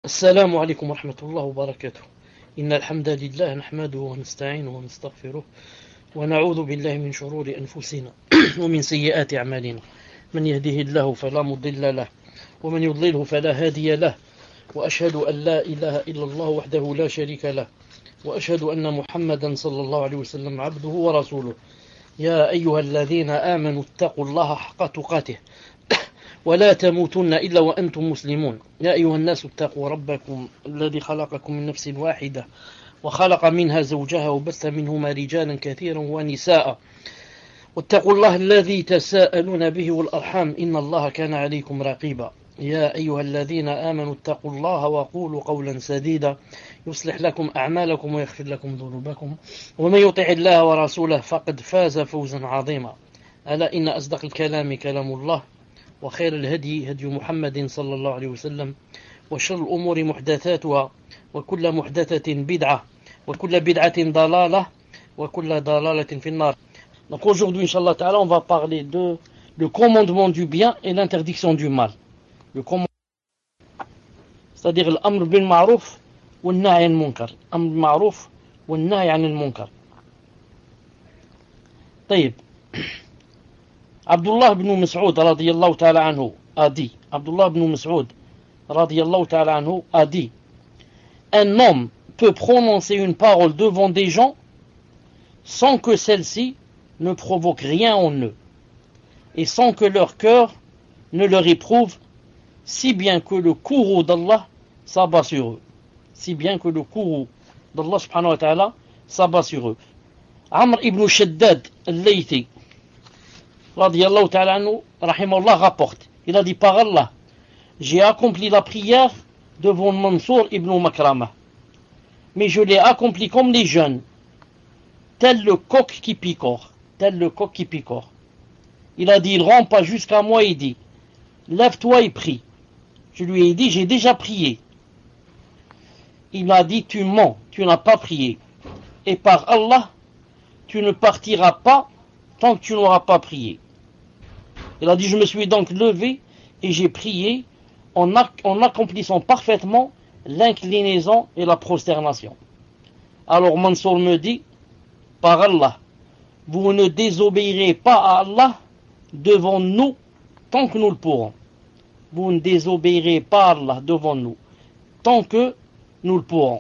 السلام عليكم ورحمة الله وبركاته. إن الحمد لله نحمده ونستعينه ونستغفره ونعوذ بالله من شرور أنفسنا ومن سيئات أعمالنا. من يهده الله فلا مضل له ومن يضلله فلا هادي له، وأشهد أن لا إله إلا الله وحده لا شريك له، وأشهد أن محمدا صلى الله عليه وسلم عبده ورسوله. يا أيها الذين آمنوا اتقوا الله حق تقاته ولا تموتن إلا وأنتم مسلمون. يا أيها الناس اتقوا ربكم الذي خلقكم من نفس واحدة وخلق منها زوجها وبث منهما رجالا كثيرا ونساء، واتقوا الله الذي تساءلون به والأرحام إن الله كان عليكم رقيبا. يا أيها الذين آمنوا اتقوا الله وقولوا قولا سديدا يصلح لكم أعمالكم ويغفر لكم ذنوبكم، ومن يطع الله ورسوله فقد فاز فوزا عظيما. ألا إن أصدق الكلام كلام الله، وخير الهدي هدي محمد صلى الله عليه وسلم، وشر الأمور محدثاتها، وكل محدثة بدعة، وكل بدعة ضلالة، وكل ضلالة في النار. Donc aujourd'hui, Inch'Allah Ta'ala, on va parler de le commandement du bien et l'interdiction du mal. Le commandement, c'est-à-dire l'amr bil ma'rouf ou nahy anil munkar. Amr bil ma'rouf ou nahy anil munkar. طيب. Abdullah ibn Mas'ud radiyallahu ta'ala anhu a dit, Abdullah ibn Mas'ud radiyallahu ta'ala anhu a dit, un homme peut prononcer une parole devant des gens sans que celle-ci ne provoque rien en eux et sans que leur cœur ne leur éprouve, si bien que le courroux d'Allah s'abat sur eux. Si bien que le courroux d'Allah subhanahu wa ta'ala s'abat sur eux. Amr ibn Shaddad al-Laythi radiyallahu ta'ala anhu, rahimahullah, rapporte, il a dit, par Allah, j'ai accompli la prière devant Mansour ibn Makrama, mais je l'ai accompli comme les jeunes, tel le coq qui picore, tel le coq qui picore. Il a dit, il rampa jusqu'à moi et dit, lève-toi et prie. Je lui ai dit, j'ai déjà prié. Il m'a dit, tu mens, tu n'as pas prié, et par Allah, tu ne partiras pas tant que tu n'auras pas prié. Il a dit, je me suis donc levé et j'ai prié en accomplissant parfaitement l'inclinaison et la prosternation. Alors Mansour me dit, par Allah, vous ne désobéirez pas à Allah devant nous tant que nous le pourrons. Vous ne désobéirez pas à Allah devant nous tant que nous le pourrons.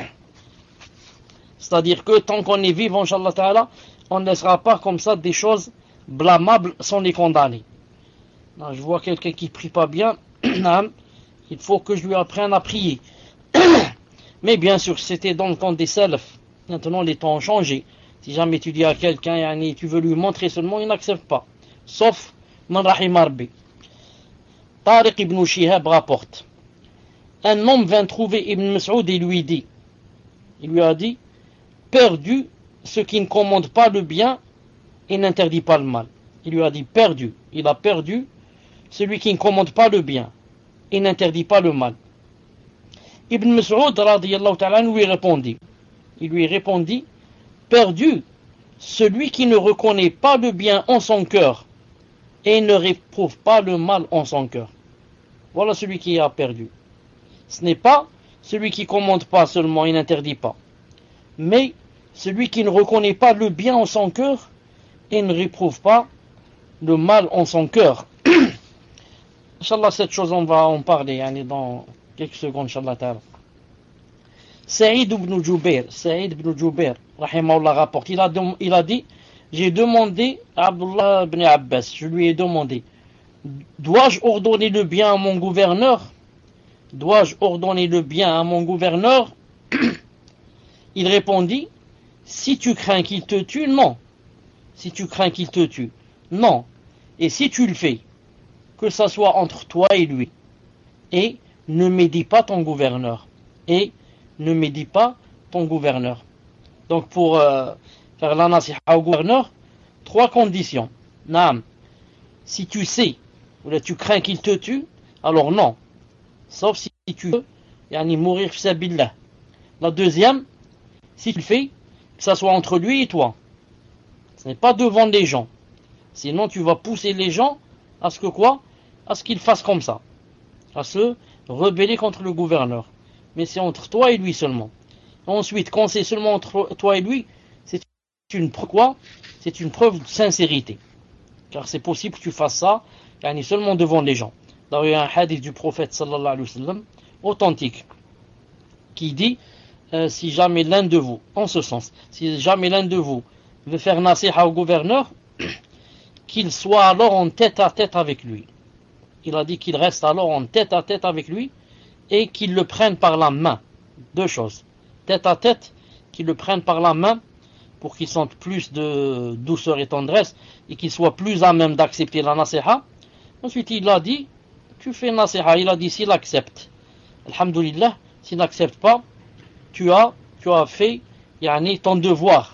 C'est-à-dire que tant qu'on est vivant, Inch'Allah Ta'ala, on ne laissera pas comme ça des choses blâmables sans les condamner. Non, je vois quelqu'un qui ne prie pas bien, il faut que je lui apprenne à prier. Mais bien sûr, c'était dans le temps des salafs. Maintenant, les temps ont changé. Si jamais tu dis à quelqu'un, tu veux lui montrer seulement, il n'accepte pas. Sauf Man Rahim Arbi. Tariq ibn Shihab rapporte. Un homme vint trouver Ibn Mas'ud et lui dit, il lui a dit, perdu ce qui ne commande pas le bien et n'interdit pas le mal. Il lui a dit, perdu. Il a perdu celui qui ne commande pas le bien et n'interdit pas le mal. Ibn Mas'ud radiyallahu ta'ala lui répondit. Il lui répondit, perdu celui qui ne reconnaît pas le bien en son cœur et ne réprouve pas le mal en son cœur. Voilà celui qui a perdu. Ce n'est pas celui qui ne commande pas seulement et n'interdit pas, mais celui qui ne reconnaît pas le bien en son cœur et ne réprouve pas le mal en son cœur. Inch'Allah, cette chose, on va en parler dans quelques secondes, Inch'Allah ta'ala. Saïd ibn Jubair, rahimahullah, rapporte, il a dit, j'ai demandé à Abdullah ibn Abbas, je lui ai demandé, dois-je ordonner le bien à mon gouverneur? Dois-je ordonner le bien à mon gouverneur? Il répondit, si tu crains qu'il te tue, non. Si tu crains qu'il te tue, non. Et si tu le fais, que ça soit entre toi et lui. Et ne médis pas ton gouverneur. Et ne médis pas ton gouverneur. Donc pour faire la nasiha au gouverneur, 3 conditions. Naam. Si tu sais, ou là tu crains qu'il te tue, alors non. Sauf si tu veux mourir fisabillah. La deuxième, si tu le fais, que ça soit entre lui et toi. Ce n'est pas devant les gens. Sinon tu vas pousser les gens à ce que quoi? À ce qu'ils fassent comme ça. À se rebeller contre le gouverneur. Mais c'est entre toi et lui seulement. Ensuite, quand c'est seulement entre toi et lui, c'est une preuve quoi? C'est une preuve de sincérité. Car c'est possible que tu fasses ça, seulement devant les gens. D'ailleurs, il y a un hadith du prophète sallallahu alayhi wa sallam, authentique, qui dit, si jamais l'un de vous, en ce sens, si jamais l'un de vous veut faire nasiha au gouverneur, qu'il soit alors en tête à tête avec lui. Il a dit qu'il reste alors en tête à tête avec lui et qu'il le prenne par la main. Deux choses. Tête à tête, qu'il le prenne par la main pour qu'il sente plus de douceur et tendresse et qu'il soit plus à même d'accepter la nasiha. Ensuite, il a dit, tu fais nasiha. Il a dit, s'il accepte, alhamdulillah, s'il n'accepte pas, tu as fait ton devoir.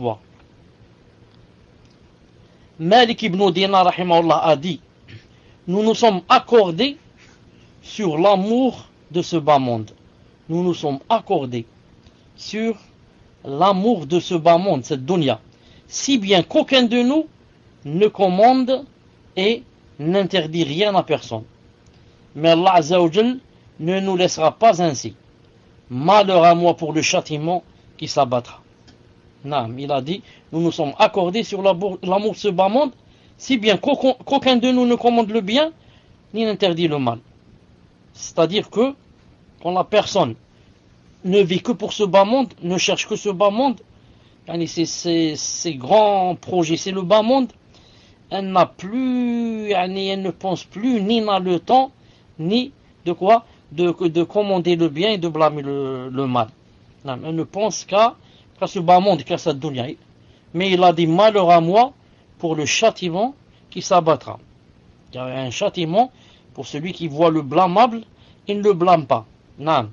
Malik ibn Dinar rahimahullah a dit, nous nous sommes accordés sur l'amour de ce bas monde. Nous nous sommes accordés sur l'amour de ce bas monde, cette dunya, si bien qu'aucun de nous ne commande et n'interdit rien à personne. Mais Allah Azza wa Jal ne nous laissera pas ainsi. Malheur à moi pour le châtiment qui s'abattra. Naam, il a dit, nous nous sommes accordés sur l'amour de ce bas monde, si bien qu'aucun de nous ne commande le bien, ni n'interdit le mal. C'est-à-dire que, quand la personne ne vit que pour ce bas monde, ne cherche que ce bas monde, ces grands projets, c'est le bas monde, elle n'a plus, elle ne pense plus, ni n'a le temps, ni de quoi, de commander le bien et de blâmer le mal. Non, elle ne pense qu'à ce bas monde, qu'à cette dunya. Mais il a dit, malheur à moi pour le châtiment qui s'abattra. Il y a un châtiment pour celui qui voit le blâmable, il ne le blâme pas. Non.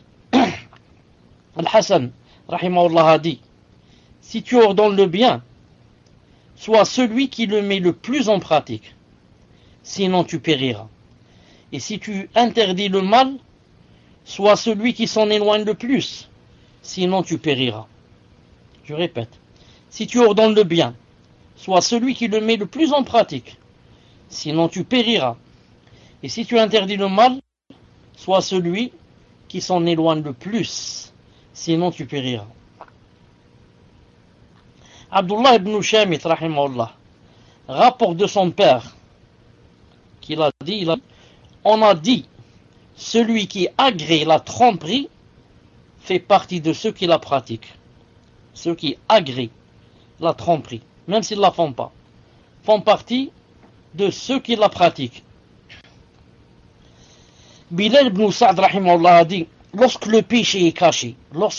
Al-Hassan, rahimahullah, a dit, si tu ordonnes le bien, sois celui qui le met le plus en pratique, sinon tu périras. Et si tu interdis le mal, sois celui qui s'en éloigne le plus, sinon tu périras. Je répète, si tu ordonnes le bien, sois celui qui le met le plus en pratique, sinon tu périras. Et si tu interdis le mal, sois celui qui s'en éloigne le plus, sinon tu périras. Abdullah ibn Shamit, rahimahullah, rapporte de son père, qu'il a dit, on a dit, celui qui agrée la tromperie fait partie de ceux qui la pratiquent. Ceux qui agréent la tromperie, même s'ils ne la font pas, font partie de ceux qui la pratiquent. Bilal ibn Sa'd rahimahullah a dit, lorsque le péché est caché,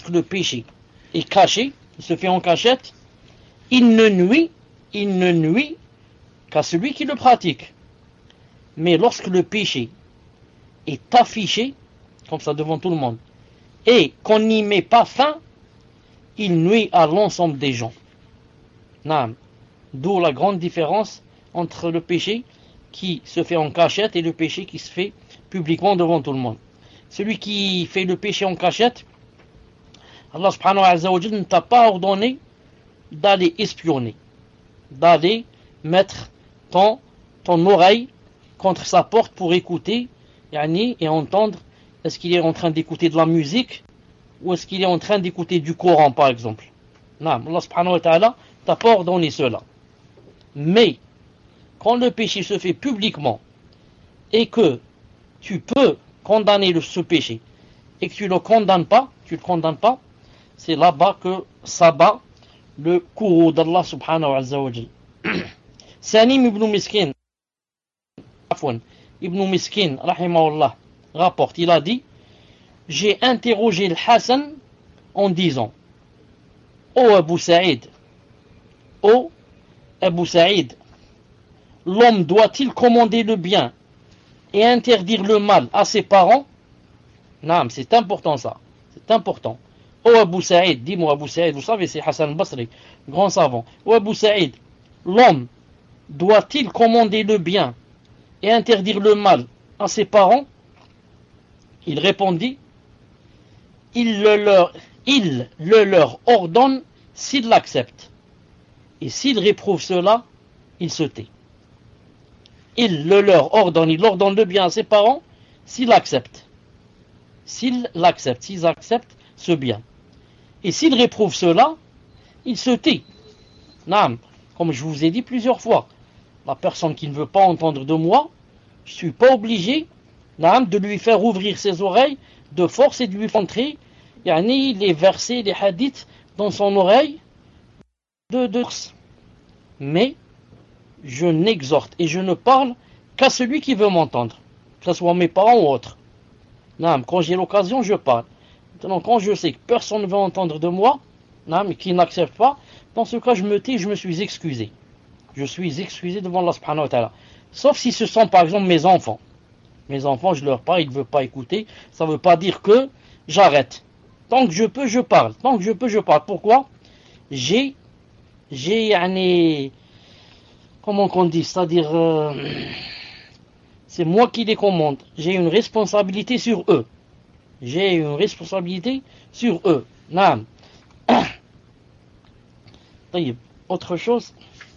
il se fait en cachette, il ne nuit qu'à celui qui le pratique. Mais lorsque le péché est affiché, comme ça devant tout le monde, et qu'on n'y met pas fin, il nuit à l'ensemble des gens. Naam. D'où la grande différence entre le péché qui se fait en cachette et le péché qui se fait publiquement devant tout le monde. Celui qui fait le péché en cachette, Allah subhanahu wa ta'ala ne t'a pas ordonné d'aller espionner, d'aller mettre ton oreille contre sa porte pour écouter et entendre est-ce qu'il est en train d'écouter de la musique ou est-ce qu'il est en train d'écouter du Coran par exemple. Non, Allah subhanahu wa ta'ala t'a pas ordonné cela. Mais quand le péché se fait publiquement et que tu peux condamner ce péché et que tu le condamnes pas, c'est là-bas que s'abat le courroux d'Allah subhanahu wa ta'ala. Salim ibn Miskin, rahimahullah, rapporte, il a dit, j'ai interrogé le Hassan en disant, ô Abu Saïd, l'homme doit-il commander le bien et interdire le mal à ses parents? Non, c'est important ça, c'est important. Ô Abu Saïd, dis-moi Abu Saïd, vous savez c'est Hassan al-Basri, grand savant. Ô Abu Saïd, l'homme doit-il commander le bien et interdire le mal à ses parents? Il répondit, il le leur ordonne s'il l'accepte. Et s'il réprouve cela, il se tait. Il le leur ordonne, il ordonne le bien à ses parents s'il accepte. s'ils l'acceptent, s'ils acceptent ce bien. Et s'ils réprouvent cela, ils se tait. Naam, comme je vous ai dit plusieurs fois, la personne qui ne veut pas entendre de moi, je ne suis pas obligé, naam, de lui faire ouvrir ses oreilles de force et de lui montrer les versets, les hadiths dans son oreille de force. Mais je n'exhorte et je ne parle qu'à celui qui veut m'entendre, que ce soit mes parents ou autres. Naam, quand j'ai l'occasion, je parle. Maintenant, quand je sais que personne ne veut entendre de moi, naam, qui n'accepte pas, dans ce cas, je me tais, je me suis excusé. Je suis excusé devant Allah subhanahu wa ta'ala. Sauf si ce sont par exemple mes enfants. Mes enfants, je leur parle, ils ne veulent pas écouter. Ça ne veut pas dire que j'arrête. Tant que je peux, je parle. Tant que je peux, je parle. Pourquoi? J'ai comment qu'on dit? C'est-à-dire, c'est moi qui les commande. J'ai une responsabilité sur eux. J'ai une responsabilité sur eux. Naam. Autre chose.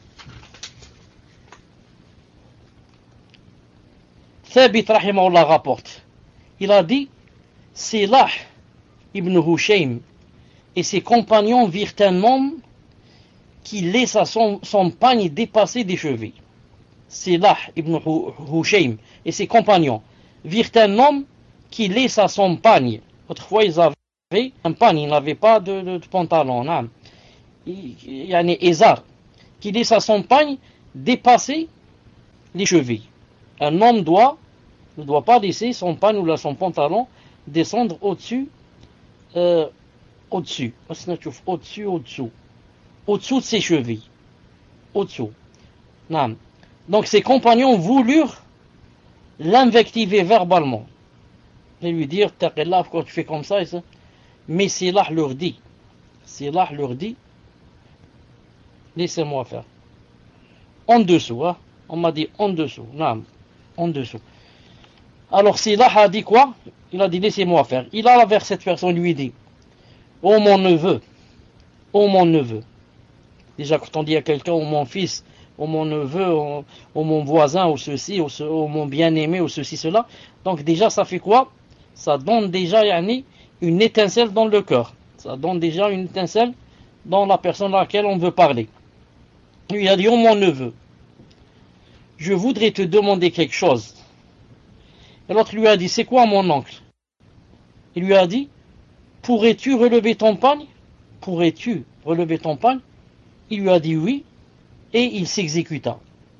Thabit rahimahullah rapporte. Il a dit, Silah ibn Hushaym et ses compagnons virent un homme qui laissa son pagne dépasser des chevilles. Silah ibn Hushaym et ses compagnons virent un homme qui laissa son pagne. Autrefois, ils avaient un pagne, ils n'avaient pas de pantalon. Non. Il y a un ezar qui laissa son pagne dépasser les chevilles. Un homme ne doit pas laisser son pagne ou son pantalon descendre au-dessus de ses chevilles. Au-dessous. Non. Donc ses compagnons voulurent l'invectiver verbalement. Et lui dire, Taqillah, pourquoi tu fais comme ça et ça? Mais Silah leur dit, laissez-moi faire. En dessous, hein? On m'a dit en dessous. Non, en dessous. Alors Silah a dit quoi? Il a dit, laissez-moi faire. Il alla vers cette personne, lui dit, oh mon neveu. Déjà, quand on dit à quelqu'un, oh mon fils, oh mon neveu, oh mon voisin, ou ceci, oh mon bien-aimé, ou ceci, cela. Donc déjà, ça fait quoi? Ça donne déjà une étincelle dans le cœur. Ça donne déjà une étincelle dans la personne à laquelle on veut parler. Lui a dit, oh mon neveu, je voudrais te demander quelque chose. Et l'autre lui a dit, c'est quoi mon oncle? Il lui a dit, pourrais-tu relever ton pagne? Il lui a dit oui, et il s'exécuta.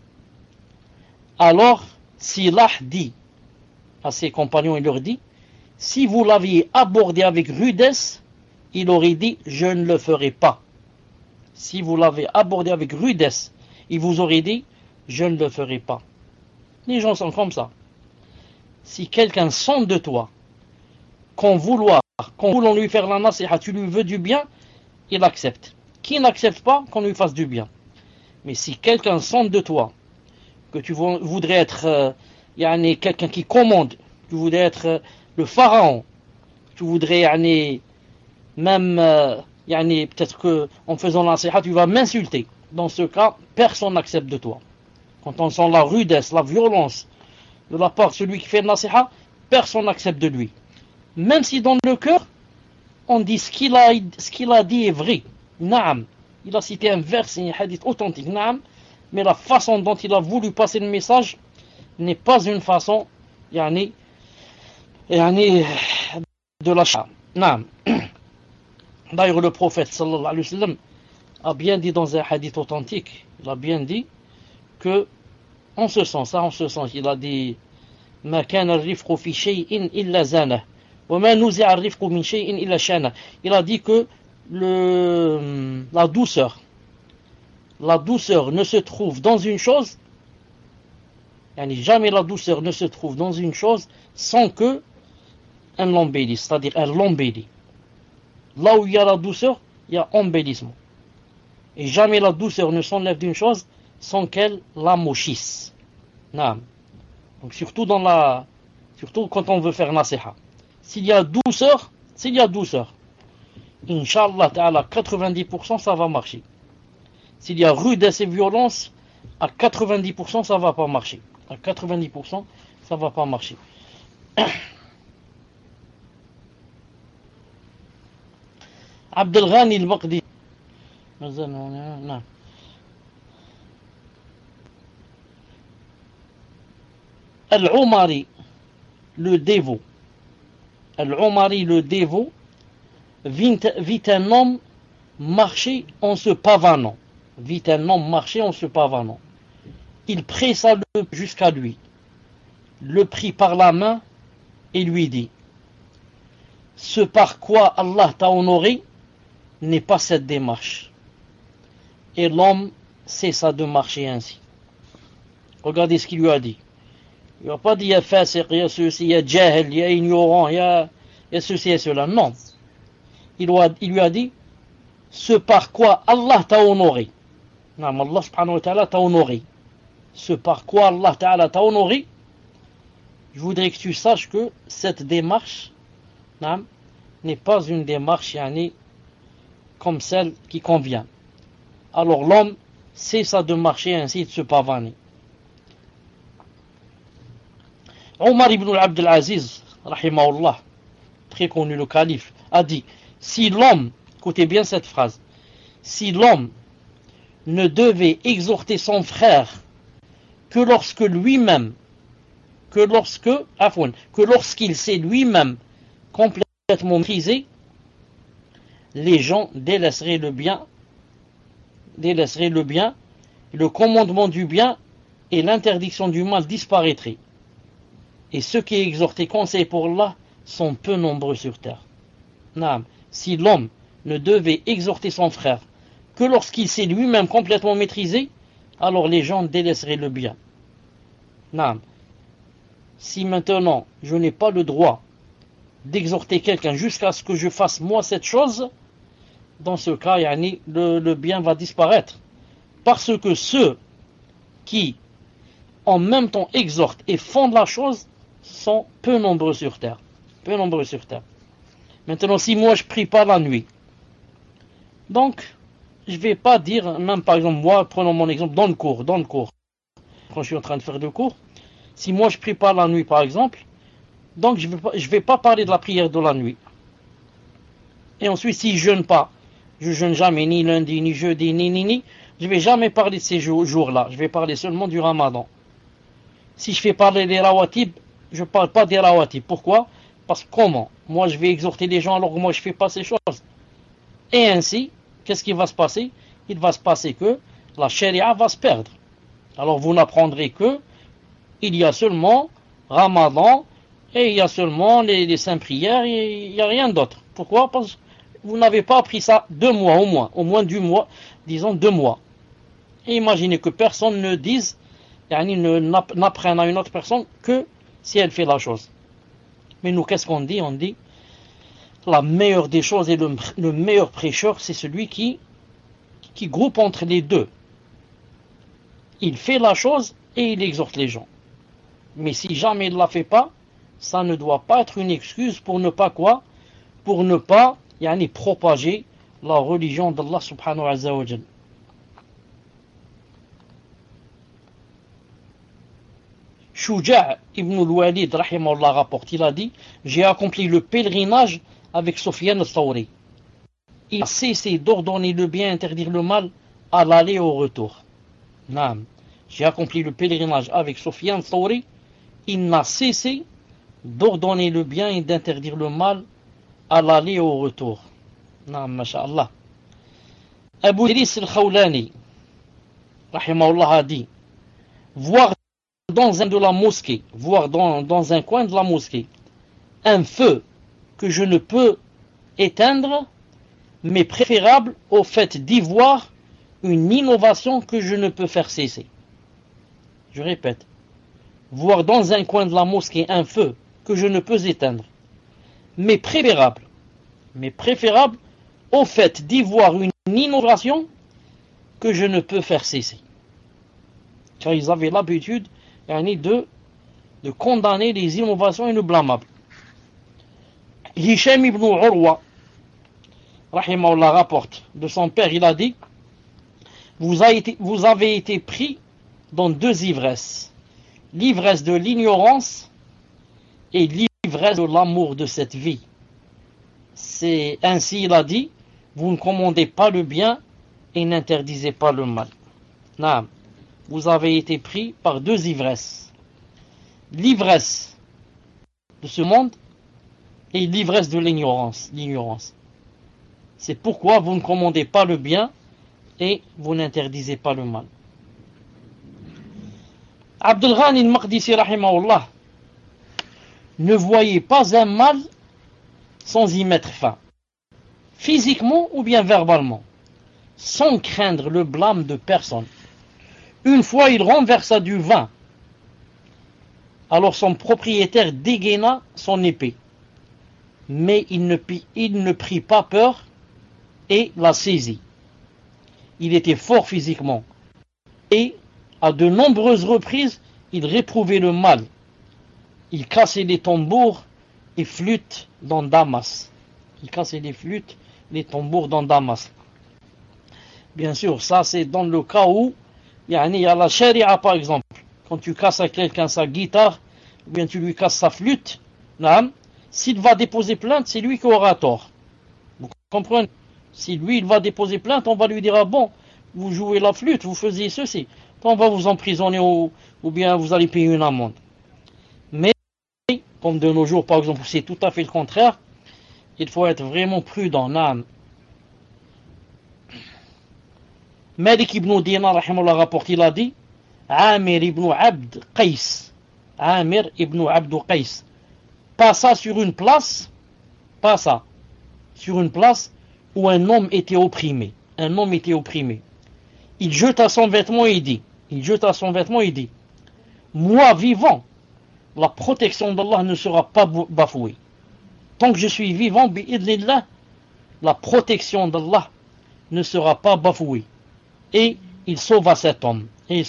Alors, Silah dit à ses compagnons, il leur dit, si vous l'aviez abordé avec rudesse, il aurait dit, je ne le ferai pas. Si vous l'avez abordé avec rudesse, il vous aurait dit, je ne le ferai pas. Les gens sont comme ça. Si quelqu'un sent de toi, qu'en voulant lui faire la nasiha, tu lui veux du bien, il accepte. Qui n'accepte pas qu'on lui fasse du bien? Mais si quelqu'un sent de toi que tu voudrais être quelqu'un qui commande, tu voudrais être le pharaon, tu voudrais même peut-être que en faisant la nasiha tu vas m'insulter. Dans ce cas, personne n'accepte de toi. Quand on sent la rudesse, la violence de la part de celui qui fait la nasiha, personne n'accepte de lui. Même si dans le cœur, on dit ce qu'il a dit est vrai. Naam. Il a cité un verset, un hadith authentique. Naam. Mais la façon dont il a voulu passer le message n'est pas une façon de la shah. Naam. D'ailleurs, le prophète sallallahu alayhi wa sallam a bien dit dans un hadith authentique, il a bien dit que en ce sens, il a dit ما كان الرفق في شيء إلا زانه وما نزع الرفق من شيء إلا شانه. Il a dit que la douceur ne se trouve dans une chose, jamais la douceur ne se trouve dans une chose sans que elle l'embellisse, c'est-à-dire elle l'embellit. Là où il y a la douceur, il y a embellissement. Et jamais la douceur ne s'enlève d'une chose sans qu'elle l'amochisse. Non. Donc surtout quand on veut faire nasiha. S'il y a douceur, Inch'Allah ta'ala, 90% ça va marcher. S'il y a rudesse et violence, à 90% ça va pas marcher. À 90% ça va pas marcher. عبد الغني المقدسي. نعم. Al-Umari, le dévot. Al-Umari, le dévot, vit un homme marcher en se pavanant. Vit un homme marcher en se pavanant. Il pressa jusqu'à lui, le prit par la main et lui dit: ce par quoi Allah t'a honoré n'est pas cette démarche. Et l'homme cessa de marcher ainsi. Regardez ce qu'il lui a dit. Il n'a pas dit il y a fasiq, il y a ceci, il y a jahil, il y a ignorant, il y a ceci et cela. Non. Il lui a dit ce par quoi Allah t'a honoré. Non, Allah subhanahu wa ta'ala t'a honoré. Ce par quoi Allah ta'ala t'a honoré, je voudrais que tu saches que cette démarche n'est pas une démarche comme celle qui convient. Alors l'homme cessa de marcher ainsi, de se pavaner. Omar ibn Abdel Aziz, rahimahullah, très connu, le calife, a dit: si l'homme, écoutez bien cette phrase, si l'homme ne devait exhorter son frère que lorsqu'il s'est lui-même complètement maîtrisé, les gens délaisseraient le bien, le commandement du bien et l'interdiction du mal disparaîtraient. Et ceux qui exhortent conseil pour Allah sont peu nombreux sur terre. Naam. Si l'homme ne devait exhorter son frère que lorsqu'il s'est lui-même complètement maîtrisé, alors les gens délaisseraient le bien. Naam. Si maintenant je n'ai pas le droit d'exhorter quelqu'un jusqu'à ce que je fasse moi cette chose, dans ce cas, le bien va disparaître. Parce que ceux qui en même temps exhortent et font de la chose sont peu nombreux sur terre. Peu nombreux sur terre. Maintenant, si moi je prie pas la nuit, donc je vais pas dire, même par exemple moi, prenons mon exemple dans le cours, quand je suis en train de faire le cours, si moi je prie pas la nuit par exemple, donc je vais pas parler de la prière de la nuit. Et ensuite, si je jeûne pas, je jeûne jamais, ni lundi, ni jeudi, ni, je vais jamais parler de ces jours-là, je vais parler seulement du Ramadan. Si je fais parler des rawatib, je parle pas des rawatib. Pourquoi? Parce que comment? Moi je vais exhorter les gens alors que moi je fais pas ces choses. Et ainsi, qu'est-ce qui va se passer? Il va se passer que la charia va se perdre. Alors vous n'apprendrez que il y a seulement Ramadan et il y a seulement les 5 prières et il n'y a rien d'autre. Pourquoi? Parce que vous n'avez pas appris ça 2 mois au moins 2 mois, disons 2 mois. Et imaginez que personne ne dise, n'apprenne à une autre personne que si elle fait la chose. Mais nous, qu'est-ce qu'on dit? On dit, la meilleure des choses et le meilleur prêcheur, c'est celui qui groupe entre les deux. Il fait la chose et il exhorte les gens. Mais si jamais il ne la fait pas, ça ne doit pas être une excuse pour ne pas quoi? Pour ne pas propager la religion d'Allah subhanahu wa ta'ala. Shuja' ibn al-Walid rahimahullah rapporte, il a dit: j'ai accompli le pèlerinage avec Sufyan al-Thawri. Il a cessé d'ordonner le bien et interdire le mal à l'aller et au retour. Naam. J'ai accompli le pèlerinage avec Sufyan al-Thawri. Il n'a cessé d'ordonner le bien et d'interdire le mal à l'aller et au retour. Naam, masha'Allah. Abu Idris al-Khawlani rahimahullah a dit: voir dans un coin de la mosquée, un feu que je ne peux éteindre, mais préférable au fait d'y voir une innovation que je ne peux faire cesser. Je répète, voir dans un coin de la mosquée un feu que je ne peux éteindre, mais préférable au fait d'y voir une innovation que je ne peux faire cesser. Car ils avaient l'habitude de condamner les innovations et le blâmable. Hisham ibn Urwa rahimahullah rapporte de son père, il a dit: vous avez été pris dans 2 ivresses, l'ivresse de l'ignorance et l'ivresse de l'amour de cette vie. C'est ainsi, il a dit, vous ne commandez pas le bien et n'interdisez pas le mal. Naam. Vous avez été pris par deux ivresses. L'ivresse de ce monde et l'ivresse de l'ignorance. C'est pourquoi vous ne commandez pas le bien et vous n'interdisez pas le mal. Abdul Ghani al-Maqdisi rahimahullah ne voyait pas un mal sans y mettre fin, physiquement ou bien verbalement, sans craindre le blâme de personne. Une fois il renversa du vin, alors son propriétaire dégaina son épée, mais il ne prit pas peur et la saisit. Il était fort physiquement et à de nombreuses reprises il réprouvait le mal. Il cassait les tambours et flûtes dans Damas. Bien sûr, ça c'est dans le cas où il y a la charia par exemple. Quand tu casses à quelqu'un sa guitare, ou bien tu lui casses sa flûte, s'il va déposer plainte, c'est lui qui aura tort. Vous comprenez? Si lui il va déposer plainte, on va lui dire, ah bon, vous jouez la flûte, vous faisiez ceci, on va vous emprisonner ou bien vous allez payer une amende. Mais, comme de nos jours par exemple, c'est tout à fait le contraire, il faut être vraiment prudent. Malik ibn Dinar rahimahullah rapporte, il a dit, Amir ibn Abd Qais passa sur une place où un homme était opprimé. Il jeta son vêtement et dit, moi vivant, la protection d'Allah ne sera pas bafouée. Tant que je suis vivant, bi'idnillah, la protection d'Allah ne sera pas bafouée. Et il sauva cet homme.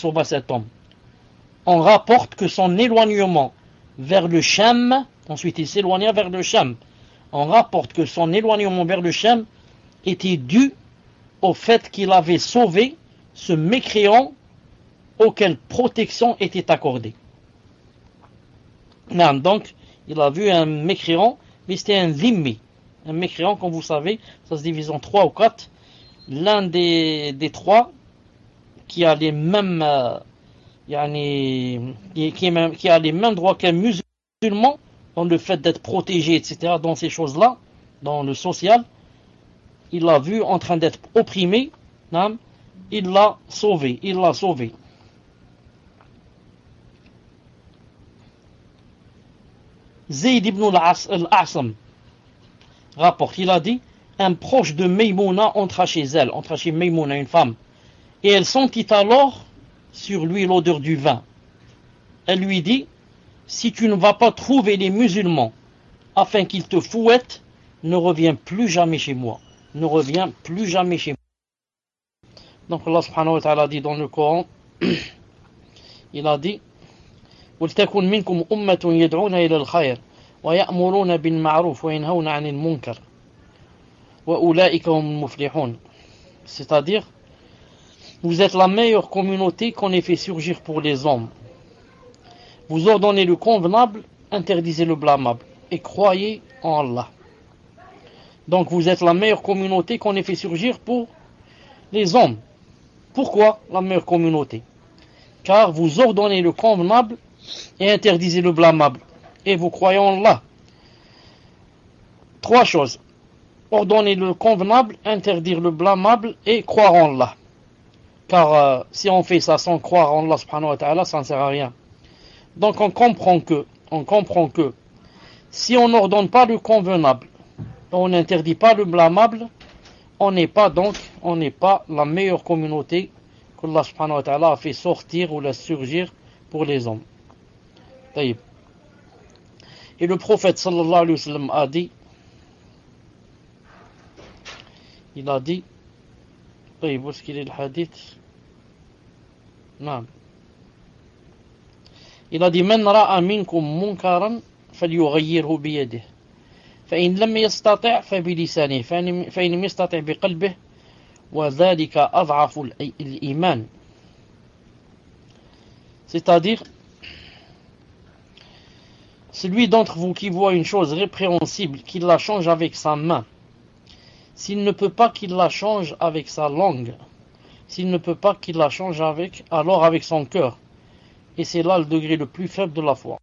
On rapporte que son éloignement vers le Sham, ensuite il s'éloigna vers le Sham. On rapporte que son éloignement vers le Sham était dû au fait qu'il avait sauvé ce mécréant auquel protection était accordée. Donc, il a vu un mécréant, mais c'était un dhimmi. Un mécréant, comme vous savez, ça se divise en 3 ou 4. L'un des 3 qui a les mêmes qui a les mêmes droits qu'un musulman dans le fait d'être protégé, etc., dans ces choses-là, dans le social. Il l'a vu en train d'être opprimé, il l'a sauvé. Zayd ibn al-Asam rapporte, il a dit, un proche de Maymouna entra chez Maymouna, une femme, et elle sentit alors sur lui l'odeur du vin. Elle lui dit, si tu ne vas pas trouver les musulmans afin qu'ils te fouettent, ne reviens plus jamais chez moi. Donc Allah subhanahu wa ta'ala dit dans le Coran, il a dit, وَلْتَكُنْ مِنْكُمْ أُمَّةٌ يَدْعُونَ إِلَى الْخَيْرِ وَيَأْمُرُونَ بِالْمَعْرُوفِ وَيَنْهَوْنَ عَنِ الْمُنْكَرِ وَأُولَئِكَ هُمُ الْمُفْلِحُونَ. C'est-à-dire, vous êtes la meilleure communauté qu'on ait fait surgir pour les hommes. Vous ordonnez le convenable, interdisez le blâmable, et croyez en Allah. Donc vous êtes la meilleure communauté qu'on ait fait surgir pour les hommes. Pourquoi la meilleure communauté? Car vous ordonnez le convenable et interdisez le blâmable, et vous croyez en Allah. 3 choses. Ordonner le convenable, interdire le blâmable et croire en Allah. Car si on fait ça sans croire en Allah subhanahu wa ta'ala, ça ne sert à rien. Donc on comprend que si on n'ordonne pas le convenable, on n'interdit pas le blâmable, on n'est pas la meilleure communauté qu'Allah subhanahu wa ta'ala a fait sortir ou la surgir pour les hommes. Et le prophète sallallahu alayhi wa sallam a dit, où est-ce qu'il est le hadith? Non. Il a dit, من رأى منكم منكرا فليغيره بيده فإن لم يستطع فبلسانه فإن لم يستطع بقلبه وذلك أضعف الإيمان. C'est-à-dire, celui d'entre vous qui voit une chose répréhensible, qu'il la change avec sa main. s'il ne peut pas qu'il la change avec sa langue, s'il ne peut pas qu'il la change alors avec son cœur. Et c'est là le degré le plus faible de la foi.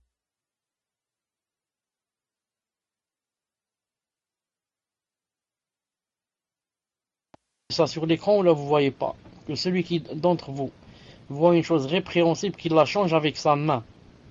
Ça sur l'écran ou là vous voyez pas que celui qui d'entre vous voit une chose répréhensible qu'il la change avec sa main.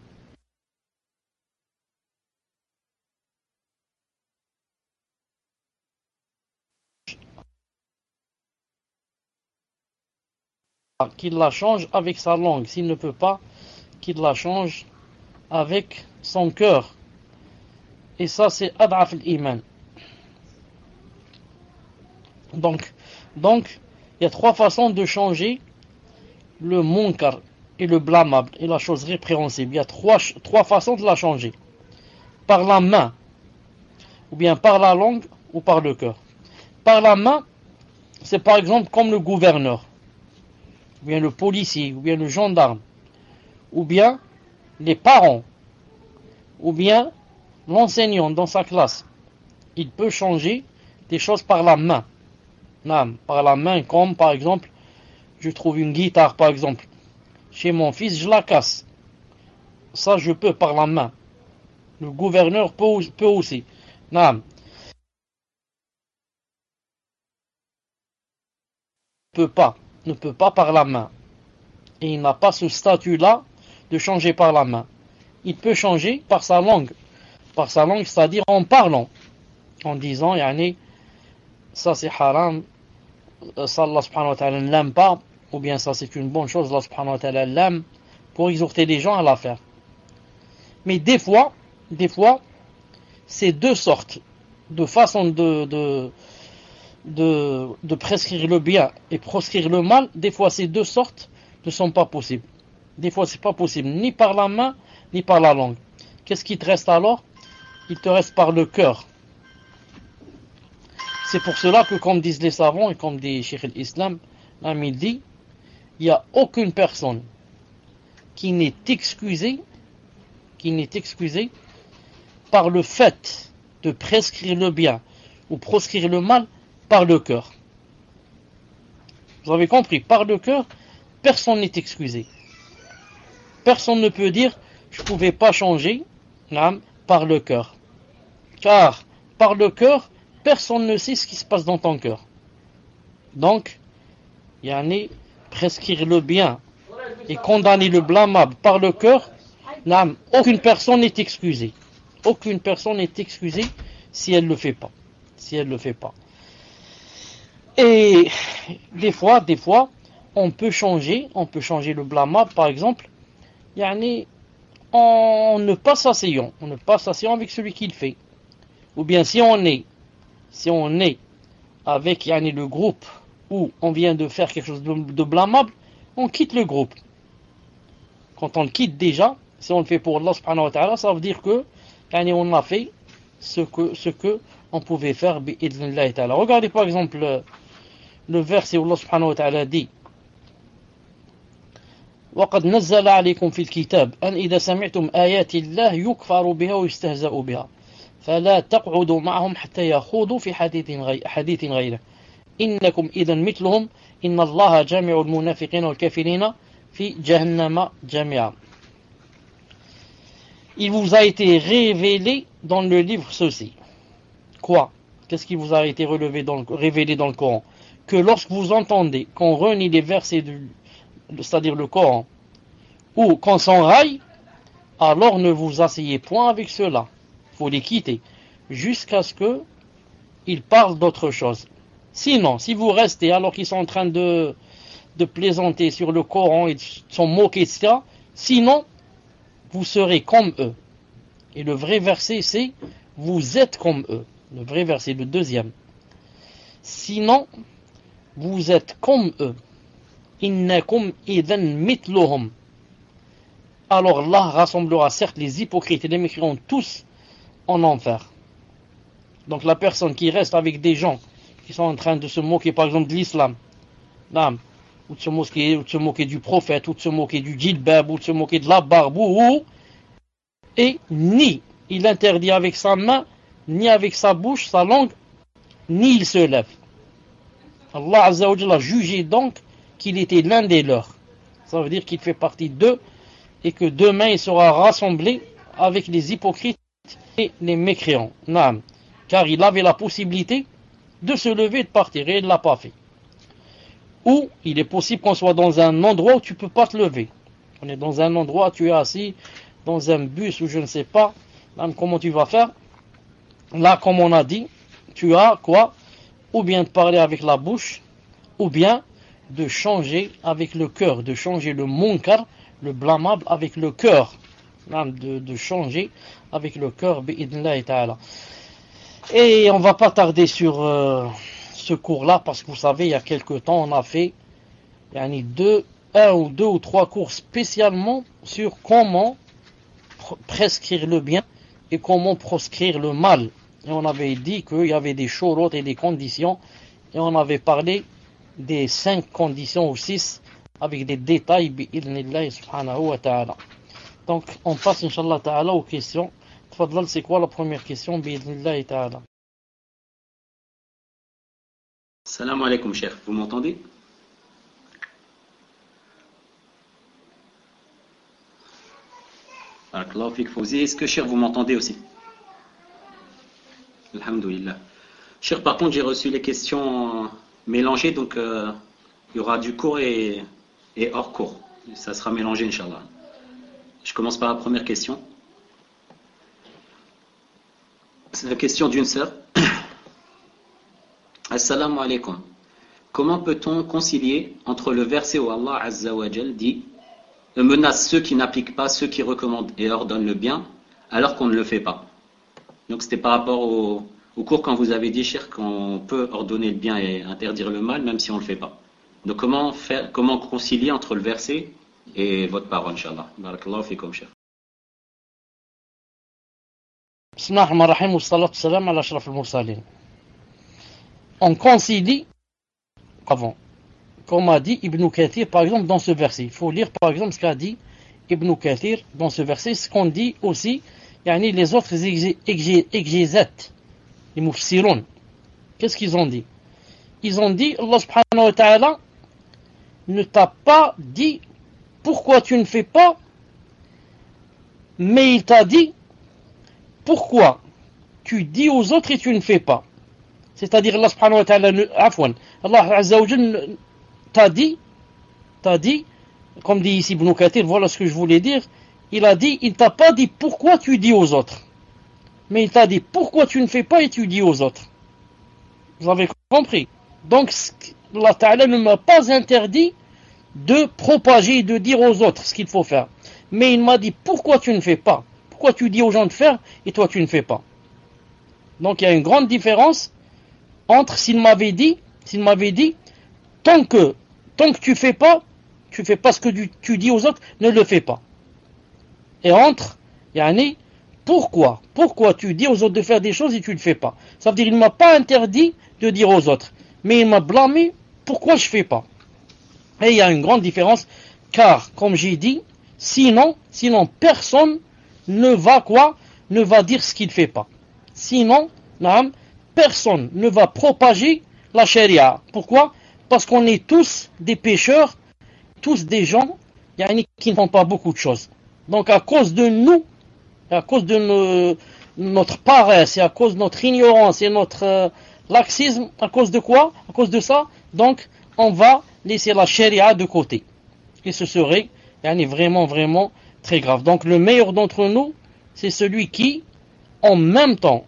Qu'il la change avec sa langue, s'il ne peut pas qu'il la change avec son cœur. Et ça c'est ad'af al-iman. Donc il y a trois façons de changer le munkar et le blâmable et la chose répréhensible. Il y a trois façons de la changer. Par la main, ou bien par la langue, ou par le cœur. Par la main, c'est par exemple comme le gouverneur, ou bien le policier, ou bien le gendarme, ou bien les parents, ou bien l'enseignant dans sa classe. Il peut changer des choses par la main. Par la main, comme par exemple, je trouve une guitare par exemple. Chez mon fils, je la casse. Ça, je peux par la main. Le gouverneur peut aussi. Ne peut pas par la main. Et il n'a pas ce statut-là de changer par la main. Il peut changer par sa langue. Par sa langue, c'est-à-dire en parlant. En disant, yani, ça c'est haram, ça Allah subhanahu wa ta'ala ne l'aime pas, ou bien ça c'est une bonne chose, Allah subhanahu wa ta'ala l'aime, pour exhorter les gens à la faire. Mais des fois, c'est deux sortes de façons de prescrire le bien et proscrire le mal. Des fois, ces deux sortes ne sont pas possibles. Des fois, c'est pas possible, ni par la main, ni par la langue. Qu'est-ce qui te reste alors? Il te reste par le cœur. C'est pour cela que, comme disent les savants et comme dit Cheikh al-Islam, il dit, il n'y a aucune personne qui n'est excusée par le fait de prescrire le bien ou proscrire le mal par le cœur. Vous avez compris, par le cœur, personne n'est excusé. Personne ne peut dire, je ne pouvais pas changer par le cœur. Car par le cœur, personne ne sait ce qui se passe dans ton cœur. Donc, prescrire le bien et condamner le blâmable par le cœur, aucune personne n'est excusée. Aucune personne n'est excusée si elle ne le fait pas. Si elle ne le fait pas. Et des fois, on peut changer le blâmable, par exemple, en ne pas s'asseyant avec celui qui le fait. Ou bien si on est avec le groupe où on vient de faire quelque chose de blâmable, on quitte le groupe. Quand on le quitte déjà, si on le fait pour Allah subhanahu wa ta'ala, ça veut dire que on a fait ce que on pouvait faire bi'idhnillahi ta'ala. Regardez par exemple le verset où Allah subhanahu wa ta'ala dit وَقَدْ نَزَّلَ عَلَيْكُمْ فِي الْكِتَابِ أَنْ إِذَا سَمِعْتُمْ آيَاتِ اللَّهِ يُكْفَرُ بِهَا وَيُسْتَهْزَأُ بِهَا فَلَا تَقْعُدُوا مَعَهُمْ حَتَّى يَخُوضُوا فِي حَدِيثٍ غَيْرِهِ إِنَّكُمْ إِذًا مِثْلُهُمْ إِنَّ اللَّهَ جَامِعُ الْمُنَافِقِينَ وَالْكَافِرِينَ فِي جَهَنَّمَ جَمِيعًا. Il vous a été révélé dans le livre ceci. Quoi? Qu'est-ce qui vous a été révélé dans le Coran? Que lorsque vous entendez qu'on renie les versets c'est-à-dire le Coran, ou qu'on s'enraille, alors ne vous asseyez point avec ceux-là. Il faut les quitter, jusqu'à ce qu'ils parlent d'autre chose. Sinon, si vous restez alors qu'ils sont en train de plaisanter sur le Coran et de s'en moquer, etc., sinon, vous serez comme eux. Et le vrai verset, c'est « vous êtes comme eux ». Le vrai verset, le deuxième. Sinon, vous êtes comme eux. Innakum idhan mithluhum. Alors Allah rassemblera certes les hypocrites et les mécréants tous en enfer. Donc la personne qui reste avec des gens qui sont en train de se moquer par exemple de l'islam, ou de se moquer du prophète, ou de se moquer du djilbab, ou de se moquer de la barbe, et ni il interdit avec sa main, ni avec sa bouche, sa langue, ni il se lève. Allah Azza wa Jalla a jugé donc qu'il était l'un des leurs. Ça veut dire qu'il fait partie d'eux et que demain il sera rassemblé avec les hypocrites et les mécréants. Naam. Car il avait la possibilité de se lever et de partir et il ne l'a pas fait. Ou il est possible qu'on soit dans un endroit où tu ne peux pas te lever. On est dans un endroit, tu es assis dans un bus ou je ne sais pas. Naam, comment tu vas faire? Là, comme on a dit, tu as quoi? Ou bien de parler avec la bouche, ou bien de changer avec le cœur, de changer le munkar, le blâmable avec le cœur. De changer avec le cœur, bi'idnillahi ta'ala. Et on va pas tarder sur ce cours-là, parce que vous savez, il y a quelque temps, on a fait un ou deux ou trois cours spécialement sur comment prescrire le bien et comment proscrire le mal. Et on avait dit qu'il y avait des shurut et des conditions, et on avait parlé des 5 conditions ou 6 avec des détails, bi'idnillahi subhanahu wa ta'ala. Donc, on passe, Inch'Allah ta'ala, aux questions. Tfadlal, c'est quoi la première question, bi'idnillahi ta'ala? Salam alaikum, cher. Vous m'entendez? Barakallahu fik Fawzi. Est-ce que, cher, vous m'entendez aussi? Alhamdulillah. Cher, par contre, j'ai reçu les questions mélangées, donc il y aura du cours et hors cours. Ça sera mélangé, Inch'Allah. Je commence par la première question. C'est la question d'une sœur. Assalamu alaikum. Comment peut-on concilier entre le verset où Allah Azza wa Jal dit menace ceux qui n'appliquent pas, ceux qui recommandent et ordonnent le bien, alors qu'on ne le fait pas? Donc c'était par rapport au cours quand vous avez dit, cher, qu'on peut ordonner le bien et interdire le mal, même si on ne le fait pas. Donc comment concilier entre le verset et votre parole, Inch'Allah. Barakallahu fikum, cher. Bismillah ar-Rahman ar-Rahim wa salatu salam ala ashraf al-mursalin. On concilie avant, comme a dit Ibn Kathir par exemple dans ce verset. Il faut lire par exemple ce qu'a dit Ibn Kathir dans ce verset, ce qu'on dit aussi les autres exégètes, les mufsirun. Qu'est-ce qu'ils ont dit? Ils ont dit, Allah subhanahu wa ta'ala ne t'a pas dit pourquoi tu ne fais pas, mais il t'a dit pourquoi tu dis aux autres et tu ne fais pas. C'est-à-dire Allah subhanahu wa ta'ala, Allah azza wa jalla t'a dit, comme dit ici Ibn Kathir, voilà ce que je voulais dire, il a dit, il t'a pas dit pourquoi tu dis aux autres, mais il t'a dit pourquoi tu ne fais pas et tu dis aux autres. Vous avez compris? Donc Allah ta'ala ne m'a pas interdit de propager et de dire aux autres ce qu'il faut faire, mais il m'a dit pourquoi tu ne fais pas, pourquoi tu dis aux gens de faire et toi tu ne fais pas. Donc il y a une grande différence entre s'il m'avait dit tant que tu fais pas ce que tu dis aux autres, ne le fais pas. Et entre pourquoi tu dis aux autres de faire des choses et tu ne le fais pas. Ça veut dire qu'il ne m'a pas interdit de dire aux autres, mais il m'a blâmé pourquoi je ne fais pas. Et il y a une grande différence, car comme j'ai dit, sinon personne ne va dire ce qu'il ne fait pas. Sinon, personne ne va propager la charia. Pourquoi? Parce qu'on est tous des pécheurs, tous des gens qui ne font pas beaucoup de choses. Donc à cause de nous, à cause de notre paresse, et à cause de notre ignorance et notre laxisme, à cause de quoi? À cause de ça, donc on va laisser la charia de côté. Et ce serait vraiment, vraiment très grave. Donc le meilleur d'entre nous, c'est celui qui, en même temps,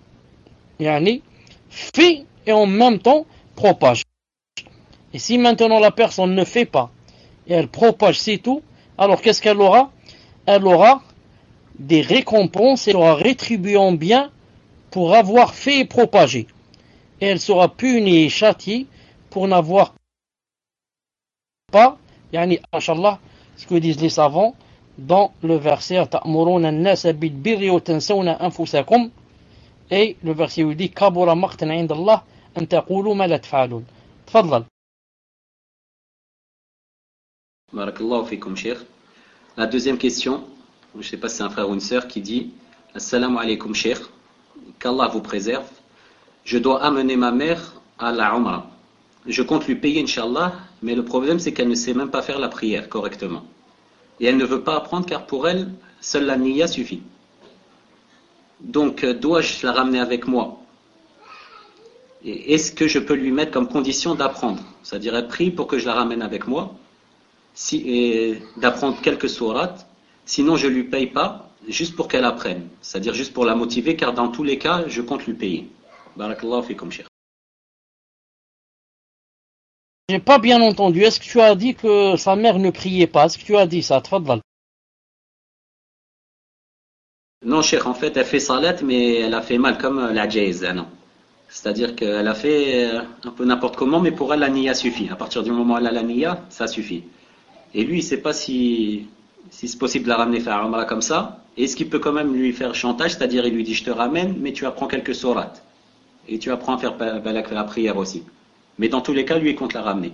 fait et en même temps propage. Et si maintenant la personne ne fait pas et elle propage, c'est tout, alors qu'est-ce qu'elle aura? Elle aura des récompenses, elle aura rétribué en bien pour avoir fait et propagé. Et elle sera punie et châtiée pour n'avoir pas, inshallah, ce que disent les savants dans le verset ta'muruna an-nasa bil birri wa tansawna anfusakum. Et le verset où il dit kabura maqtan 'inda Allah an taqulu ma la taf'alun. Tfadlal. Barakallahu fikum, cher. La deuxième question, je ne sais pas si c'est un frère ou une sœur qui dit Assalamu alaikum, cher. Qu'Allah vous préserve. je dois amener ma mère à la Umrah. Je compte lui payer, Inch'Allah, mais le problème c'est qu'elle ne sait même pas faire la prière correctement. Et elle ne veut pas apprendre car pour elle, seule la niya suffit. Donc, dois-je la ramener avec moi? Et est-ce que je peux lui mettre comme condition d'apprendre? C'est-à-dire, elle prie pour que je la ramène avec moi, et d'apprendre quelques sourates. Sinon, je ne lui paye pas, juste pour qu'elle apprenne. C'est-à-dire juste pour la motiver, car dans tous les cas, je compte lui payer. Barakallahu fikum, cheikh. J'ai pas bien entendu. Est-ce que tu as dit que sa mère ne priait pas? Est-ce que tu as dit ça? Tfaddal. Non, cheikh, en fait, elle fait salat, mais elle a fait mal, comme la jayz, non. C'est-à-dire qu'elle a fait un peu n'importe comment, mais pour elle, la niya suffit. À partir du moment où elle a la niya, ça suffit. Et lui, il ne sait pas si c'est possible de la ramener faire Umrah comme ça. Est-ce qu'il peut quand même lui faire chantage? C'est-à-dire, il lui dit, je te ramène, mais tu apprends quelques sourates. Et tu apprends à faire la prière aussi. Mais dans tous les cas, lui, il compte la ramener.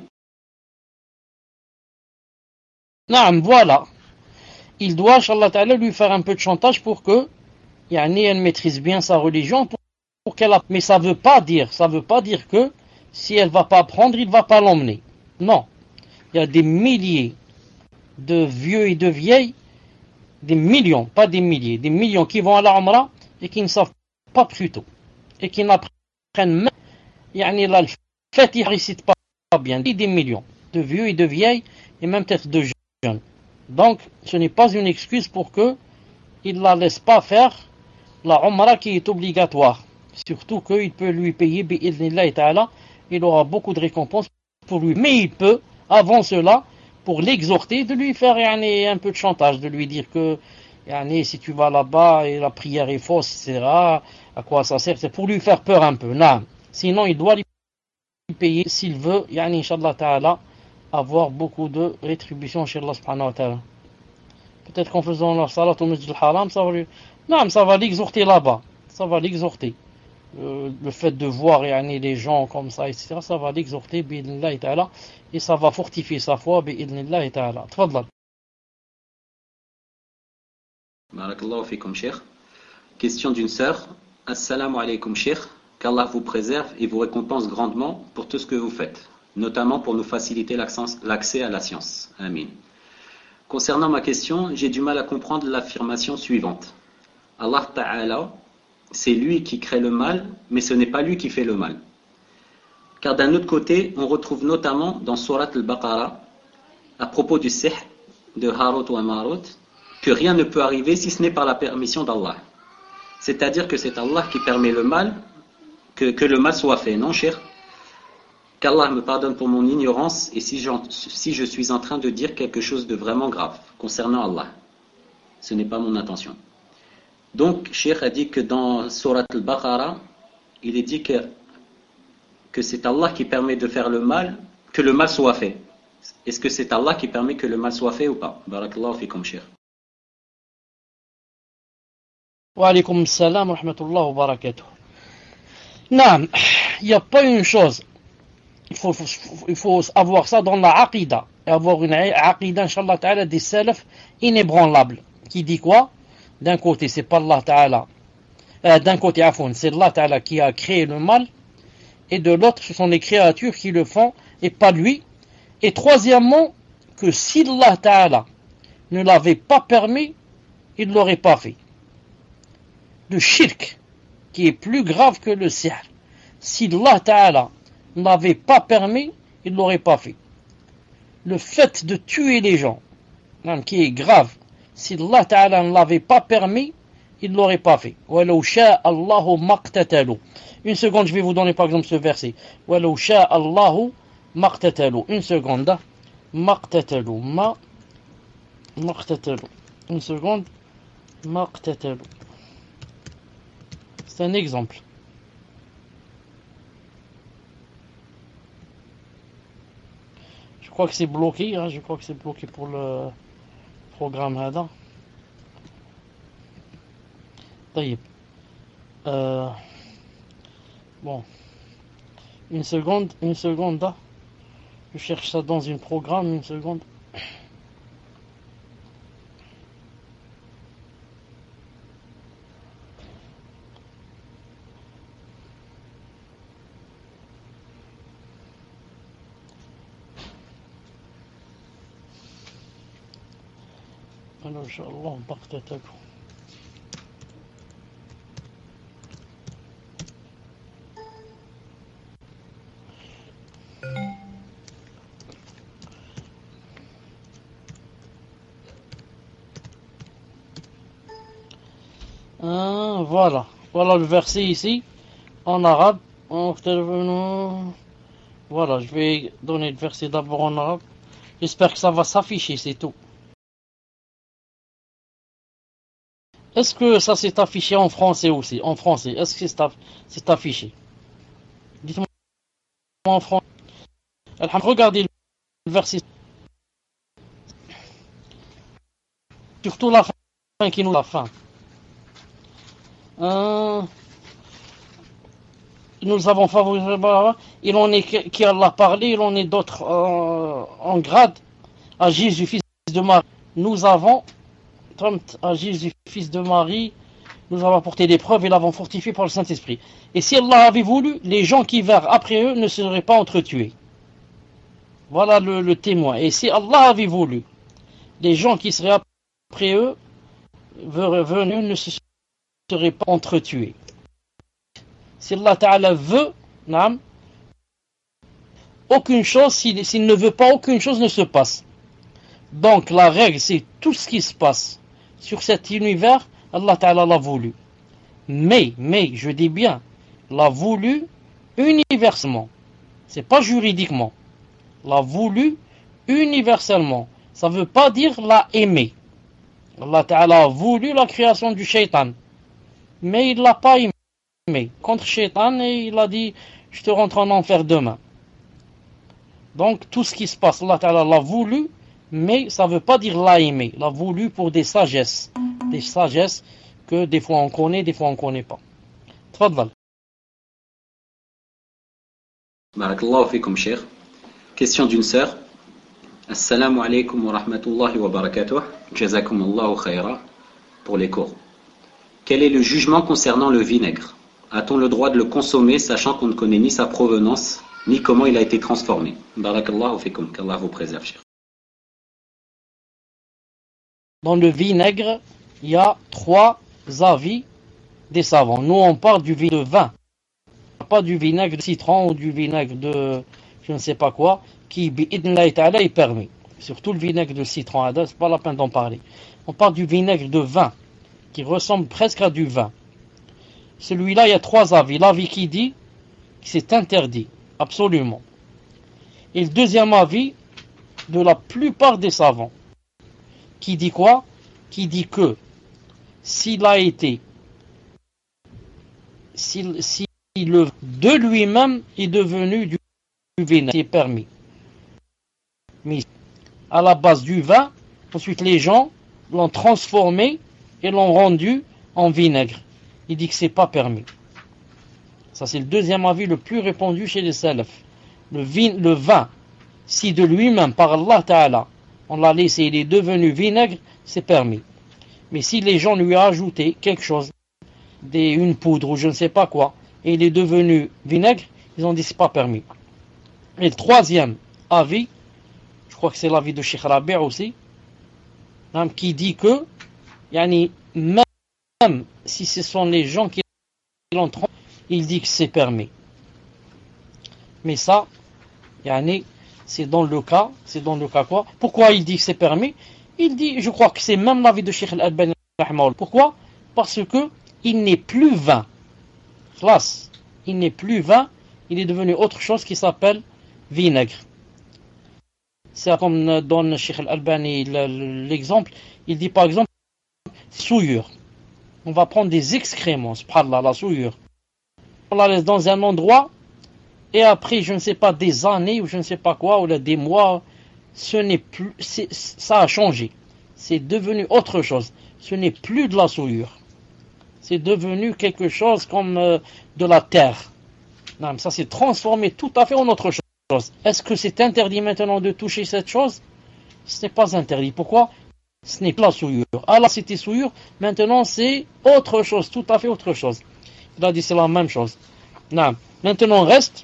Naam, voilà. Il doit, Inch'Allah Ta'ala, lui faire un peu de chantage pour que, elle maîtrise bien sa religion, pour qu'elle apprenne. Mais ça veut pas dire que si elle va pas apprendre, il va pas l'emmener. Non. Il y a des milliers de vieux et de vieilles, des millions, pas des milliers, des millions qui vont à la Umrah et qui ne savent pas plus tôt. Et qui n'apprennent même, là, le fait, ils ne récitent pas bien. Des millions de vieux et de vieilles, et même peut-être de jeunes. Donc, ce n'est pas une excuse pour que il ne la laisse pas faire la Umrah qui est obligatoire. Surtout qu'il peut lui payer, bi'idhnillahi ta'ala, il aura beaucoup de récompenses pour lui. Mais il peut, avant cela, pour l'exhorter, de lui faire un peu de chantage, de lui dire que si tu vas là-bas et la prière est fausse, etc., à quoi ça sert? C'est pour lui faire peur un peu. Non. Sinon, il doit lui payer s'il veut, Inch'Allah ta'ala, avoir beaucoup de rétribution chez Allah subhanahu wa ta'ala. Peut-être qu'en faisant la salat au Masjid al-Haram, ça va lui... Non, ça va l'exhorter là-bas. Ça va l'exhorter. Le fait de voir les gens comme ça, etc., ça va l'exhorter, bi'idhnillahi ta'ala, et ça va fortifier sa foi, bi'idhnillahi ta'ala. Tfaddal. Barakallahu fikum, cheikh. Question d'une sœur. Assalamu alaikum, cheikh. Qu'Allah vous préserve et vous récompense grandement pour tout ce que vous faites, notamment pour nous faciliter l'accès à la science. Amin. Concernant ma question, j'ai du mal à comprendre l'affirmation suivante. Allah Ta'ala, c'est lui qui crée le mal, mais ce n'est pas lui qui fait le mal. Car d'un autre côté, on retrouve notamment dans Surat al-Baqarah, à propos du sihr de Harut ou Marut, que rien ne peut arriver si ce n'est par la permission d'Allah. C'est-à-dire que c'est Allah qui permet le mal, que le mal soit fait, non, cher? Qu'Allah me pardonne pour mon ignorance et si je suis en train de dire quelque chose de vraiment grave concernant Allah. Ce n'est pas mon intention. Donc, Cheikh a dit que dans Surat al-Baqarah, il est dit que c'est Allah qui permet de faire le mal, que le mal soit fait. Est-ce que c'est Allah qui permet que le mal soit fait ou pas? Barakallahu fikum, Cheikh. Wa alaykum salam wa rahmatullahi wa barakatuh. Non, il n'y a pas une chose. Il faut avoir ça dans la aqidah. Et avoir une aqidah, Inch'Allah Ta'ala, des salaf inébranlables. Qui dit quoi? D'un côté, c'est pas Allah Ta'ala. D'un côté, c'est Allah Ta'ala qui a créé le mal. Et de l'autre, ce sont les créatures qui le font et pas lui. Et troisièmement, que si Allah Ta'ala ne l'avait pas permis, il ne l'aurait pas fait. Le shirk, qui est plus grave que le sihr. Si Allah Ta'ala ne l'avait pas permis, il ne l'aurait pas fait. Le fait de tuer les gens, qui est grave, si Allah Ta'ala ne l'avait pas permis, il ne l'aurait pas fait. وَلَوْ شَاءَ اللَّهُ مَقْتَتَلُوا. Une seconde, je vais vous donner par exemple ce verset. وَلَوْ شَاءَ اللَّهُ مَقْتَتَلُوا. Une seconde. مَقْتَتَلُوا. مَقْتَتَلُوا. Une seconde. مَقْتَتَلُوا. C'est un exemple. Je crois que c'est bloqué. Je crois que c'est bloqué pour le programme هذا. طيب. Bon. Une seconde. Je cherche ça dans un programme. Une seconde. Alors, Inch'Allah, on part tête à coup. Voilà. Voilà le verset ici, en arabe. Voilà, je vais donner le verset d'abord en arabe. J'espère que ça va s'afficher, c'est tout. Est-ce que ça s'est affiché en français aussi? En français, est-ce que c'est affiché? Dites-moi en français. Regardez le verset. Surtout la fin qui nous la fin. Nous avons favorisé, il en est qui Allah parlé, il en est d'autres en grade. À Jésus, fils de Marie, nous avons, à Jésus, fils de Marie, nous avons apporté des preuves et l'avons fortifié par le Saint-Esprit. Et si Allah avait voulu, les gens qui vinrent après eux ne seraient pas entretués. Voilà le témoin. Et si Allah avait voulu, les gens qui seraient après eux venus ne se seraient pas entretués. Si Allah Ta'ala veut, aucune chose, s'il ne veut pas, aucune chose ne se passe. Donc la règle, c'est tout ce qui se passe sur cet univers, Allah Ta'ala l'a voulu. Mais, je dis bien, l'a voulu universellement. C'est pas juridiquement. L'a voulu universellement. Ça veut pas dire l'a aimé. Allah Ta'ala a voulu la création du shaitan. Mais il l'a pas aimé. Contre shaitan, et il a dit, je te rentre en enfer demain. Donc tout ce qui se passe, Allah Ta'ala l'a voulu, mais ça ne veut pas dire l'a aimé. L'a voulu pour des sagesses. Des sagesses que des fois on connaît, des fois on ne connaît pas. Tfadlal. Barakallahu fikum, cheikh. Question d'une sœur. Assalamu alaikum wa rahmatullahi wa barakatuh. Jazakumullahu khaira pour les cours. Quel est le jugement concernant le vinaigre? A-t-on le droit de le consommer sachant qu'on ne connaît ni sa provenance, ni comment il a été transformé? Barakallahu fikum, qu'Allah vous préserve, cheikh. Dans le vinaigre, il y a 3 avis des savants. Nous, on parle du vinaigre de vin, pas du vinaigre de citron ou du vinaigre de je ne sais pas quoi, qui, bi'idnillahi ta'ala, est permis. Surtout le vinaigre de citron, c'est pas la peine d'en parler. On parle du vinaigre de vin, qui ressemble presque à du vin. Celui-là, il y a 3 avis. L'avis qui dit que c'est interdit, absolument. Et le deuxième avis de la plupart des savants, qui dit quoi? Qui dit que s'il a été, si le de lui-même est devenu du vinaigre, c'est permis. Mais à la base du vin, ensuite les gens l'ont transformé et l'ont rendu en vinaigre. Il dit que c'est pas permis. Ça, c'est le deuxième avis le plus répandu chez les salafs. Le vin, si de lui-même, par Allah Ta'ala, on l'a laissé, il est devenu vinaigre, c'est permis. Mais si les gens lui ont ajouté quelque chose, une poudre ou je ne sais pas quoi, et il est devenu vinaigre, ils ont dit que c'est pas permis. Et le troisième avis, je crois que c'est l'avis de Cheikh Rabi' aussi, qui dit que, même si ce sont les gens qui l'ont trompé, il dit que c'est permis. Mais ça, c'est dans le cas quoi? Pourquoi il dit que c'est permis? Il dit, je crois que c'est même l'avis de Cheikh Al-Albani. Pourquoi? Parce que il n'est plus vin. Classe, il n'est plus vin, il est devenu autre chose qui s'appelle vinaigre. C'est comme donne Cheikh Al-Albani l'exemple. Il dit par exemple souillure. On va prendre des excréments, subhanallah, la souillure. On la laisse dans un endroit, et après, je ne sais pas, des années, ou je ne sais pas quoi, ou des mois, ce n'est plus, ça a changé. C'est devenu autre chose. Ce n'est plus de la souillure. C'est devenu quelque chose comme de la terre. Non, ça s'est transformé tout à fait en autre chose. Est-ce que c'est interdit maintenant de toucher cette chose? Ce n'est pas interdit. Pourquoi? Ce n'est pas la souillure. Alors c'était souillure, maintenant c'est autre chose, tout à fait autre chose. Il a dit c'est la même chose. Non. Maintenant reste,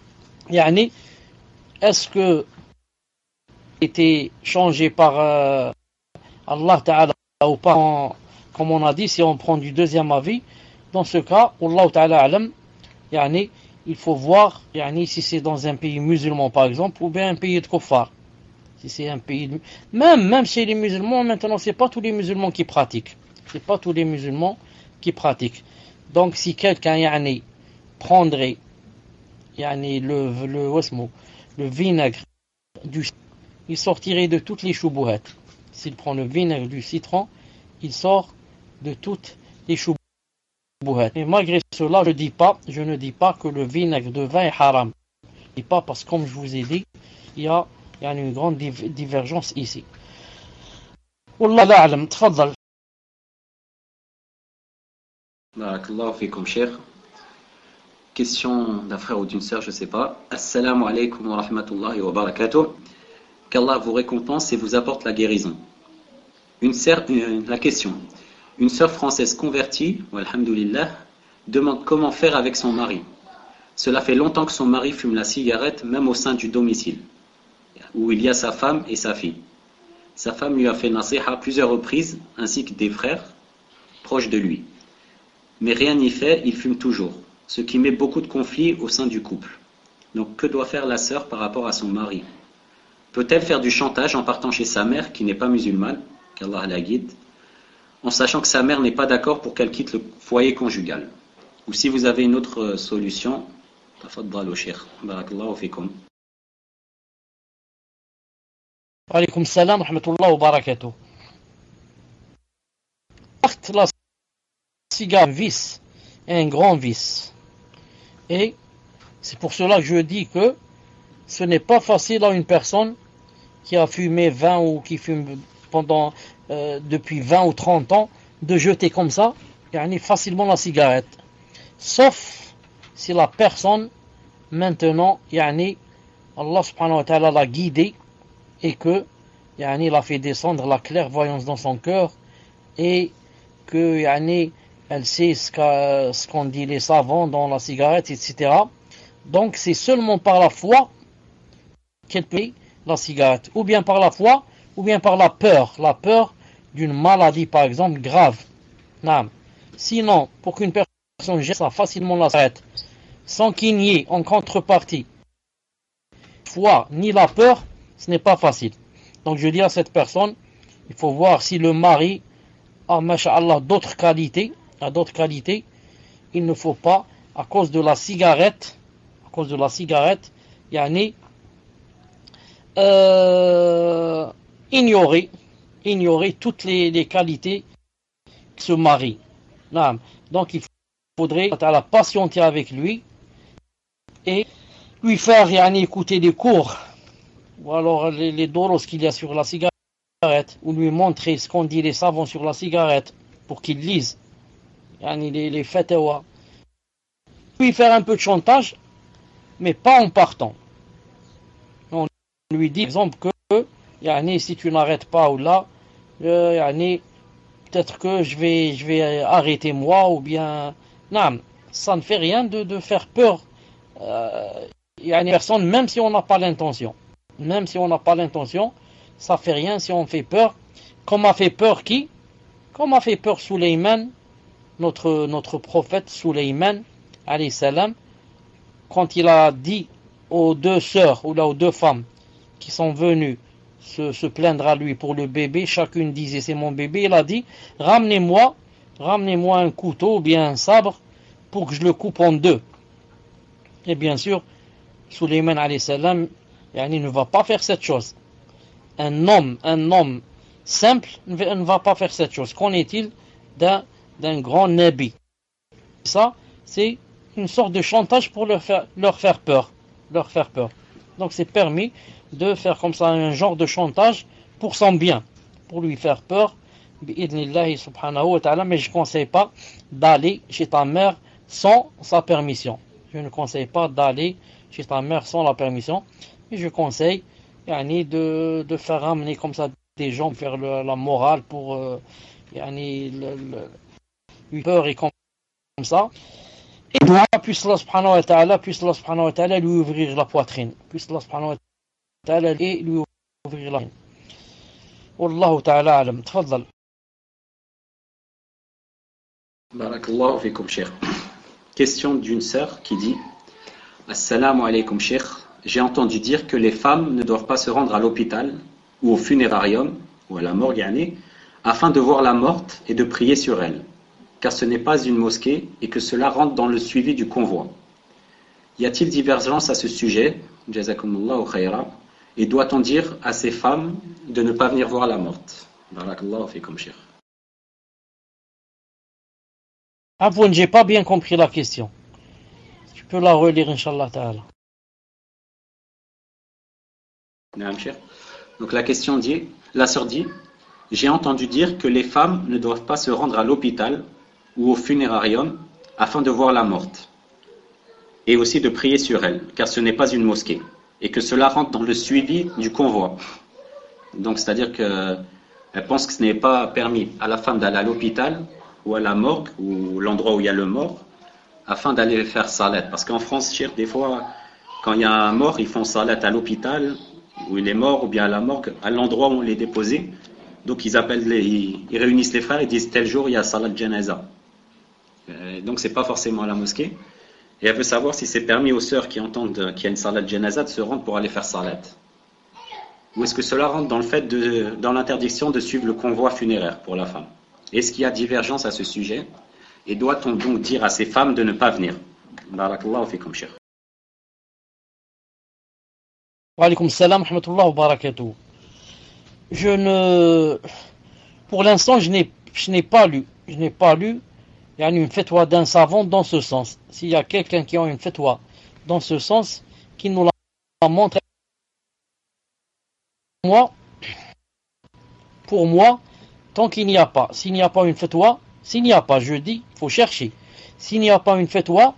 est-ce que été changé par Allah Ta'ala ou pas, comme on a dit, si on prend du deuxième avis, dans ce cas, Wallahu ta'ala alam, yani, il faut voir yani, si c'est dans un pays musulman par exemple, ou bien un pays de kuffar. Si c'est un pays de... Même chez les musulmans, maintenant, c'est pas tous les musulmans qui pratiquent. C'est pas tous les musulmans qui pratiquent. Donc, si quelqu'un yani, prendrait yani, le vinaigre du il sortirait de toutes les choubouhats. S'il prend le vinaigre du citron, il sort de toutes les choubouhats. Et malgré cela, je ne dis pas que le vinaigre de vin est haram. Je ne dis pas parce que, comme je vous ai dit, il y a une grande divergence ici. Wallahu a'lam, tfaddal. Barakallahu fikum, cher. Question d'un frère ou d'une sœur, je ne sais pas. Assalamu alaikum wa rahmatullahi wa barakatuh. Qu'Allah vous récompense et vous apporte la guérison. La question. Une sœur française convertie, alhamdoulilah, demande comment faire avec son mari. Cela fait longtemps que son mari fume la cigarette, même au sein du domicile, où il y a sa femme et sa fille. Sa femme lui a fait nasiha à plusieurs reprises, ainsi que des frères proches de lui. Mais rien n'y fait, il fume toujours, ce qui met beaucoup de conflits au sein du couple. Donc que doit faire la sœur par rapport à son mari? Peut-elle faire du chantage en partant chez sa mère, qui n'est pas musulmane, qu'Allah la guide, en sachant que sa mère n'est pas d'accord pour qu'elle quitte le foyer conjugal? Ou si vous avez une autre solution, tafaddalu cheikh. Barakallahu fikum. Wa alaykum salam wa rahmatullahi wa barakatuh. La cigarette, un vice, un grand vice. Et c'est pour cela que je dis que ce n'est pas facile à une personne qui a fumé 20 ou qui fume pendant depuis 20 ou 30 ans de jeter comme ça facilement la cigarette. Sauf si la personne maintenant Allah subhanahu wa ta'ala l'a guidé et que il a fait descendre la clairvoyance dans son cœur et que elle sait ce qu'on dit les savants dans la cigarette, etc. Donc c'est seulement par la foi qu'elle peut la cigarette, ou bien par la foi, ou bien par la peur d'une maladie par exemple grave. Non. Sinon, pour qu'une personne jette ça facilement la cigarette, sans qu'il n'y ait en contrepartie foi ni la peur, ce n'est pas facile. Donc je dis à cette personne, il faut voir si le mari a, masha'Allah, d'autres qualités, il ne faut pas, à cause de la cigarette, ignorer toutes les qualités de ce mari. Donc il faudrait la patienter avec lui et lui faire écouter des cours ou alors les doros qu'il y a sur la cigarette, ou lui montrer ce qu'on dit les savants sur la cigarette pour qu'il lise les fatwa. Lui faire un peu de chantage, mais pas en partant. On lui dit par exemple que si tu n'arrêtes pas ou là, peut-être que je vais arrêter moi, ou bien non, ça ne fait rien de faire peur personne, même si on n'a pas l'intention. Ça fait rien si on fait peur. Comme a fait peur qui? Comme a fait peur Sulayman, notre prophète Sulayman, alayhi salam, quand il a dit aux deux sœurs, ou aux deux femmes qui sont venues se plaindre à lui pour le bébé, chacune disait c'est mon bébé, il a dit ramenez-moi un couteau ou bien un sabre pour que je le coupe en deux. Et bien sûr, Sulayman alayhi salam ne va pas faire cette chose. Un homme simple ne va pas faire cette chose. Qu'en est-il d'un grand nabi? Ça, c'est une sorte de chantage pour leur faire peur. Donc c'est permis de faire comme ça un genre de chantage pour son bien, pour lui faire peur, bi'idnillahi subhanahu wa ta'ala. Mais je ne conseille pas d'aller chez ta mère sans sa permission. Je ne conseille pas d'aller chez ta mère sans la permission, mais je conseille de faire ramener comme ça des gens, faire la morale pour lui peur et comme ça. Et puisse Allah subhanahu wa ta'ala lui ouvrir la poitrine. Puisse Allah subhanahu wa ta'ala lui ouvrir la poitrine. Wallahu ta'ala alam. Tfaddal. Barakallahu fikum, cheikh. Question d'une sœur qui dit: Assalamu alaikum, cheikh. J'ai entendu dire que les femmes ne doivent pas se rendre à l'hôpital ou au funérarium ou à la morgue afin de voir la morte et de prier sur elle, car ce n'est pas une mosquée et que cela rentre dans le suivi du convoi. Y a-t-il divergence à ce sujet? Jazakumullahu khayra. Et doit-on dire à ces femmes de ne pas venir voir la morte? Barakallahu fikum, cheikh. Avoue, j'ai pas bien compris la question. Tu peux la relire, Inch'Allah Ta'ala. Donc la question dit, la sœur dit: j'ai entendu dire que les femmes ne doivent pas se rendre à l'hôpital ou au funérarium afin de voir la morte et aussi de prier sur elle, car ce n'est pas une mosquée et que cela rentre dans le suivi du convoi. Donc c'est-à-dire qu'elle pense que ce n'est pas permis à la femme d'aller à l'hôpital ou à la morgue ou l'endroit où il y a le mort afin d'aller faire salat. Parce qu'en France, des fois, quand il y a un mort, ils font salat à l'hôpital où il est mort, ou bien à la morgue, à l'endroit où on l'est déposé. Donc ils réunissent les frères et disent tel jour il y a salat janaza. Donc c'est pas forcément à la mosquée. Et elle veut savoir si c'est permis aux sœurs qui entendent qu'il y a une salat janaza de se rendre pour aller faire salat. Ou est-ce que cela rentre dans le fait dans l'interdiction de suivre le convoi funéraire pour la femme? Est-ce qu'il y a divergence à ce sujet? Et doit-on donc dire à ces femmes de ne pas venir? Barakallahu fikum, cheikh. Wa alaykoum salam wa rahmatullahi wa barakatuh. Pour l'instant, je n'ai pas lu. Il y a une fatwa d'un savant dans ce sens. S'il y a quelqu'un qui a une fatwa dans ce sens, qui nous la montre. Pour moi, tant qu'il n'y a pas, s'il n'y a pas une fatwa, je dis, il faut chercher. S'il n'y a pas une fatwa,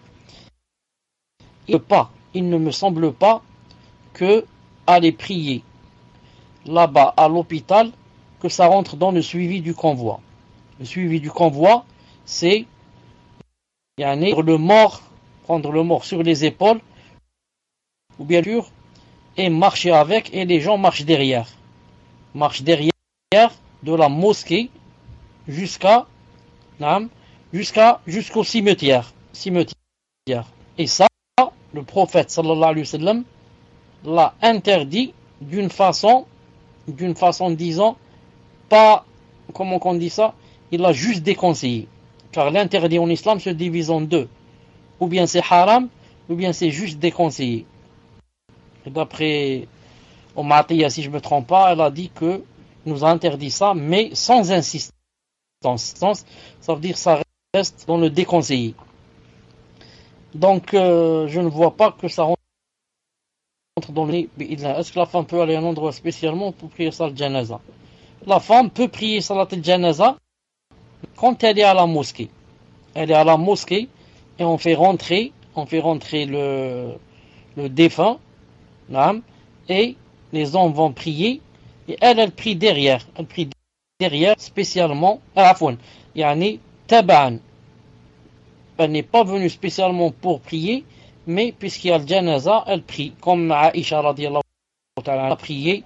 il ne me semble pas que aller prier là-bas à l'hôpital, que ça rentre dans le suivi du convoi. Le suivi du convoi, c'est prendre le mort sur les épaules, ou bien sûr, et marcher avec, et les gens marchent derrière. De la mosquée jusqu'au cimetière. Et ça, le prophète sallallahu alayhi wa sallam l'a interdit d'une façon disant pas, comment on dit ça, il l'a juste déconseillé. Car l'interdit en islam se divise en deux. Ou bien c'est haram, ou bien c'est juste déconseillé. Et d'après Omatiya, si je ne me trompe pas, elle a dit que nous a interdit ça, mais sans insistance. Ça veut dire que ça reste dans le déconseillé. Donc, je ne vois pas que ça rentre dans les... Est-ce que la femme peut aller à un endroit spécialement pour prier salat janaza? La femme peut prier salat janaza quand elle est à la mosquée. Elle est à la mosquée et on fait rentrer le défunt, et les hommes vont prier, et elle prie derrière. Elle prie derrière spécialement, tab'an. Elle n'est pas venue spécialement pour prier, mais puisqu'il y a le janaza, elle prie. Comme Aïcha radiyallahu ta'ala a prié,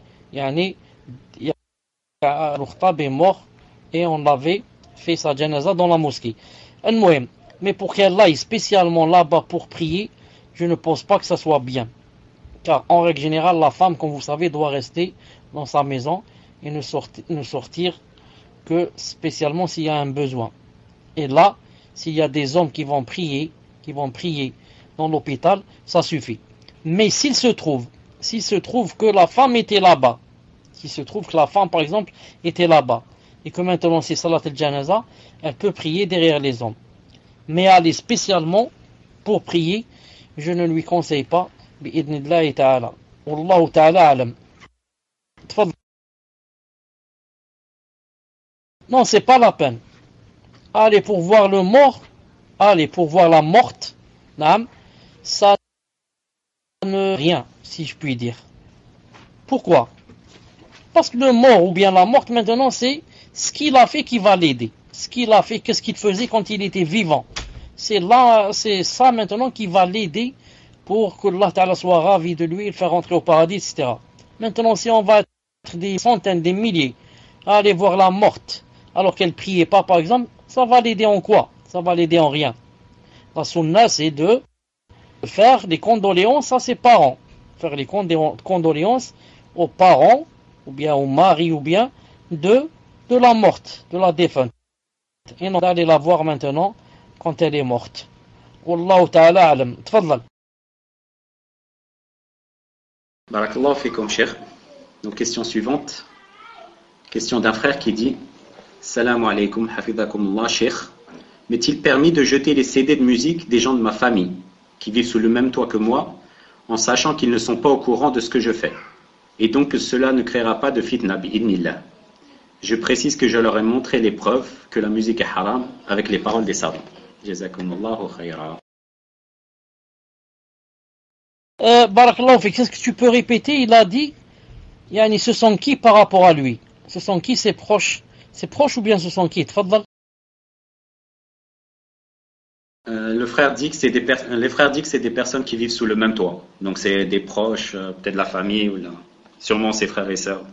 Al-Mukhtab est mort, et on l'avait fait sa janaza dans la mosquée. Mais pour qu'elle aille spécialement là-bas pour prier, je ne pense pas que ça soit bien. Car en règle générale, la femme, comme vous savez, doit rester dans sa maison et ne sortir que spécialement s'il y a un besoin. Et là, s'il y a des hommes qui vont prier dans l'hôpital, ça suffit. Mais s'il se trouve que la femme était là-bas, par exemple, était là-bas, et que maintenant c'est salat al-janaza, elle peut prier derrière les hommes. Mais aller spécialement pour prier, je ne lui conseille pas. Bi'idnillahi ta'ala. Wallahu ta'ala alam. Non, c'est pas la peine. Aller pour voir le mort, aller pour voir la morte, ça ne rien, si je puis dire. Pourquoi? Parce que le mort ou bien la morte maintenant, c'est ce qu'il a fait qui va l'aider. Ce qu'il a fait, qu'est-ce qu'il faisait quand il était vivant. C'est ça maintenant qui va l'aider pour que Allah Ta'ala soit ravi de lui et le faire rentrer au paradis, etc. Maintenant, si on va être des centaines, des milliers à aller voir la morte alors qu'elle priait pas, par exemple, ça va l'aider en quoi? Ça va l'aider en rien. La sunna, c'est de faire des condoléances à ses parents. Faire les condoléances aux parents, ou bien au mari, ou bien de la morte, de la défunte. Et non d'aller la voir maintenant quand elle est morte. Wallahu ta'ala alam. Tfadlal. Barakallahu fikum, cher. Donc, question suivante. Question d'un frère qui dit: Salam alaikum, hafidhakumullah, cheikh. M'est-il permis de jeter les CD de musique des gens de ma famille, qui vivent sous le même toit que moi, en sachant qu'ils ne sont pas au courant de ce que je fais, et donc que cela ne créera pas de fitna bi'idnillah. Je précise que je leur ai montré les preuves que la musique est haram avec les paroles des savants. Jazakumullahu khayra. Barakallahu fik, est-ce que tu peux répéter? Il a dit, yani, ce sont qui par rapport à lui? Ce sont qui ses proches? Ses proches ou bien ce sont qui? Tfadlal. Le frère dit que c'est les frères disent que c'est des personnes qui vivent sous le même toit. Donc c'est des proches, peut-être la famille, ou sûrement ses frères et sœurs.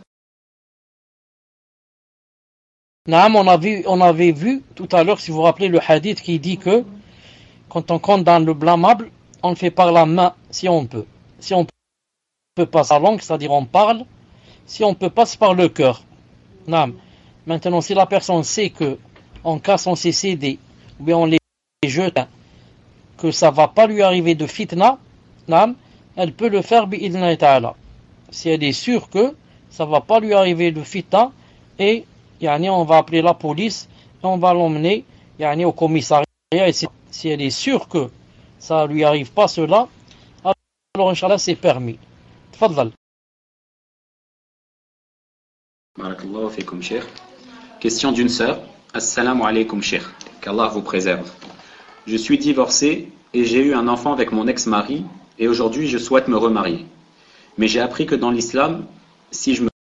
Naam, on avait vu tout à l'heure, si vous vous rappelez, le hadith qui dit que quand on condamne le blâmable, on le fait par la main, si on peut. Si on peut pas sa langue, c'est-à-dire on parle. Si on peut pas, c'est par le cœur. Naam. Maintenant, si la personne sait que en cassant ses CD, ou bien on les jette, que ça va pas lui arriver de fitna, naam, elle peut le faire bi'idna ta'ala. Si elle est sûre que ça va pas lui arriver de fitna, et yani, on va appeler la police, et on va l'emmener yani, au commissariat, et si elle est sûre que ça lui arrive pas cela, alors Inch'Allah c'est permis. Tfadlal. Barakallahu fikum, cheikh. Question d'une sœur. Assalamu alaikum, cheikh. Qu'Allah vous préserve. Je suis divorcé et j'ai eu un enfant avec mon ex-mari et aujourd'hui je souhaite me remarier. Mais j'ai appris que dans l'islam, si je me...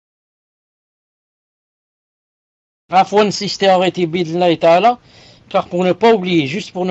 Afwan si je t'ai arrêté bid'Allah ta'ala, car pour ne pas oublier, juste pour ne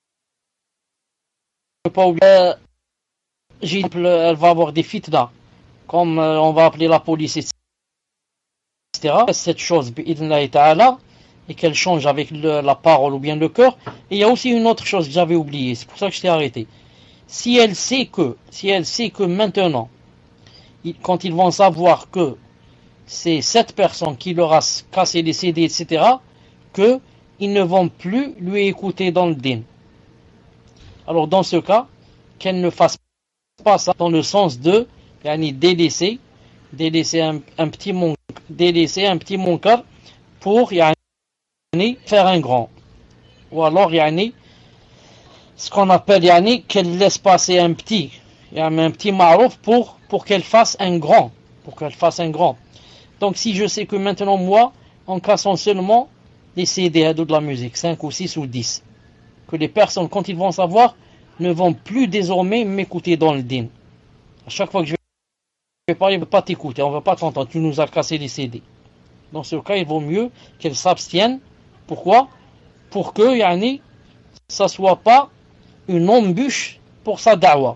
pas oublier, elle va avoir des fitna, comme on va appeler la police, etc. Cette chose, bi'idhnillahi ta'ala, et qu'elle change avec la parole ou bien le cœur. Et il y a aussi une autre chose que j'avais oubliée, c'est pour ça que je t'ai arrêté. Si elle sait que maintenant, quand ils vont savoir que c'est cette personne qui leur a cassé les CD, etc., qu'ils ne vont plus lui écouter dans le din. Alors dans ce cas, qu'elle ne fasse pas ça dans le sens de yani, délaisser un petit munkar pour yani, faire un grand. Ou alors yani, ce qu'on appelle yani, qu'elle laisse passer un petit ma'rouf pour qu'elle fasse un grand. Donc si je sais que maintenant moi, en cassant seulement les CD de la musique, 5 ou 6 ou 10, que les personnes, quand ils vont savoir, ne vont plus désormais m'écouter dans le din. À chaque fois que je vais parler, on ne va pas t'écouter, on ne va pas t'entendre, tu nous as cassé les CD. Dans ce cas, il vaut mieux qu'elle s'abstienne. Pourquoi? Pour que yani, ça ne soit pas une embûche pour sa da'wa.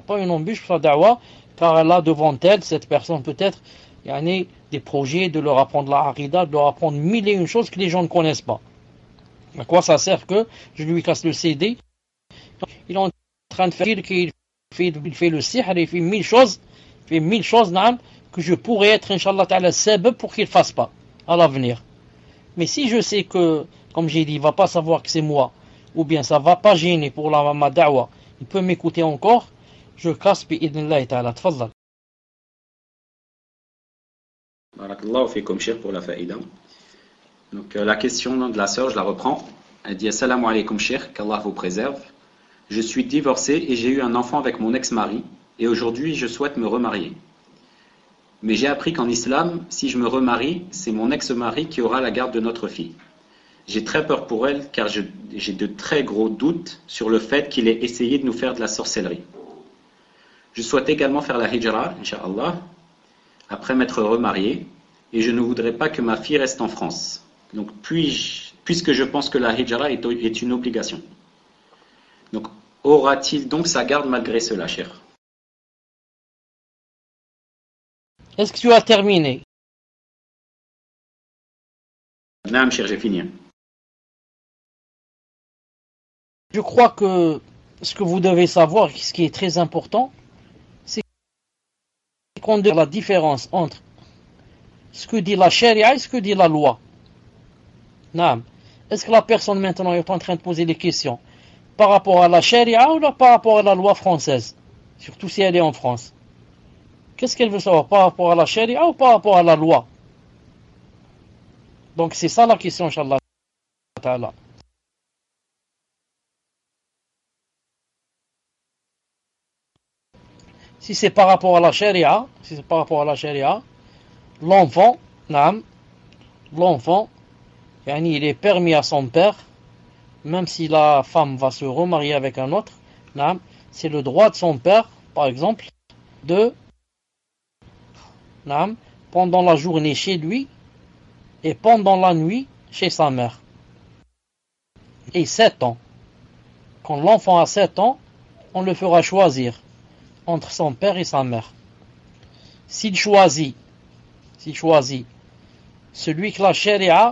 Car elle a devant elle, cette personne peut-être, yani, des projets de leur apprendre la harida, de leur apprendre mille et une choses que les gens ne connaissent pas. À quoi ça sert que je lui casse le CD? Il est en train de faire qu'il fait le sihr, il fait mille choses, que je pourrais être, Inch'Allah ta'ala, sabab pour qu'il ne fasse pas à l'avenir. Mais si je sais que, comme j'ai dit, il ne va pas savoir que c'est moi, ou bien ça ne va pas gêner pour ma da'wa, il peut m'écouter encore, je casse bi'idnillahi ta'ala. Tfadlal. Barakallahu fikum, cheikh, pour la faïda. Donc la question de la sœur, je la reprends. Elle dit: Assalamu alaikum, cheikh, qu'Allah vous préserve. Je suis divorcé et j'ai eu un enfant avec mon ex-mari et aujourd'hui je souhaite me remarier. Mais j'ai appris qu'en islam, si je me remarie, c'est mon ex-mari qui aura la garde de notre fille. J'ai très peur pour elle car j'ai de très gros doutes sur le fait qu'il ait essayé de nous faire de la sorcellerie. Je souhaite également faire la hijra, Inch'Allah, après m'être remarié et je ne voudrais pas que ma fille reste en France. Donc puisque je pense que la hijra est une obligation. Donc aura-t-il donc sa garde malgré cela, cher? Est-ce que tu as terminé? Non, cher, j'ai fini. Je crois que ce que vous devez savoir, ce qui est très important, c'est qu'on doit la différence entre ce que dit la charia et ce que dit la loi. Naam. Est-ce que la personne maintenant est en train de poser des questions par rapport à la charia ou par rapport à la loi française, surtout si elle est en France? Qu'est-ce qu'elle veut savoir, par rapport à la charia ou par rapport à la loi? Donc c'est ça la question, Inch'Allah Ta'ala. Si c'est par rapport à la charia, l'enfant, naam, l'enfant, il est permis à son père, même si la femme va se remarier avec un autre, naam, c'est le droit de son père, par exemple, de, naam, pendant la journée chez lui et pendant la nuit chez sa mère. Et 7 ans. Quand l'enfant a 7 ans, on le fera choisir entre son père et sa mère. S'il choisit celui que la charia,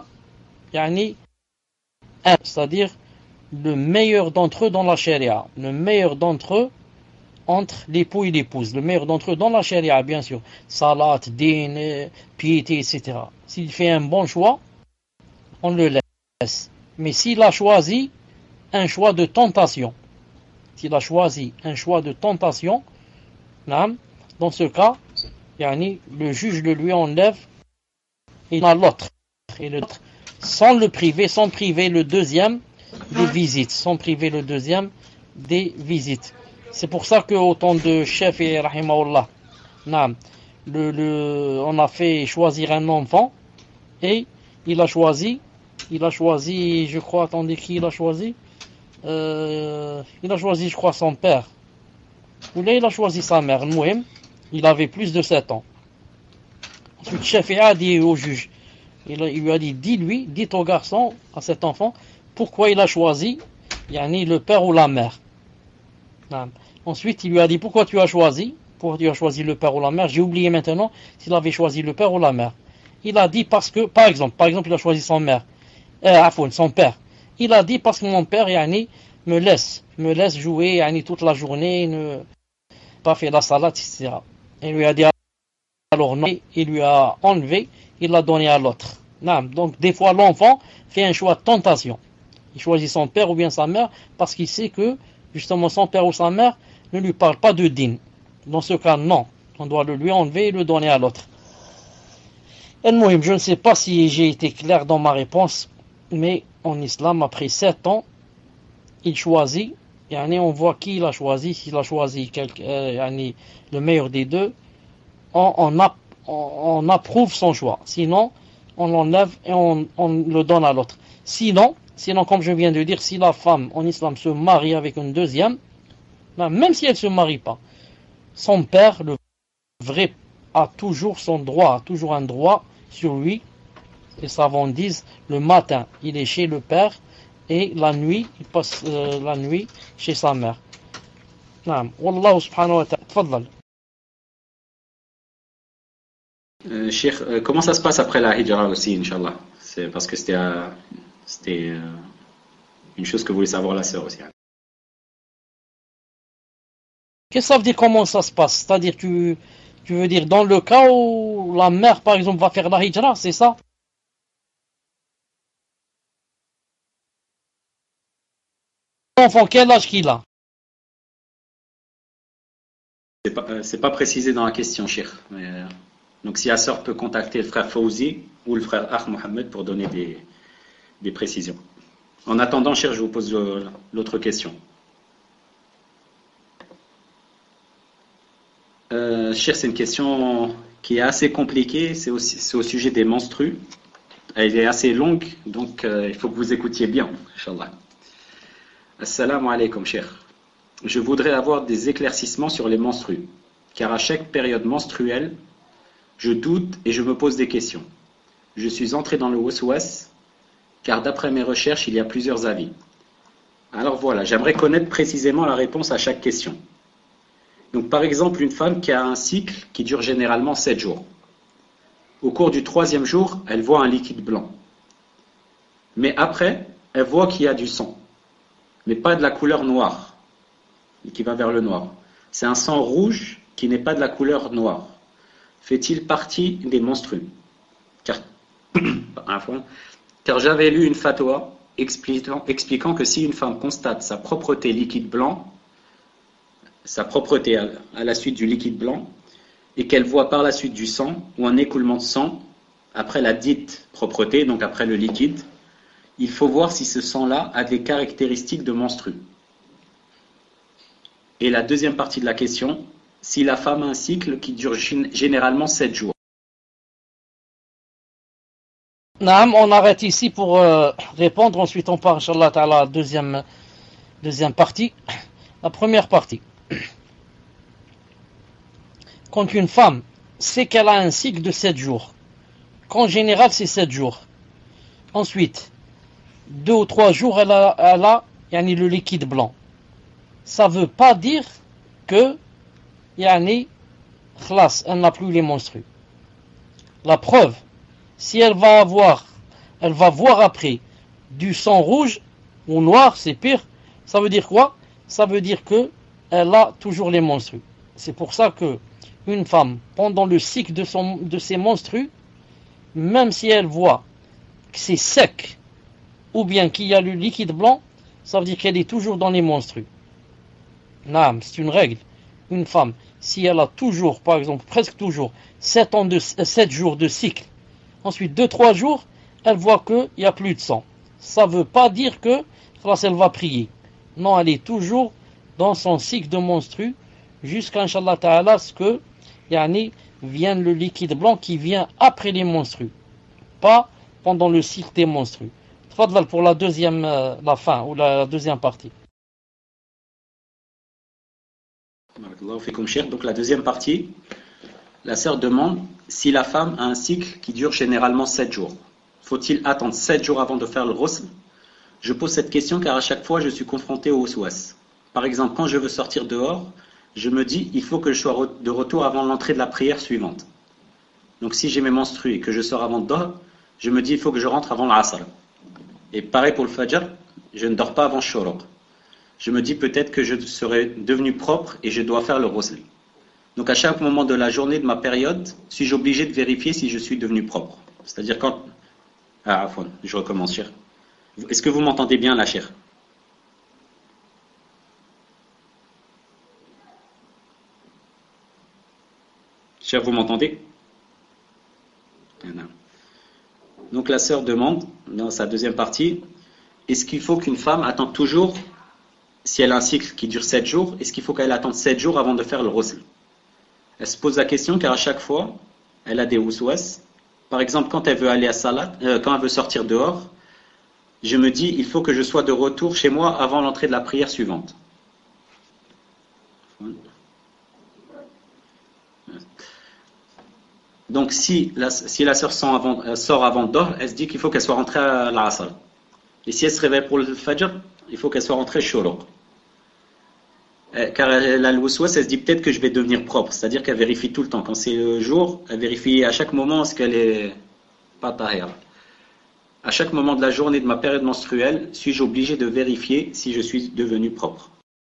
c'est-à-dire le meilleur d'entre eux dans la charia, le meilleur d'entre eux entre l'époux et l'épouse, le meilleur d'entre eux dans la charia, bien sûr, salat, din, piété, etc. S'il fait un bon choix, on le laisse. Mais s'il a choisi un choix de tentation, dans ce cas, le juge le lui enlève et à l'autre, sans priver le deuxième des visites, C'est pour ça qu'au temps de Shafi'i rahimahullah, on a fait choisir un enfant et il a choisi, je crois, attendez, qui il a choisi? Il a choisi, je crois, son père. Ou là, il a choisi sa mère. Mouhim, il avait plus de 7 ans. Ensuite, Shafi'i a dit au juge, il lui a dit, dis au garçon, à cet enfant, pourquoi il a choisi le père ou la mère. Ensuite, il lui a dit, pourquoi tu as choisi le père ou la mère? J'ai oublié maintenant s'il avait choisi le père ou la mère. Il a dit parce que, par exemple, il a choisi son père. Il a dit parce que mon père, me laisse jouer, toute la journée, ne pas faire la salade, etc. Il lui a dit alors non, il lui a enlevé, il l'a donné à l'autre. Donc, des fois, l'enfant fait un choix de tentation. Il choisit son père ou bien sa mère parce qu'il sait que, justement, son père ou sa mère ne lui parle pas de din. Dans ce cas, non. On doit le lui enlever et le donner à l'autre. Je ne sais pas si j'ai été clair dans ma réponse, mais en islam, après 7 ans, il choisit, on voit qui il a choisi. S'il a choisi le meilleur des deux, on approuve son choix. Sinon, on l'enlève et on le donne à l'autre. Sinon, comme je viens de dire, si la femme en islam se marie avec une deuxième, même si elle ne se marie pas, son père, le vrai, a toujours un droit sur lui. Les savants disent, le matin, il est chez le père, et la nuit, il passe la nuit chez sa mère. Wallahu subhanahu wa ta'ala. Tfaddal. Cheikh, comment ça se passe après la hijra aussi, Inch'Allah? C'est parce que c'était une chose que voulait savoir la sœur aussi. Qu'est-ce que ça veut dire comment ça se passe? C'est-à-dire, tu veux dire dans le cas où la mère, par exemple, va faire la hijra, c'est ça? L'enfant, quel âge qu'il a? C'est pas précisé dans la question, Cheikh. Donc si la sœur peut contacter le frère Fawzi ou le frère Akh Mohamed pour donner des précisions. En attendant, Cheikh, je vous pose l'autre question. Cheikh, c'est une question qui est assez compliquée. C'est au sujet des menstrues. Elle est assez longue, donc il faut que vous écoutiez bien, Inch'Allah. Assalamu alaikum, Cheikh. Je voudrais avoir des éclaircissements sur les menstrues, car à chaque période menstruelle, je doute et je me pose des questions. Je suis entré dans le waswas, car d'après mes recherches, il y a plusieurs avis. Alors voilà, j'aimerais connaître précisément la réponse à chaque question. Donc par exemple, une femme qui a un cycle qui dure généralement 7 jours. Au cours du 3e jour, elle voit un liquide blanc. Mais après, elle voit qu'il y a du sang. mais pas de la couleur noire, qui va vers le noir. C'est un sang rouge qui n'est pas de la couleur noire. Fait-il partie des menstrues? Car, car j'avais lu une fatwa expliquant que si une femme constate sa propreté liquide blanc, sa propreté à la suite du liquide blanc, et qu'elle voit par la suite du sang ou un écoulement de sang après la dite propreté, donc après le liquide, il faut voir si ce sang-là a des caractéristiques de menstru. Et la deuxième partie de la question, si la femme a un cycle qui dure généralement 7 jours. Naam, on arrête ici pour répondre, ensuite on part, Inch'Allah Ta'ala, à la deuxième partie. La première partie. Quand une femme sait qu'elle a un cycle de 7 jours, qu'en général c'est 7 jours, ensuite, 2 ou 3 jours, elle a le liquide blanc. Ça ne veut pas dire que khlas, elle n'a plus les menstrues. La preuve, si elle va voir après du sang rouge ou noir, c'est pire, ça veut dire quoi? Ça veut dire que elle a toujours les menstrues. C'est pour ça que une femme, pendant le cycle de ses menstrues, même si elle voit que c'est sec ou bien qu'il y a le liquide blanc, ça veut dire qu'elle est toujours dans les menstrues. Naam, c'est une règle. Une femme, si elle a toujours, par exemple, presque toujours 7 jours de cycle, ensuite 2-3 jours, elle voit qu'il n'y a plus de sang. Ça ne veut pas dire que elle va prier. Non, elle est toujours dans son cycle de menstrues jusqu'à, Inch'Allah Ta'ala, ce que vienne le liquide blanc qui vient après les menstrues, pas pendant le cycle des menstrues. Tfadal pour la fin ou la deuxième partie. Donc la deuxième partie, la sœur demande si la femme a un cycle qui dure généralement 7 jours. Faut-il attendre 7 jours avant de faire le ghusl? Je pose cette question car à chaque fois je suis confronté au waswas. Par exemple, quand je veux sortir dehors, je me dis il faut que je sois de retour avant l'entrée de la prière suivante. Donc si j'ai mes menstrues et que je sors avant Dohr, je me dis il faut que je rentre avant l'Asr. Et pareil pour le Fajr, je ne dors pas avant Shuruq. Je me dis peut-être que je serai devenu propre et je dois faire le ghusl. Donc à chaque moment de la journée, de ma période, suis-je obligé de vérifier si je suis devenu propre? C'est-à-dire quand... je recommence, cher. Est-ce que vous m'entendez bien là, cher? Cher, vous m'entendez? Donc la sœur demande, dans sa deuxième partie, est-ce qu'il faut qu'une femme attende toujours, si elle a un cycle qui dure 7 jours, est-ce qu'il faut qu'elle attende 7 jours avant de faire le ghusl? Elle se pose la question car à chaque fois, elle a des waswas. Par exemple, quand elle veut aller à Salat, quand elle veut sortir dehors, je me dis, il faut que je sois de retour chez moi avant l'entrée de la prière suivante. Donc si la sœur sort avant Dohr, elle se dit qu'il faut qu'elle soit rentrée à l'Asr. Et si elle se réveille pour le Fajr, il faut qu'elle soit rentrée Shuruq. Car elle a le waswas, elle se dit peut-être que je vais devenir propre. C'est-à-dire qu'elle vérifie tout le temps. Quand c'est le jour, elle vérifie à chaque moment est-ce qu'elle est pas tahir. À chaque moment de la journée de ma période menstruelle, suis-je obligé de vérifier si je suis devenu propre?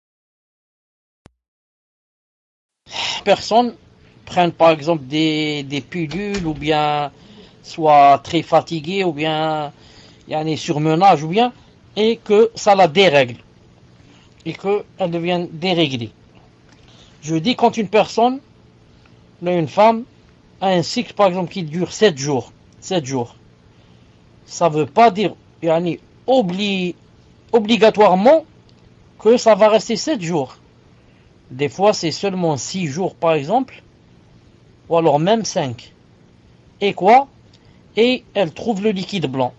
Personne prennent par exemple des pilules ou bien soit très fatigué ou bien surmenage ou bien et que ça la dérègle et qu'elle devienne déréglée. Je dis quand une personne, une femme, a un cycle par exemple qui dure 7 jours, ça ne veut pas dire obligatoirement que ça va rester 7 jours. Des fois c'est seulement 6 jours par exemple, ou alors même 5. Et quoi? Et elle trouve le liquide blanc.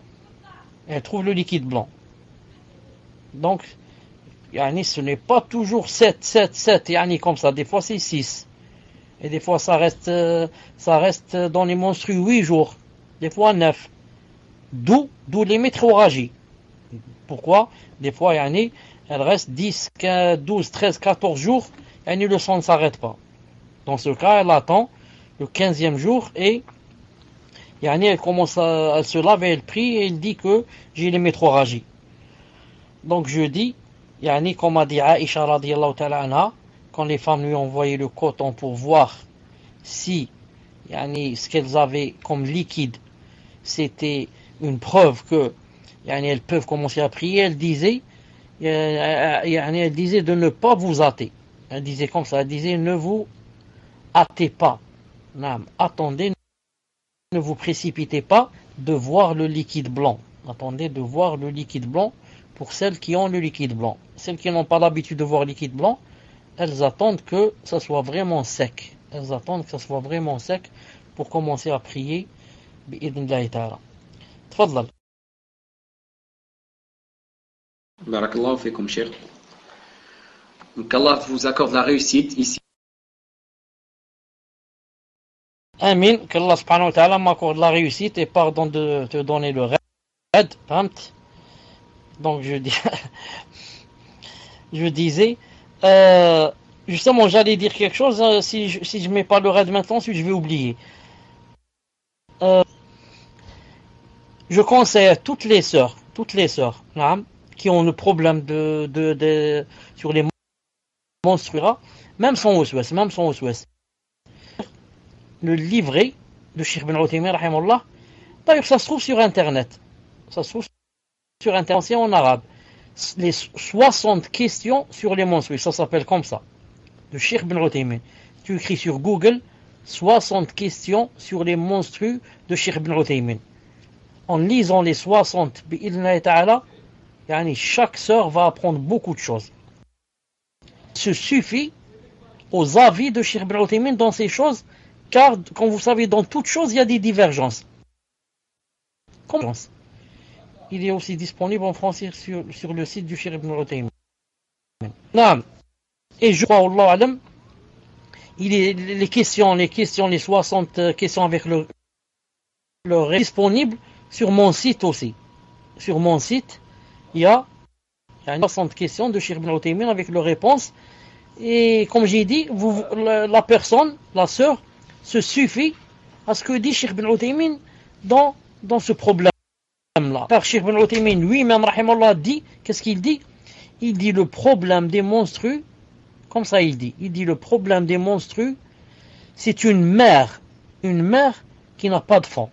Donc, ce n'est pas toujours 7, comme ça. Des fois c'est 6. Et des fois ça reste dans les menstrues 8 jours. Des fois 9. D'où les métrorragies. Pourquoi? Des fois, elle reste 10, 12, 13, 14 jours, et le sang ne s'arrête pas. Dans ce cas, elle attend le 15e jour et elle commence elle se lave et elle prie et elle dit que j'ai les métrorragies. Donc je dis, Yani, comme a dit Aïcha radiyallahu ta'ala anha, quand les femmes lui envoyaient le coton pour voir si yani, ce qu'elles avaient comme liquide, c'était une preuve que yani, elles peuvent commencer à prier, elle disait de ne pas vous hâter. Elle disait comme ça, elle disait ne vous hâtez pas. Attendez, ne vous précipitez pas de voir le liquide blanc. Attendez de voir le liquide blanc pour celles qui ont le liquide blanc. Celles qui n'ont pas l'habitude de voir le liquide blanc, elles attendent que ça soit vraiment sec. Elles attendent que ça soit vraiment sec pour commencer à prier. Bi'idhnillahi ta'ala. Tfadlal. Barakallahu fikum, cher. Donc Allah vous accorde la réussite ici. Amin, qu'Allah subhanahu wa ta'ala m'accorde la réussite et pardon de te donner le raid. Donc je disais, justement j'allais dire quelque chose, si je mets pas le raid maintenant, je vais oublier. Je conseille à toutes les sœurs, qui ont le problème sur les menstrues, même sans oswes, le livret de Cheikh Ibn Uthaymin rahimahullah. D'ailleurs ça se trouve sur internet, c'est en arabe, les 60 questions sur les menstrues, ça s'appelle comme ça, de Cheikh Ibn Uthaymin. Tu écris sur Google 60 questions sur les menstrues de Cheikh Ibn Uthaymin. En lisant les 60 bi'idhnillahi ta'ala, chaque sœur va apprendre beaucoup de choses. Il se suffit aux avis de Cheikh Ibn Uthaymin dans ces choses, car comme vous savez, dans toutes choses il y a des divergences. Il est aussi disponible en français sur le site du Cheikh Ibn Uthaymin. Et je crois, Allah alam, les questions, les 60 questions avec le disponible sur mon site aussi. Sur mon site, il y a 60 questions de Cheikh Ibn Uthaymin avec leurs réponses. Et comme j'ai dit, la personne, la sœur, se suffit à ce que dit Cheikh Ibn Uthaymin dans ce problème-là. Car Cheikh Ibn Uthaymin lui-même, rahimallah, dit, qu'est-ce qu'il dit? Il dit le problème des menstrues, comme ça il dit le problème des menstrues, c'est une mère qui n'a pas de fond.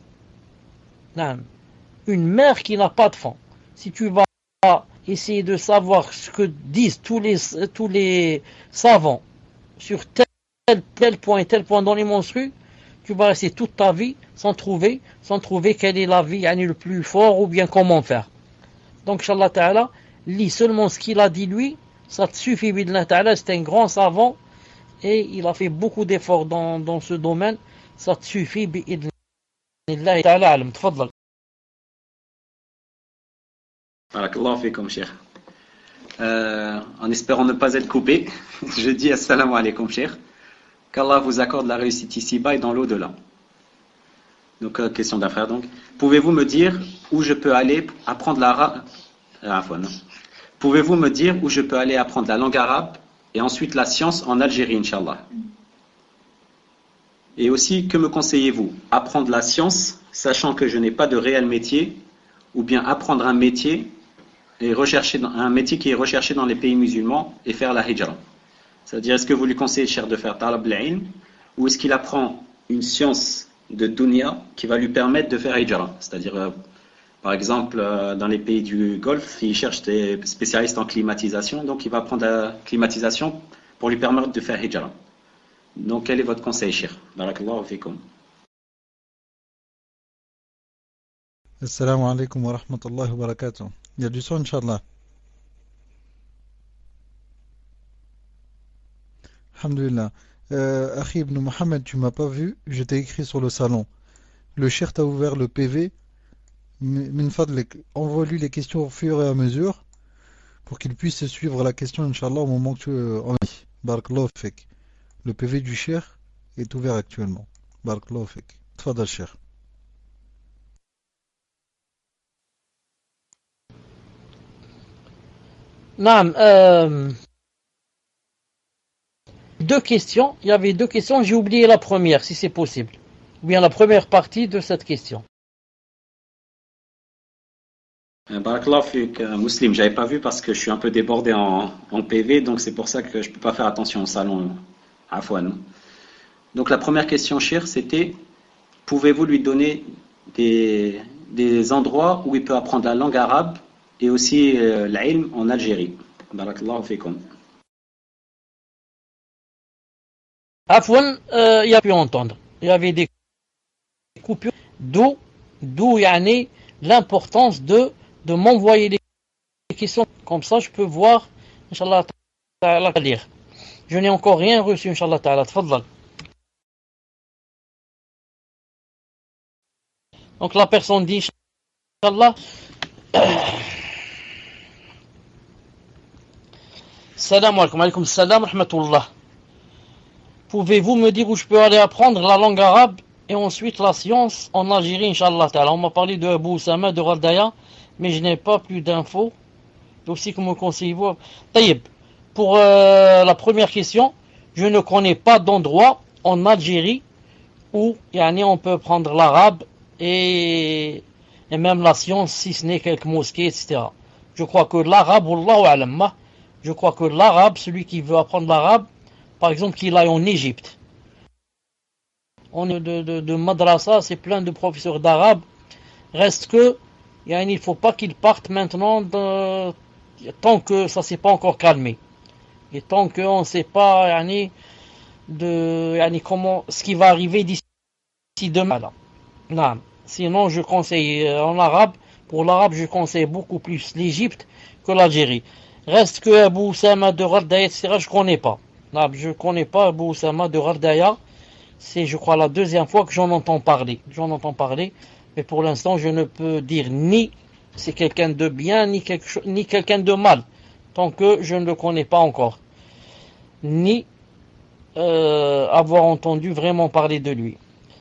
Une mère qui n'a pas de fond. Si tu vas essayer de savoir ce que disent tous les savants sur tel point dans les menstrues, tu vas rester toute ta vie sans trouver quel est l'avis le plus fort ou bien comment faire. Donc Inch'Allah Ta'ala, lis seulement ce qu'il a dit lui, ça te suffit. Bid'Allah Ta'ala, c'est un grand savant et il a fait beaucoup d'efforts dans ce domaine, ça te suffit. Bid'Allah Ta'ala, alam, tfaddal. Barakallahu fikum, cher. En espérant ne pas être coupé, je dis assalamu alaikum, cher. Qu'Allah vous accorde la réussite ici-bas et dans l'au-delà. Donc, question d'un frère, donc. Pouvez-vous me dire où je peux aller apprendre l'arabe? Pouvez-vous me dire où je peux aller apprendre la langue arabe et ensuite la science en Algérie, Inch'Allah? Et aussi, que me conseillez-vous? Apprendre la science, sachant que je n'ai pas de réel métier, ou bien apprendre un métier et rechercher un métier qui est recherché dans les pays musulmans et faire la hijra? C'est-à-dire, est-ce que vous lui conseillez, cher, de faire talab al-ilm, ou est-ce qu'il apprend une science de dunya qui va lui permettre de faire hijra? C'est-à-dire, par exemple, dans les pays du Golfe, il cherche des spécialistes en climatisation, donc il va apprendre la climatisation pour lui permettre de faire hijra. Donc, quel est votre conseil, cher? Barakallahu fikum. Assalamu alaikum wa rahmatullahi wa barakatuh. Il y a du son, Inch'Allah. Alhamdulillah. Akhi ibn Mohammed, tu m'as pas vu, je t'ai écrit sur le salon. Le cheikh t'a ouvert le PV. Min fadlik, envoie-lui les questions au fur et à mesure pour qu'il puisse suivre la question, Inch'Allah, au moment que tu en as. Barakallahu fik. Le PV du cheikh est ouvert actuellement. Barakallahu fik. Tfadal, cheikh. Naam, deux questions. Il y avait deux questions. J'ai oublié la première, si c'est possible. Ou bien la première partie de cette question. Barakallahu fik, Muslim, j'avais pas vu parce que je suis un peu débordé en PV, donc c'est pour ça que je peux pas faire attention au salon. Afwan. Donc la première question, Cheikh, c'était pouvez-vous lui donner des endroits où il peut apprendre la langue arabe et aussi l'ilm en Algérie? Barakallahu fikum. Afwan, il y a pu entendre. Il y avait des coupures, d'où yani, l'importance de m'envoyer des questions. Comme ça, je peux voir, Inch'Allah ta'ala, lire. Je n'ai encore rien reçu, Inch'Allah ta'ala. Tfadlal. Donc la personne dit, Inch'Allah, Salam alaikum salam rahmatullah. Pouvez-vous me dire où je peux aller apprendre la langue arabe et ensuite la science en Algérie, Inch'Allah ta'ala? On m'a parlé de Abu Oussama, de Raldaya, mais je n'ai pas plus d'infos. Aussi, comme conseillez-vous? Taïb, pour la première question, je ne connais pas d'endroit en Algérie où yani, on peut prendre l'arabe et même la science, si ce n'est quelques mosquées, etc. Je crois que l'arabe, Wallahu a'lam, je crois que l'arabe, celui qui veut apprendre l'arabe, par exemple, qu'il aille en Égypte. On est de madrasa, c'est plein de professeurs d'arabe. Reste que, il ne faut pas qu'ils partent maintenant tant que ça ne s'est pas encore calmé. Et tant qu'on ne sait pas comment, ce qui va arriver d'ici demain. Là. Non. Sinon, je conseille en arabe, pour l'arabe, je conseille beaucoup plus l'Égypte que l'Algérie. Reste que Abu Oussama de Raldaya, etc., je ne connais pas. Non, je ne connais pas Abu Oussama de Raldaya. C'est, je crois, la deuxième fois que j'en entends parler. Mais pour l'instant, je ne peux dire ni c'est quelqu'un de bien, ni quelqu'un de mal, tant que je ne le connais pas encore. Ni avoir entendu vraiment parler de lui.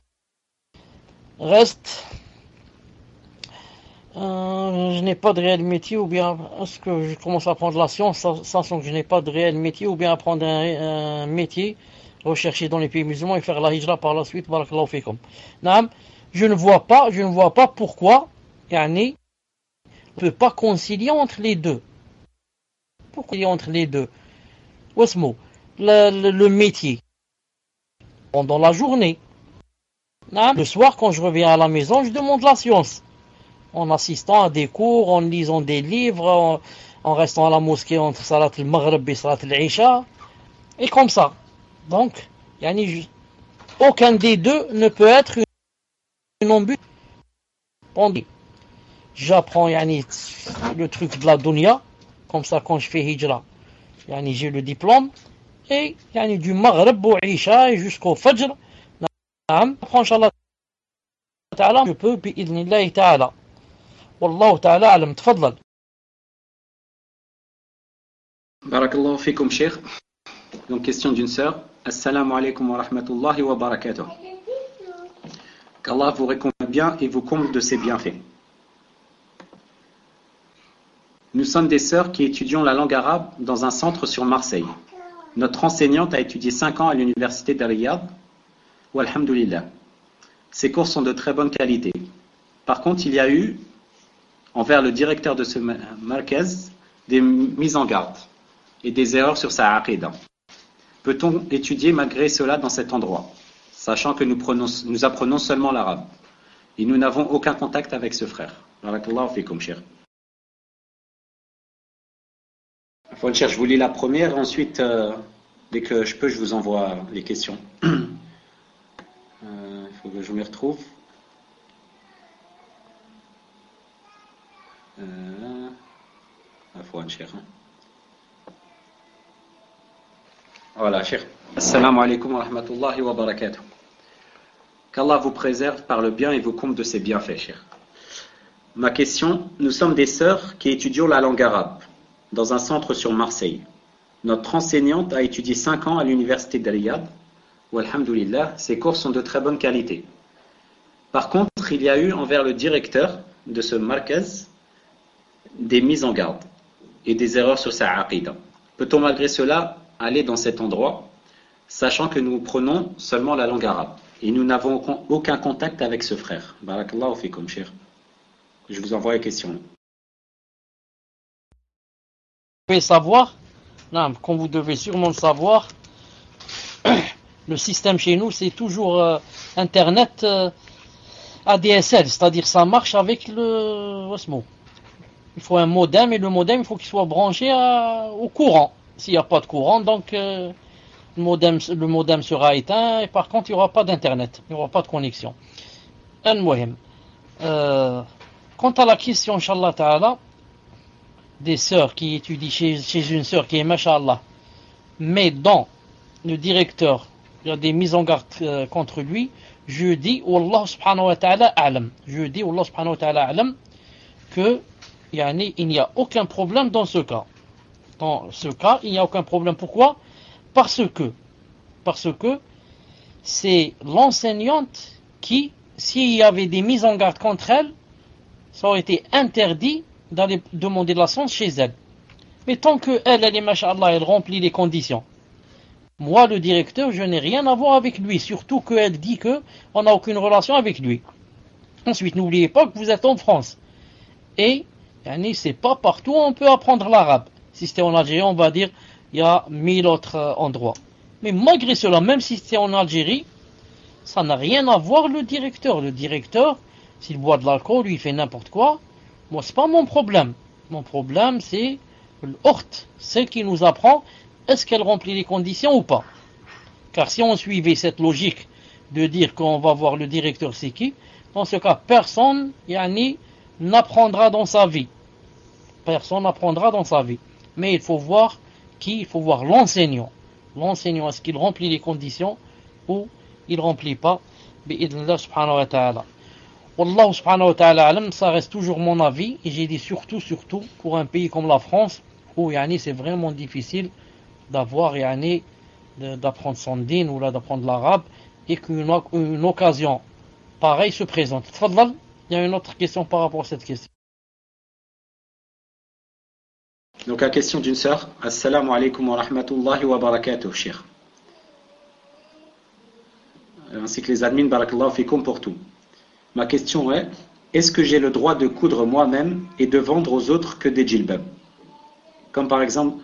Reste, je n'ai pas de réel métier, ou bien est-ce que je commence à apprendre la science, sachant que je n'ai pas de réel métier, ou bien apprendre un métier, rechercher dans les pays musulmans et faire la hijra par la suite. Barakallahu fikum. Naam, je ne vois pas pourquoi, yani, on ne peut pas concilier entre les deux. Pourquoi concilier entre les deux? Wasmo, le métier pendant la journée. Naam, le soir, quand je reviens à la maison, je demande la science. En assistant à des cours, en lisant des livres, en restant à la mosquée entre Salat al-Maghrib et Salat al-Isha, et comme ça. Donc, yani, aucun des deux ne peut être une embûche. J'apprends yani, le truc de la dunya, comme ça quand je fais hijra, yani, j'ai le diplôme, et yani, du Maghrib au Isha jusqu'au Fajr, j'apprends Inch'Allah ta'ala, je peux, bi'idhnillahi ta'ala. Wallahu ta'ala alam, tfadlal. Barakallahu fikum, Cheikh. Donc, question d'une sœur. Assalamu alaikum wa rahmatullahi wa barakatuh. Qu'Allah vous récompense bien et vous comble de ses bienfaits. Nous sommes des sœurs qui étudions la langue arabe dans un centre sur Marseille. Notre enseignante a étudié 5 ans à l'université de Riyad. Walhamdulillah. Ses cours sont de très bonne qualité. Par contre, il y a eu, envers le directeur de ce markaz, des mises en garde et des erreurs sur sa aqida. Peut-on étudier malgré cela dans cet endroit, sachant que nous apprenons seulement l'arabe et nous n'avons aucun contact avec ce frère? Barakallahu fikum, cheikh. Je vous lis la première, ensuite, dès que je peux, je vous envoie les questions. Il faut que je m'y retrouve. Voilà, cheikh. Assalamu alaikum wa rahmatullahi wa barakatuh. Qu'Allah vous préserve par le bien et vous comble de ses bienfaits, cheikh. Ma question, nous sommes des sœurs qui étudions la langue arabe dans un centre sur Marseille. Notre enseignante a étudié 5 ans à l'université d'Al-Riyad. Walhamdulillah, ses cours sont de très bonne qualité. Par contre, il y a eu envers le directeur de ce markaz des mises en garde et des erreurs sur sa aqida. Peut-on malgré cela aller dans cet endroit, sachant que nous prenons seulement la langue arabe et nous n'avons aucun contact avec ce frère? Barakallahu fikum, cheikh. Je vous envoie les questions. devez savoir, non, comme vous devez sûrement le savoir, le système chez nous, c'est toujours Internet ADSL, c'est-à-dire ça marche avec le mot. Il faut un modem, et le modem, il faut qu'il soit branché au courant. S'il n'y a pas de courant, donc le modem sera éteint, et par contre, il n'y aura pas d'Internet, il n'y aura pas de connexion. Al-Muhim. Quant à la question, Inch'Allah Ta'ala, des sœurs qui étudient chez une sœur qui est Masha'Allah, mais dans le directeur, il y a des mises en garde contre lui, je dis, Wallah subhanahu wa ta'ala a'lam. Je dis, Wallah subhanahu wa ta'ala a'lam, que il n'y a aucun problème dans ce cas. Dans ce cas, il n'y a aucun problème. Pourquoi ? Parce que c'est l'enseignante qui, s'il y avait des mises en garde contre elle, ça aurait été interdit d'aller demander de la science chez elle. Mais tant qu'elle est masha'Allah, elle remplit les conditions. Moi, le directeur, je n'ai rien à voir avec lui, surtout qu'elle dit qu'on n'a aucune relation avec lui. Ensuite, n'oubliez pas que vous êtes en France. Et, c'est pas partout où on peut apprendre l'arabe. Si c'était en Algérie, on va dire, il y a 1000 autres endroits. Mais malgré cela, même si c'était en Algérie, ça n'a rien à voir le directeur. Le directeur, s'il boit de l'alcool, lui, il fait n'importe quoi. Moi, c'est pas mon problème. Mon problème, c'est l'orte, celle qui nous apprend est-ce qu'elle remplit les conditions ou pas. Car si on suivait cette logique de dire qu'on va voir le directeur c'est qui, dans ce cas, personne n'apprendra dans sa vie. Personne n'apprendra dans sa vie. Mais il faut voir qui? Il faut voir l'enseignant. L'enseignant, est-ce qu'il remplit les conditions ou il ne remplit pas? Bi'idnillah subhanahu wa ta'ala. Wallahu subhanahu wa ta'ala alam, ça reste toujours mon avis. Et j'ai dit surtout pour un pays comme la France, où c'est vraiment difficile d'avoir d'apprendre son din ou là d'apprendre l'arabe, et qu'une occasion pareille se présente. Tfadlal, il y a une autre question par rapport à cette question. Donc la question d'une sœur. Assalamu alaikum wa rahmatullahi wa barakatuh, cheikh. Ainsi que les admins, barakallahu fikum pour tout. Ma question est, est-ce que j'ai le droit de coudre moi-même et de vendre aux autres que des djilbab? Comme par exemple...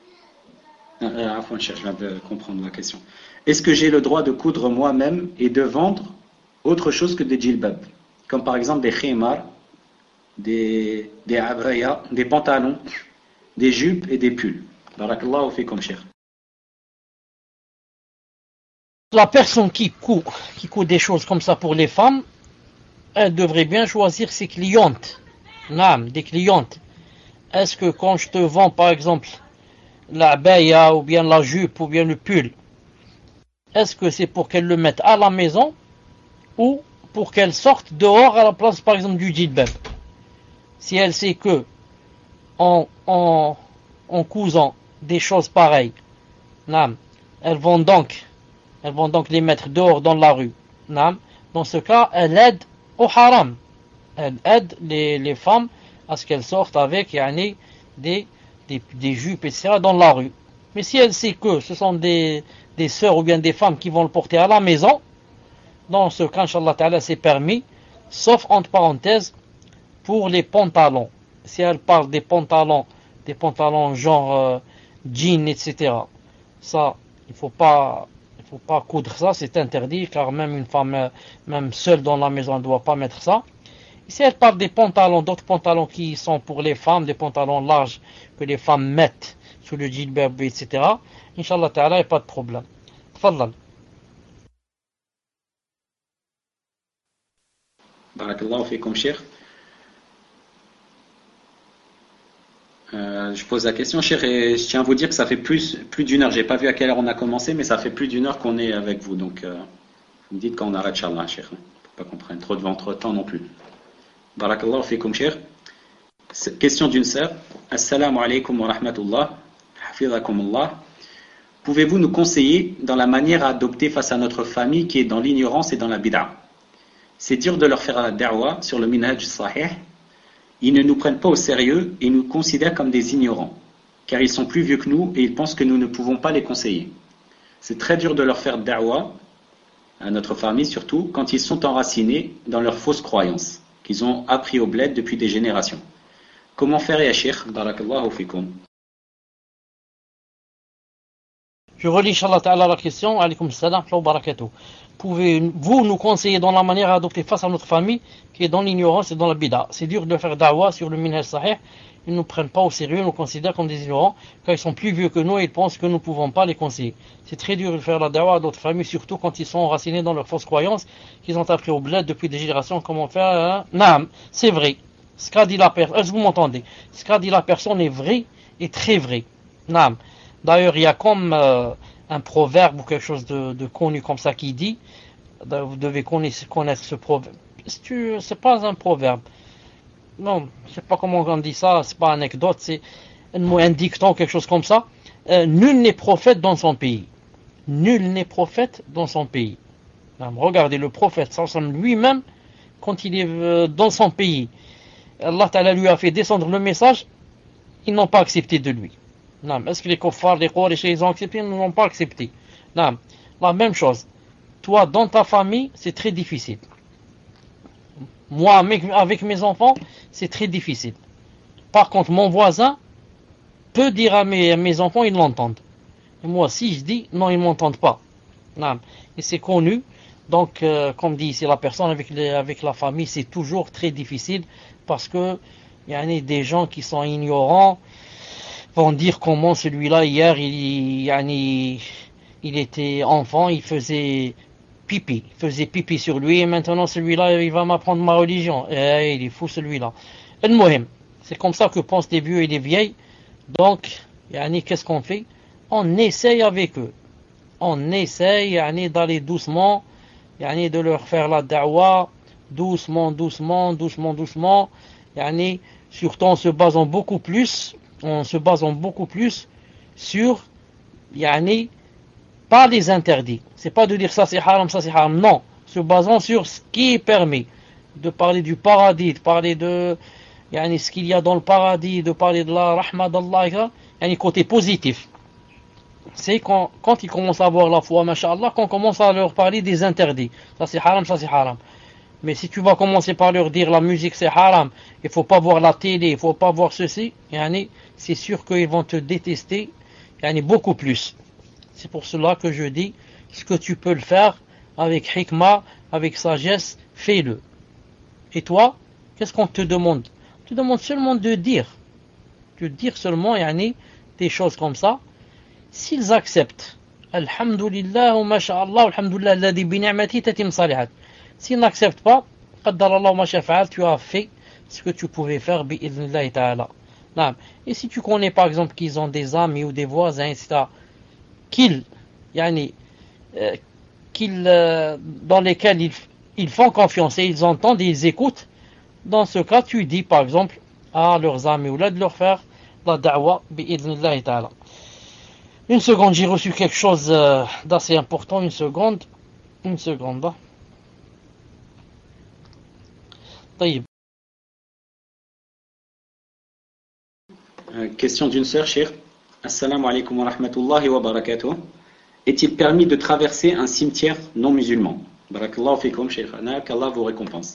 je viens de comprendre la question. Est-ce que j'ai le droit de coudre moi-même et de vendre autre chose que des djilbab? Comme par exemple des khimar, des abaya, des pantalons, des jupes et des pulls. Barakallahu fikum, cheikh. La personne qui coud des choses comme ça pour les femmes, elle devrait bien choisir ses clientes. Des clientes. Est-ce que quand je te vends par exemple la baya ou bien la jupe ou bien le pull, est-ce que c'est pour qu'elle le mette à la maison ou pour qu'elle sorte dehors à la place par exemple du djilbab? Si elle sait que en cousant des choses pareilles, elles vont donc les mettre dehors dans la rue. Dans ce cas, elle aide au haram. Elle aide les femmes à ce qu'elles sortent avec des jupes, etc. dans la rue. Mais si elle sait que ce sont des sœurs ou bien des femmes qui vont le porter à la maison, dans ce cas, Inch'Allah Ta'ala, c'est permis, sauf entre parenthèses, pour les pantalons. Si elle parle des pantalons genre jean, etc. Ça, il faut pas coudre ça, c'est interdit, car même une femme, même seule dans la maison, ne doit pas mettre ça. Si elle parle des pantalons, d'autres pantalons qui sont pour les femmes, des pantalons larges que les femmes mettent sous le djilbab, etc. Inch'Allah Ta'ala, il n'y a pas de problème. Tfadlal. Barakallahu fikum, cheikh. Je pose la question, cheikh, et je tiens à vous dire que ça fait plus d'une heure. J'ai pas vu à quelle heure on a commencé, mais ça fait plus d'une heure qu'on est avec vous. Donc, vous me dites quand on arrête, Inch'Allah, cheikh. Faut pas qu'on prenne trop de votre temps non plus. Barakallahu fikum, cheikh. Question d'une sœur. Assalamu alaikum wa rahmatullah. Hafizakumullah. Pouvez-vous nous conseiller dans la manière à adopter face à notre famille qui est dans l'ignorance et dans la bid'a? C'est dur de leur faire la da'wa sur le minhaj sahih. Ils ne nous prennent pas au sérieux et nous considèrent comme des ignorants, car ils sont plus vieux que nous et ils pensent que nous ne pouvons pas les conseiller. C'est très dur de leur faire da'wa, à notre famille surtout, quand ils sont enracinés dans leurs fausses croyances, qu'ils ont appris au bled depuis des générations. Comment faire, ya Cheikh? Barakallahu fikum. Je relis, Inch'Allah Ta'ala, la question. Alaykoum salam wa barakatuh. Pouvez-vous nous conseiller dans la manière à adopter face à notre famille qui est dans l'ignorance et dans la bid'a? C'est dur de faire da'wah sur le minhaj sahih. Ils ne nous prennent pas au sérieux, ils nous considèrent comme des ignorants, car ils sont plus vieux que nous et ils pensent que nous ne pouvons pas les conseiller. C'est très dur de faire la da'wah à d'autres familles, surtout quand ils sont enracinés dans leurs fausses croyances qu'ils ont appris au bled depuis des générations. Comment faire? Naam, c'est vrai. Ce qu'a dit la personne, est-ce que vous m'entendez? Ce qu'a dit la personne est vrai et très vrai. Naam. D'ailleurs, il y a comme un proverbe ou quelque chose de connu comme ça qui dit, vous devez connaître ce proverbe. C'est pas un proverbe. Non, je sais pas comment on dit ça, c'est pas une anecdote, c'est un dicton, quelque chose comme ça. Nul n'est prophète dans son pays. Nul n'est prophète dans son pays. Regardez, le prophète lui-même, quand il est dans son pays, Allah Ta'ala lui a fait descendre le message, ils n'ont pas accepté de lui. Est-ce que les kuffars, les Quraysh, ils ont accepté? Ils n'ont pas accepté. La même chose. Toi, dans ta famille, c'est très difficile. Moi, avec mes enfants, c'est très difficile. Par contre, mon voisin peut dire à mes enfants, ils l'entendent. Et moi, si je dis, non, ils ne m'entendent pas. Et c'est connu. Donc, comme dit ici la personne, avec la famille, c'est toujours très difficile parce que il y a des gens qui sont ignorants, vont dire comment celui-là, hier, il était enfant, il faisait pipi sur lui, et maintenant celui-là, il va m'apprendre ma religion. Et il est fou celui-là. C'est comme ça que pensent les vieux et les vieilles. Donc, qu'est-ce qu'on fait? On essaye avec eux. On essaye d'aller doucement, de leur faire la da'wah, doucement, surtout en se basant beaucoup plus sur, pas les interdits. C'est pas de dire ça c'est haram, non. Se basant sur ce qui est permis. De parler du paradis, de parler de ce qu'il y a dans le paradis, de parler de la rahma d'Allah, côté positif. C'est quand ils commencent à avoir la foi, masha'Allah, qu'on commence à leur parler des interdits. Ça c'est haram. Mais si tu vas commencer par leur dire la musique c'est haram, il faut pas voir la télé, il faut pas voir ceci, c'est sûr qu'ils vont te détester, beaucoup plus. C'est pour cela que je dis, ce que tu peux le faire avec hikmah, avec sagesse, fais-le. Et toi, qu'est-ce qu'on te demande? On te demande seulement de dire seulement des choses comme ça. S'ils acceptent, alhamdulillah wa masha'Allah, alhamdulillah alladhi bi ni'mati tatim salihat. S'ils n'acceptent pas, qaddarallahu ma shafa'al, tu as fait ce que tu pouvais faire bi'idhnillahi ta'ala. Et si tu connais par exemple qu'ils ont des amis ou des voisins, etc., dans lesquels ils font confiance et ils entendent et ils écoutent, dans ce cas, tu dis par exemple à leurs amis ou là de leur faire la da'wah bi'idhnillahi ta'ala. Une seconde, j'ai reçu quelque chose d'assez important, une seconde. Question d'une sœur, Cheikh. Assalamu alaikum wa rahmatullahi wa barakatuh. Est-il permis de traverser un cimetière non musulman? Barakallahu fikum, Cheikh. Qu'Allah vous récompense.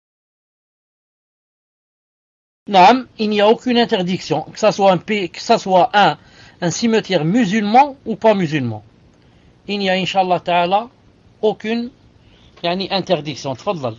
Naam, il n'y a aucune interdiction, que ça soit un cimetière musulman ou pas musulman. Il n'y a, Inch'Allah Ta'ala, aucune interdiction. Tfadlal.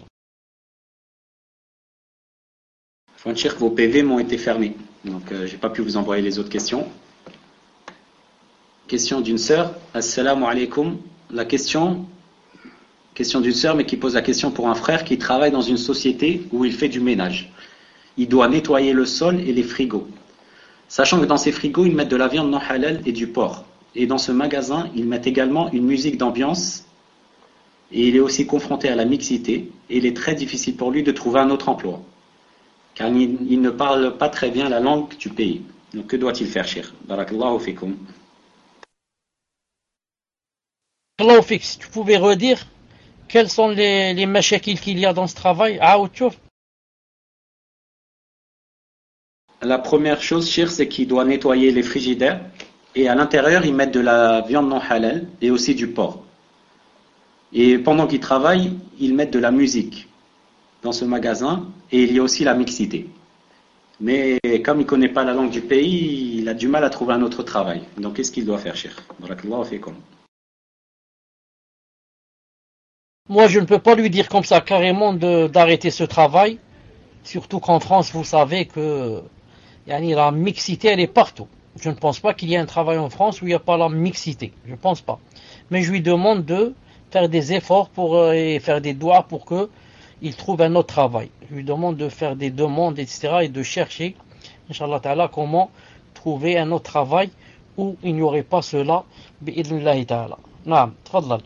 Cheikh, vos PV m'ont été fermés, donc j'ai pas pu vous envoyer les autres questions. Question d'une sœur. Assalamu alaikum. La question d'une sœur, mais qui pose la question pour un frère qui travaille dans une société où il fait du ménage. Il doit nettoyer le sol et les frigos. Sachant que dans ces frigos, ils mettent de la viande non halal et du porc. Et dans ce magasin, ils mettent également une musique d'ambiance. Et il est aussi confronté à la mixité. Et il est très difficile pour lui de trouver un autre emploi. Car il ne parle pas très bien la langue du pays. Donc que doit-il faire, Cheikh? Barakallahu fikum. Allah fik, si tu pouvais redire quels sont les mashakil qu'il y a dans ce travail. La première chose, Cheikh, c'est qu'il doit nettoyer les frigidaires. Et à l'intérieur, ils mettent de la viande non halal et aussi du porc. Et pendant qu'ils travaillent, ils mettent de la musique dans ce magasin. Et il y a aussi la mixité. Mais comme il ne connaît pas la langue du pays, il a du mal à trouver un autre travail. Donc qu'est-ce qu'il doit faire, Cheikh? Barakallahu fikum. Moi, je ne peux pas lui dire comme ça carrément d'arrêter ce travail, surtout qu'en France, vous savez que la mixité, elle est partout. Je ne pense pas qu'il y ait un travail en France où il n'y a pas la mixité. Je ne pense pas. Mais je lui demande de faire des efforts et faire des doigts pour qu'il trouve un autre travail. Je lui demande de faire des demandes, etc. et de chercher, Inch'Allah Ta'ala, comment trouver un autre travail où il n'y aurait pas cela, bi'idhnillahi ta'ala. Naam, tfaddal.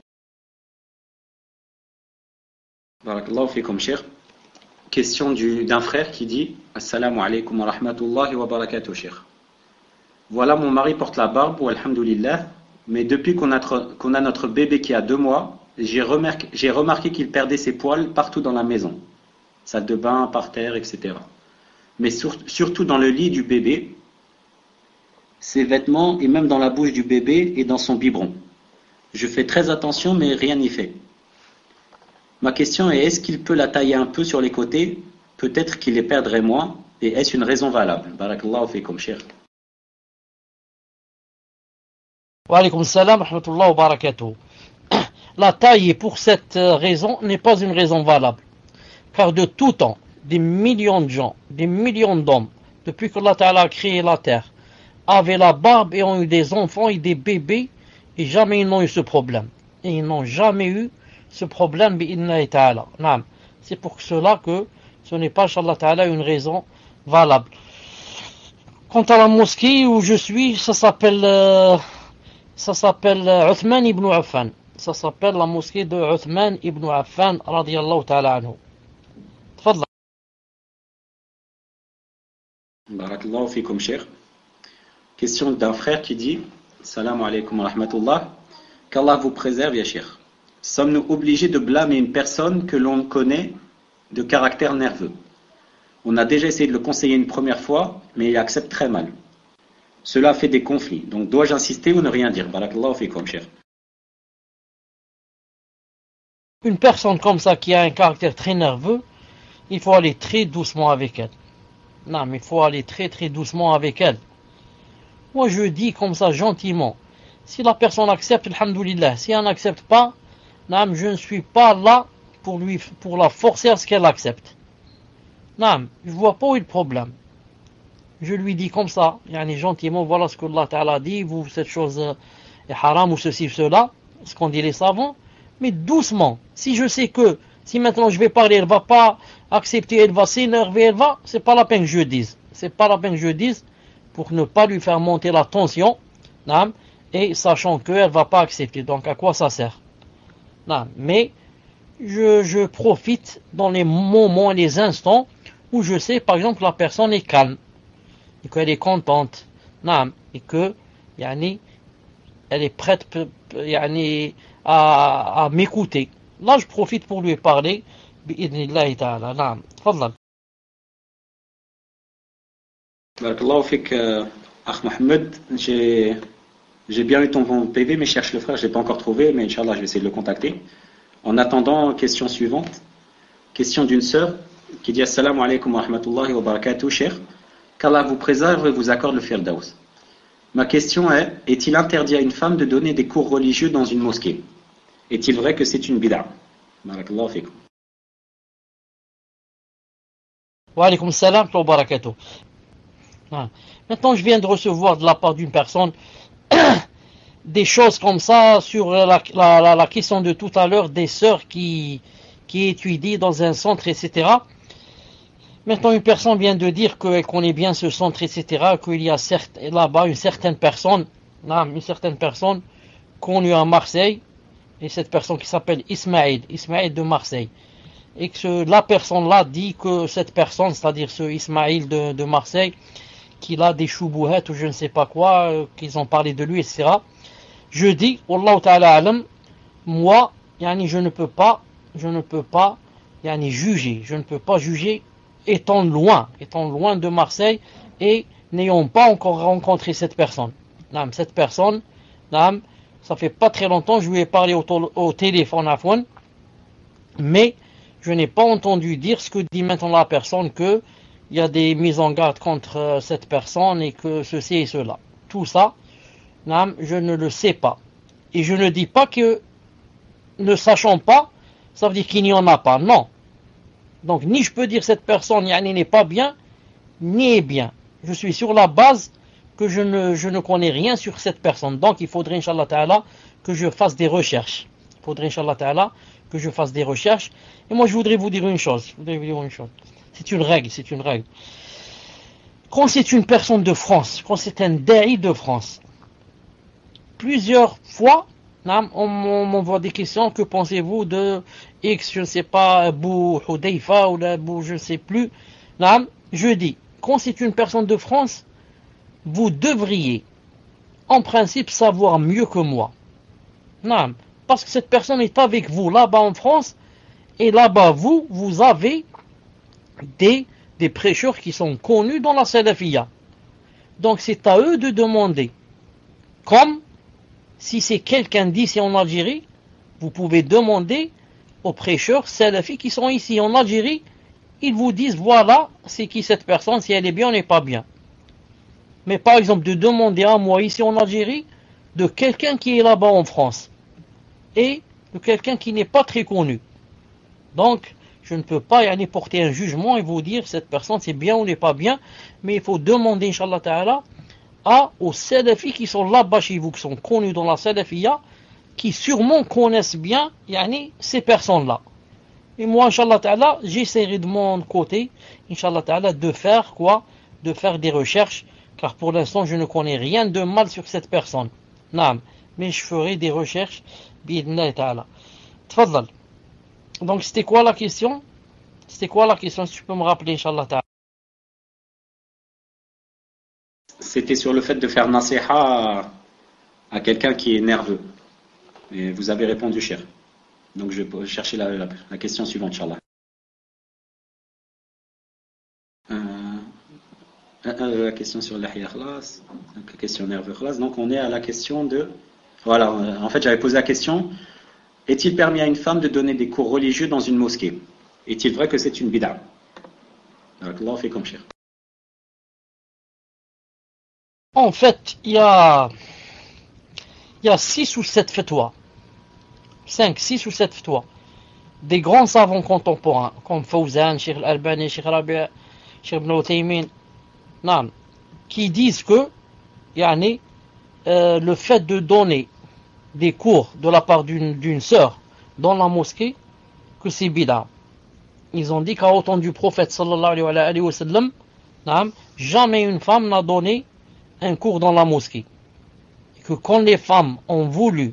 Barakallahu fikum, Cheikh. Question d'un frère qui dit Assalamu alaikum wa rahmatullahi wa barakatuh, Cheikh. Voilà, mon mari porte la barbe, alhamdulillah, mais depuis qu'on a notre bébé qui a 2 mois, j'ai remarqué qu'il perdait ses poils partout dans la maison. Salle de bain, par terre, etc. Mais surtout dans le lit du bébé, ses vêtements et même dans la bouche du bébé et dans son biberon. Je fais très attention, mais rien n'y fait. Ma question est, est-ce qu'il peut la tailler un peu sur les côtés? Peut-être qu'il les perdrait moins, et est-ce une raison valable? Barakallahu fikum, Cheikh. Wa alaykum salam, rahmatullah wa barakatuh. La taille pour cette raison n'est pas une raison valable. Car de tout temps, des millions de gens, des millions d'hommes, depuis qu'Allah Ta'ala a créé la terre, avaient la barbe et ont eu des enfants et des bébés, et jamais ils n'ont eu ce problème. Et ils n'ont jamais eu ce problème, bi'idhnillahi ta'ala. C'est pour cela que ce n'est pas, Inch'Allah Ta'ala, une raison valable. Quant à la mosquée où je suis, ça s'appelle Uthman ibn Affan. Ça s'appelle la mosquée de Uthman ibn Affan, radiyallahu ta'ala anhu. Tfadla. Barakallahu fikum, Cheikh. Question d'un frère qui dit Salam alaikum wa rahmatullah. Qu'Allah vous préserve, ya Cheikh. Sommes-nous obligés de blâmer une personne que l'on connaît de caractère nerveux? On a déjà essayé de le conseiller une première fois, mais il accepte très mal. Cela fait des conflits. Donc dois-je insister ou ne rien dire? Barakallahu fikum, Cheikh. Une personne comme ça qui a un caractère très nerveux, il faut aller très doucement avec elle. Non, mais il faut aller très très doucement avec elle. Moi je dis comme ça gentiment. Si la personne accepte, alhamdoulilah. Si elle n'accepte pas, non, je ne suis pas là pour la forcer à ce qu'elle accepte. Non, je vois pas où est le problème. Je lui dis comme ça, gentiment, voilà ce que Allah Ta'ala dit, vous, cette chose est haram ou ceci ou cela, ce qu'on dit les savants, mais doucement. Si je sais que, si maintenant je vais parler, elle va pas accepter, elle va s'énerver, c'est pas la peine que je dise. C'est pas la peine que je dise pour ne pas lui faire monter la tension, non, et sachant qu'elle va pas accepter. Donc à quoi ça sert? Non, mais je profite dans les moments et les instants où je sais, par exemple, que la personne est calme et qu'elle est contente, non, et que, elle est prête, à m'écouter. Là, je profite pour lui parler, bi'idhnillahi ta'ala. Naam, tfadlal. Barakallahu fik, Akh Mohamed. J'ai bien eu ton PV, mais je cherche le frère, je ne l'ai pas encore trouvé, mais Inch'Allah, je vais essayer de le contacter. En attendant, question suivante. Question d'une sœur qui dit Assalamu alaikum wa rahmatullahi wa barakatuh, Cheikh. Qu'Allah vous préserve et vous accorde le firdaus. Ma question est, est-il interdit à une femme de donner des cours religieux dans une mosquée? Est-il vrai que c'est une bid'a? Barakallahu fikum. Wa alaykum salam wa barakatuh. Maintenant, je viens de recevoir de la part d'une personne des choses comme ça sur la question de tout à l'heure des sœurs qui étudient dans un centre, etc. Maintenant, une personne vient de dire qu'elle connaît bien ce centre, etc., qu'il y a là-bas une certaine personne connue à Marseille, et cette personne qui s'appelle Ismaïl de Marseille. Et que la personne-là dit que cette personne, c'est-à-dire ce Ismaïl de Marseille, qu'il a des choubouhettes ou je ne sais pas quoi, qu'ils ont parlé de lui, etc. Je dis, Wallahu ta'ala alam, moi, je ne peux pas juger. Je ne peux pas juger étant loin de Marseille et n'ayant pas encore rencontré cette personne. Cette personne, ça fait pas très longtemps, je lui ai parlé au téléphone à fond, mais je n'ai pas entendu dire ce que dit maintenant la personne, que il y a des mises en garde contre cette personne et que ceci et cela. Tout ça, je ne le sais pas. Et je ne dis pas que ne sachant pas, ça veut dire qu'il n'y en a pas. Non. Donc, ni je peux dire cette personne n'est pas bien, ni est bien. Je suis sur la base que je ne connais rien sur cette personne. Donc, il faudrait, Inch'Allah Ta'ala, que je fasse des recherches. Il faudrait, Inch'Allah Ta'ala, que je fasse des recherches. Et moi, je voudrais vous dire une chose. C'est une règle. Quand c'est une personne de France, quand c'est un da'i de France, plusieurs fois, on m'envoie des questions. Que pensez-vous de X, je ne sais pas, Abu Hudayfa ou Abu je ne sais plus. Je dis, quand c'est une personne de France, vous devriez, en principe, savoir mieux que moi. Parce que cette personne est avec vous là-bas en France, et là-bas, vous avez des prêcheurs qui sont connus dans la salafiyya. Donc c'est à eux de demander. Comme si c'est quelqu'un d'ici en Algérie, vous pouvez demander aux prêcheurs salafis qui sont ici en Algérie, ils vous disent voilà, c'est qui cette personne, si elle est bien ou n'est pas bien. Mais par exemple, de demander à moi ici en Algérie, de quelqu'un qui est là-bas en France, et de quelqu'un qui n'est pas très connu. Donc, je ne peux pas porter un jugement et vous dire cette personne c'est bien ou n'est pas bien, mais il faut demander, Inch'Allah Ta'ala, aux salafis qui sont là-bas chez vous, qui sont connus dans la salafiyya, qui sûrement connaissent bien ces personnes-là. Et moi, Inch'Allah Ta'ala, j'essaierai de mon côté, Inch'Allah Ta'ala, de faire quoi? De faire des recherches, car pour l'instant, je ne connais rien de mal sur cette personne. Mais je ferai des recherches, bi'idhnillah Ta'ala. Tfaddal. Donc, c'était quoi la question? Si tu peux me rappeler, Inch'Allah Ta'ala. C'était sur le fait de faire nasiha à quelqu'un qui est nerveux. Et vous avez répondu, cher. Donc je vais chercher la question suivante, Inch'Allah. La question sur l'ahya khlas, la question nerveux khlas. Donc on est à la question de... Voilà, en fait j'avais posé la question, est-il permis à une femme de donner des cours religieux dans une mosquée? Est-il vrai que c'est une bid'a? Allah fait comme cher. En fait, il y a 6 ou 7 fatwas. 5, 6 ou 7 fatwas. Des grands savants contemporains, comme Fawzan, Cheikh Al-Albani, Cheikh Rabi', Cheikh Ibn Uthaymin, qui disent que le fait de donner des cours de la part d'une sœur dans la mosquée, que c'est bid'a. Ils ont dit qu'à autant du prophète sallallahu alayhi wa sallam, jamais une femme n'a donné un cours dans la mosquée. Et que quand les femmes ont voulu,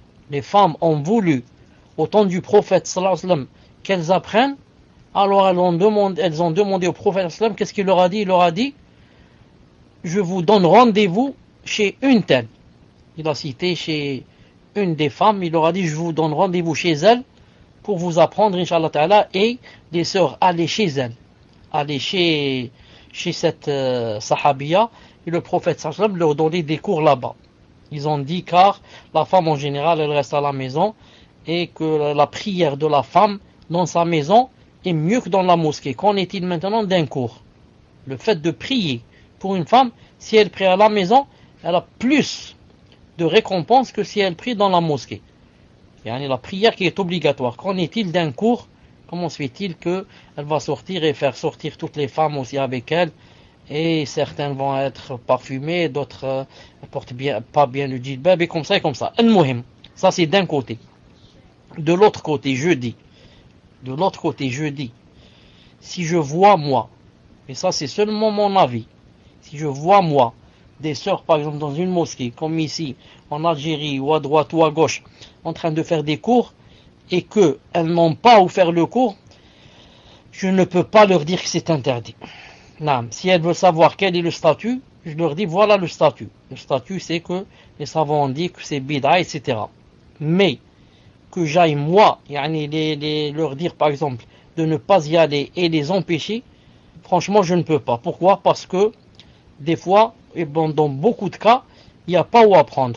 au temps du prophète sallallahu alayhi wa sallam, qu'elles apprennent, alors elles ont demandé au prophète sallallahu alayhi wa sallam, qu'est-ce qu'il leur a dit? Il leur a dit, je vous donne rendez-vous chez une telle. Il a cité chez une des femmes, il leur a dit, je vous donne rendez-vous chez elle, pour vous apprendre, Inch'Allah Ta'ala, et les sœurs, allez chez elle. Allez chez cette sahabiya, et le prophète sallallahu alayhi wa sallam leur donnait des cours là-bas. Ils ont dit car la femme en général elle reste à la maison et que la prière de la femme dans sa maison est mieux que dans la mosquée. Qu'en est-il maintenant d'un cours? Le fait de prier pour une femme, si elle prie à la maison, elle a plus de récompense que si elle prie dans la mosquée. La prière qui est obligatoire. Qu'en est-il d'un cours? Comment se fait-il qu'elle va sortir et faire sortir toutes les femmes aussi avec elle? Et certaines vont être parfumées, d'autres portent pas bien le djilbab, et comme ça et comme ça. Ça c'est d'un côté. De l'autre côté, je dis, si je vois moi, et ça c'est seulement mon avis, si je vois moi, des sœurs par exemple dans une mosquée, comme ici, en Algérie, ou à droite ou à gauche, en train de faire des cours, et qu'elles n'ont pas où faire le cours, je ne peux pas leur dire que c'est interdit. Si elles veulent savoir quel est le statut, je leur dis voilà le statut. Le statut c'est que les savants ont dit que c'est bid'a, etc. Mais que j'aille moi, leur dire par exemple de ne pas y aller et les empêcher, franchement je ne peux pas. Pourquoi? Parce que des fois, et bon, dans beaucoup de cas, il n'y a pas où apprendre.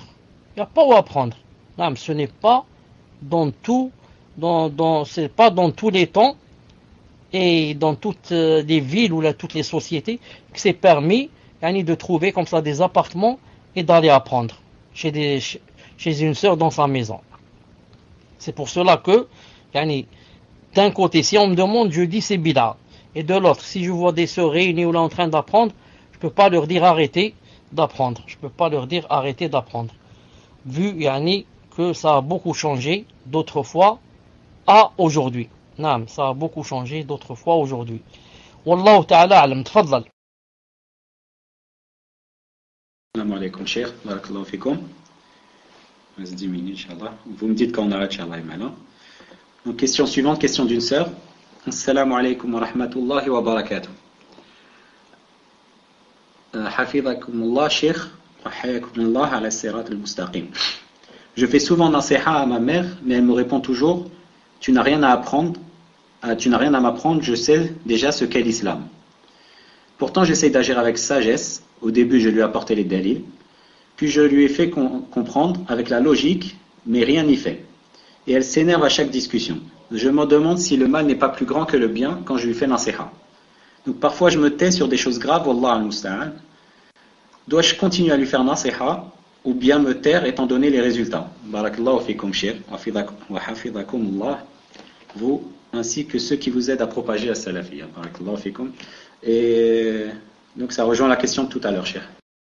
Ce n'est pas dans tous les temps. et dans toutes les villes ou là, toutes les sociétés que c'est permis de trouver comme ça des appartements et d'aller apprendre chez une sœur dans sa maison. C'est pour cela que d'un côté, si on me demande, je dis c'est bid'a. Et de l'autre, si je vois des sœurs réunies ou là en train d'apprendre, je ne peux pas leur dire arrêtez d'apprendre. Je ne peux pas leur dire arrêtez d'apprendre. Vu que ça a beaucoup changé d'autrefois à aujourd'hui. Non, ça a beaucoup changé d'autrefois à aujourd'hui. Wallahu ta'ala alam. Tfadlal. Assalamu alaikum, cheikh. Barakallahu fikum. 10 minutes, Inch'Allah. Vous me dites quand on arrête, Inch'Allah, maintenant. Donc, question suivante, question d'une sœur. Assalamu alaikum wa rahmatullahi wa barakatuh. Hafidhakumullah, cheikh. Wa hayakumullah ala sirat al-mustaqim. Je fais souvent nasiha à ma mère, mais elle me répond toujours tu n'as rien à apprendre, tu n'as rien à m'apprendre, je sais déjà ce qu'est l'islam. Pourtant, j'essaie d'agir avec sagesse. Au début, je lui ai apporté les dalils, puis je lui ai fait comprendre avec la logique, mais rien n'y fait. Et elle s'énerve à chaque discussion. Je me demande si le mal n'est pas plus grand que le bien quand je lui fais nasiha. Donc parfois, je me tais sur des choses graves, wallah al-musta'an. Dois-je continuer à lui faire nasiha ou bien me taire étant donné les résultats? Barakallahu fikum shir, wa hafidhakumullah, vous ainsi que ceux qui vous aident à propager la salafiyya. Barakallahu fikum. Et donc ça rejoint la question de tout à l'heure, cher.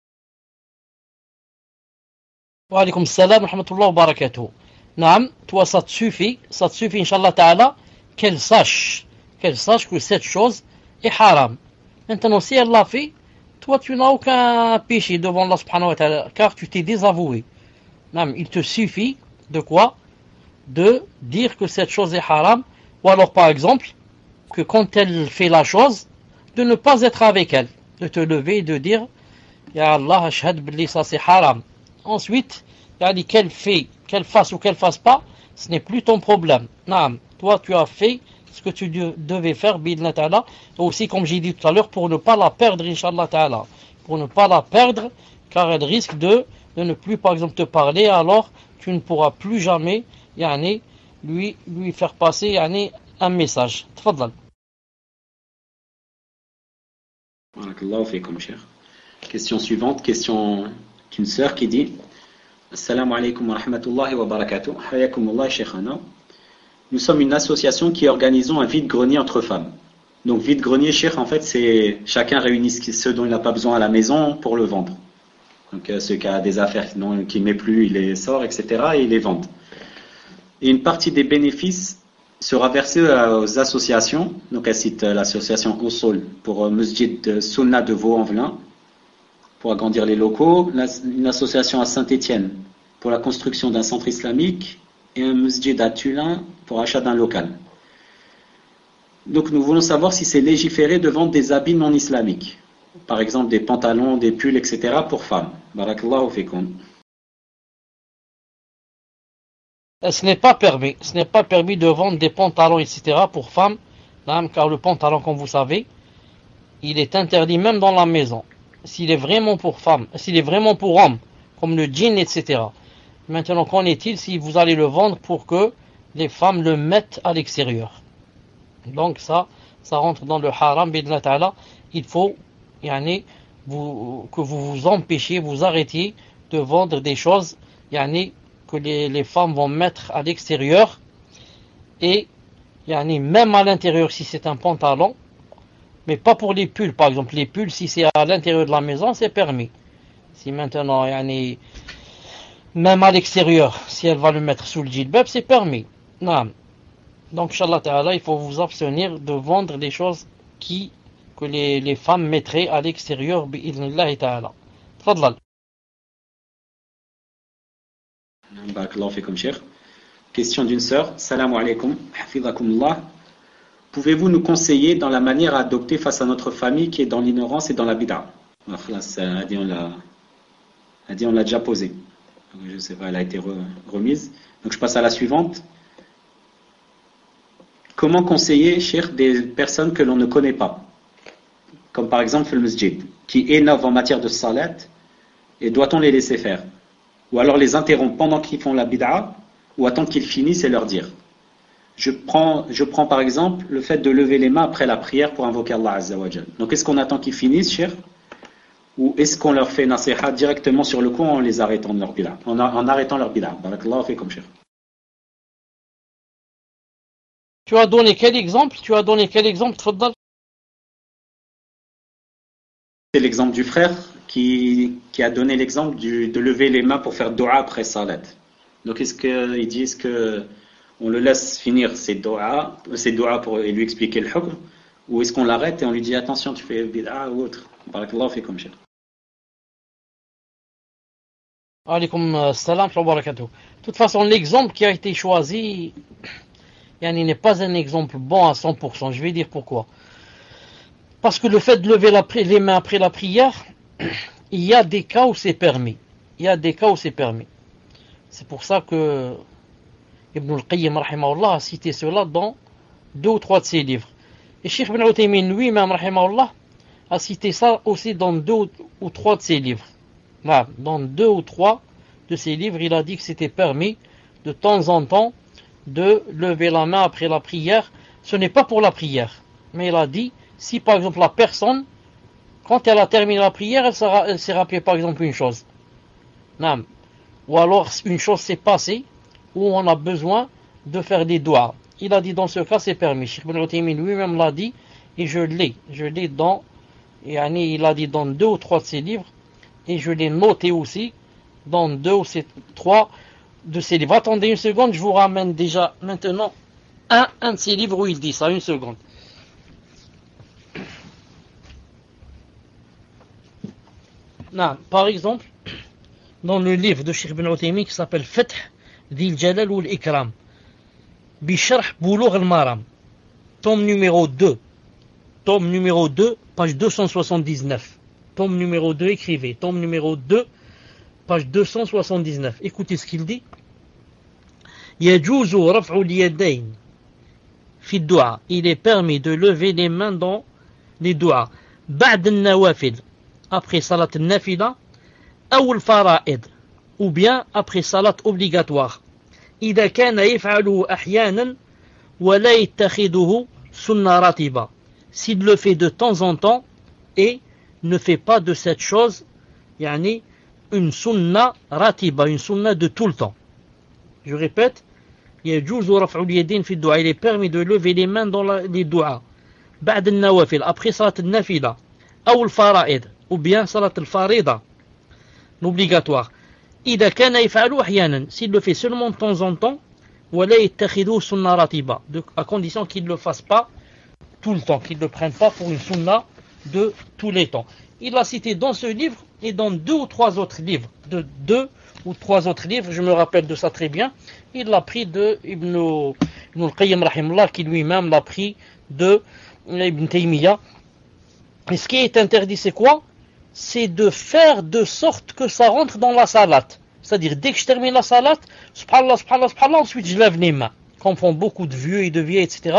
Wa alaykum salam wa rahmatullahi wa barakatuh. Naam, toi ça te suffit, Inch'Allah Ta'ala, qu'elle sache que cette chose est haram. Maintenant, si elle l'a fait, toi tu n'as aucun péché devant Allah subhanahu wa ta'ala, car tu t'es désavoué. Naam, il te suffit de quoi? De dire que cette chose est haram, ou alors par exemple, que quand elle fait la chose, de ne pas être avec elle, de te lever et de dire Ya Allah, ashhad billi, ça c'est haram. Ensuite, qu'elle fasse ou qu'elle fasse pas, ce n'est plus ton problème. Naam, toi tu as fait ce que tu devais faire, bidna ta'ala, et aussi comme j'ai dit tout à l'heure, pour ne pas la perdre, Inch'Allah ta'ala. Pour ne pas la perdre, car elle risque de ne plus, par exemple, te parler, alors tu ne pourras plus jamais, lui faire passer, un message. Tfadlal. Barakallahu fikum, cher. Question suivante, question d'une sœur qui dit Assalamu alaikum wa rahmatullahi wa barakatuh. Hayakumullah, sheikhana. Nous sommes une association qui organisons un vide-grenier entre femmes. Donc vide-grenier, cheikh, en fait, c'est chacun réunit ce dont il n'a pas besoin à la maison pour le vendre. Donc ceux qui a des affaires qu'il ne met plus, il les sort, etc. et il les vend. Et une partie des bénéfices sera versée aux associations. Donc elle cite l'association Usul pour Masjid Sunna de Vaux-en-Velin pour agrandir les locaux, une association à Saint-Étienne pour la construction d'un centre islamique et un masjid à Tulin pour achat d'un local. Donc nous voulons savoir si c'est légiféré de vendre des habits non islamiques, par exemple des pantalons, des pulls, etc. pour femmes. Barakallahu fikum. Ce n'est pas permis de vendre des pantalons, etc. pour femmes, car le pantalon, comme vous savez, il est interdit même dans la maison. S'il est vraiment pour femmes, s'il est vraiment pour hommes, comme le jean, etc. Maintenant, qu'en est-il si vous allez le vendre pour que les femmes le mettent à l'extérieur? Donc ça rentre dans le haram, bidna ta'ala. Il faut que vous vous empêchiez, vous arrêtiez de vendre des choses que les femmes vont mettre à l'extérieur, et même à l'intérieur si c'est un pantalon, mais pas pour les pulls. Par exemple, les pulls, si c'est à l'intérieur de la maison, c'est permis. Si maintenant, même à l'extérieur, si elle va le mettre sous le djilbab, c'est permis. Non. Donc, Inch'Allah Ta'ala, il faut vous abstenir de vendre des choses que les femmes mettraient à l'extérieur, bi'idhnillahi Ta'ala. Tfadlal. Barakallahu fikum, cher. Question d'une sœur. Salam alaikum. Hafidhakumullah. Pouvez-vous nous conseiller dans la manière à adopter face à notre famille qui est dans l'ignorance et dans la bid'a? On l'a déjà posée. Je ne sais pas, elle a été remise. Donc je passe à la suivante. Comment conseiller, cher, des personnes que l'on ne connaît pas? Comme par exemple le masjid, qui innove en matière de salat, et doit-on les laisser faire? Ou alors les interrompre pendant qu'ils font la bid'a, ou attendre qu'ils finissent et leur dire? Je prends par exemple le fait de lever les mains après la prière pour invoquer Allah Azza wa Jal. Donc est-ce qu'on attend qu'ils finissent, cher, ou est-ce qu'on leur fait nasiha directement sur le coup en les arrêtant de leur bid'a, en arrêtant leur bid'a? Barakallahu fikum, cher. Tu as donné quel exemple? Tfaddal. C'est l'exemple du frère qui a donné l'exemple de lever les mains pour faire dua après salat. Donc est-ce que on le laisse finir ses dua pour lui expliquer le hukm, ou est-ce qu'on l'arrête et on lui dit attention, tu fais bid'a ou autre? Barakallahu fikum, cher. Alaykoum salam wa barakatuh. De toute façon, l'exemple qui a été choisi, il n'est pas un exemple bon à 100%. Je vais dire pourquoi. Parce que le fait de lever les mains après la prière, il y a des cas où c'est permis. C'est pour ça que Ibn al-Qayyim rahimahullah a cité cela dans 2 ou 3 de ses livres. Et Cheikh Ibn Uthaymin lui-même rahimahullah a cité ça aussi dans 2 ou 3 de ses livres. Dans 2 ou 3 de ses livres, il a dit que c'était permis de temps en temps de lever la main après la prière. Ce n'est pas pour la prière, mais il a dit, si par exemple la personne, quand elle a terminé la prière, elle s'est rappelée par exemple une chose, ou alors une chose s'est passée, où on a besoin de faire des doigts. Il a dit dans ce cas c'est permis. Cheikh Ibn Uthaymin lui-même l'a dit, et je l'ai dans, il a dit dans 2 ou 3 de ses livres, et je l'ai noté aussi dans 2 ou 3 de ses livres. Attendez une seconde, je vous ramène déjà maintenant un de ses livres où il dit ça, une seconde. Par exemple, dans le livre de Cheikh Ibn Uthaymin qui s'appelle Fath Dhil Jalal wal Ikram, Bisharh Boulugh al-Maram, tome numéro 2, page 279. Tome numéro 2, écrivez. Tome numéro 2, page 279. Écoutez ce qu'il dit. Yajuzu raf'u al-yadayn fi ad-du'a. Il est permis de lever les mains dans les du'a. Ba'd al-nawafil, après salat al-nafila, ou al-fara'id, ou bien après salat obligatoire. إذا كان يفعله أحيانا ولا يتخذه سنة راتبة. S'il le fait de temps en temps et ne fait pas de cette chose une sunna ratiba, une sunna de tout le temps. Je répète, يجوز رفع اليدين في الدعاء. Il est permis de lever les mains dans les du'a بعد النوافل, après salat al-nafila, ou al-fara'id, ou bien salat al-farida, l'obligatoire. إذا كان يفعله أحيانا, s'il le fait seulement de temps en temps, ولا يتخذه سنة راتبة, à condition qu'il ne le fasse pas tout le temps, qu'il ne le prenne pas pour une sunna de tous les temps. Il l'a cité dans ce livre et dans 2 ou 3 autres livres. Je me rappelle de ça très bien. Il l'a pris de Ibn al-Qayyim rahimahullah, qui lui-même l'a pris de Ibn Taymiyyah. Et ce qui est interdit, c'est quoi? C'est de faire de sorte que ça rentre dans la salat. C'est-à-dire, dès que je termine la salat, subhanallah, subhanallah, subhanallah, ensuite je lève les mains. Comme font beaucoup de vieux et de vieilles, etc.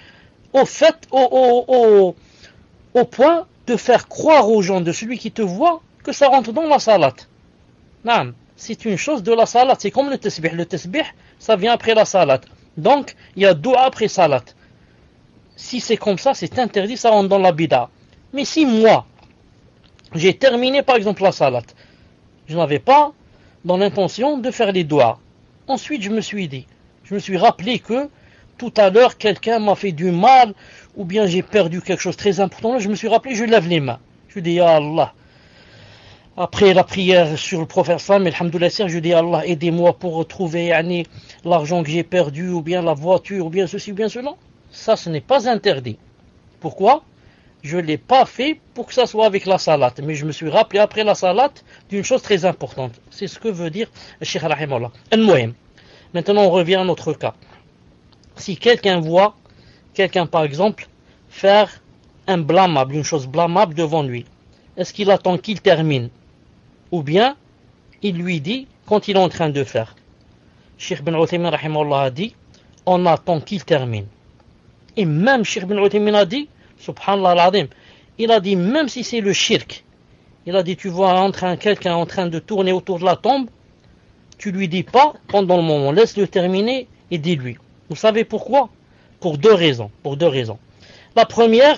Au point de faire croire aux gens, de celui qui te voit, que ça rentre dans la salat. C'est une chose de la salat. C'est comme le tasbih. Le tasbih, ça vient après la salat. Donc, il y a dua après salat. Si c'est comme ça, c'est interdit, ça rentre dans la bid'a. Mais si moi, j'ai terminé par exemple la salat, je n'avais pas dans l'intention de faire les doigts. Ensuite, je me suis rappelé que tout à l'heure, quelqu'un m'a fait du mal, ou bien j'ai perdu quelque chose de très important. Je me suis rappelé, je lève les mains. Je dis, ya Allah. Après la prière sur le prophète Sam, alhamdoulilah, je dis, Allah, aidez-moi pour retrouver l'argent que j'ai perdu, ou bien la voiture, ou bien ceci, ou bien cela. Ça, ce n'est pas interdit. Pourquoi? Je ne l'ai pas fait pour que ça soit avec la salat, mais je me suis rappelé après la salat d'une chose très importante. C'est ce que veut dire le Cheikh rahimahullah. Maintenant, on revient à notre cas. Si quelqu'un voit, par exemple, faire une chose blâmable devant lui, est-ce qu'il attend qu'il termine? Ou bien, il lui dit, quand il est en train de faire. Cheikh Ibn Uthaymin rahimahullah a dit, on attend qu'il termine. Et même Cheikh Ibn Uthaymin a dit, subhanallah al-azim, il a dit, même si c'est le shirk, il a dit, tu vois quelqu'un en train de tourner autour de la tombe, tu lui dis pas pendant le moment, laisse-le terminer et dis-lui, Vous savez pourquoi? Pour deux raisons. La première,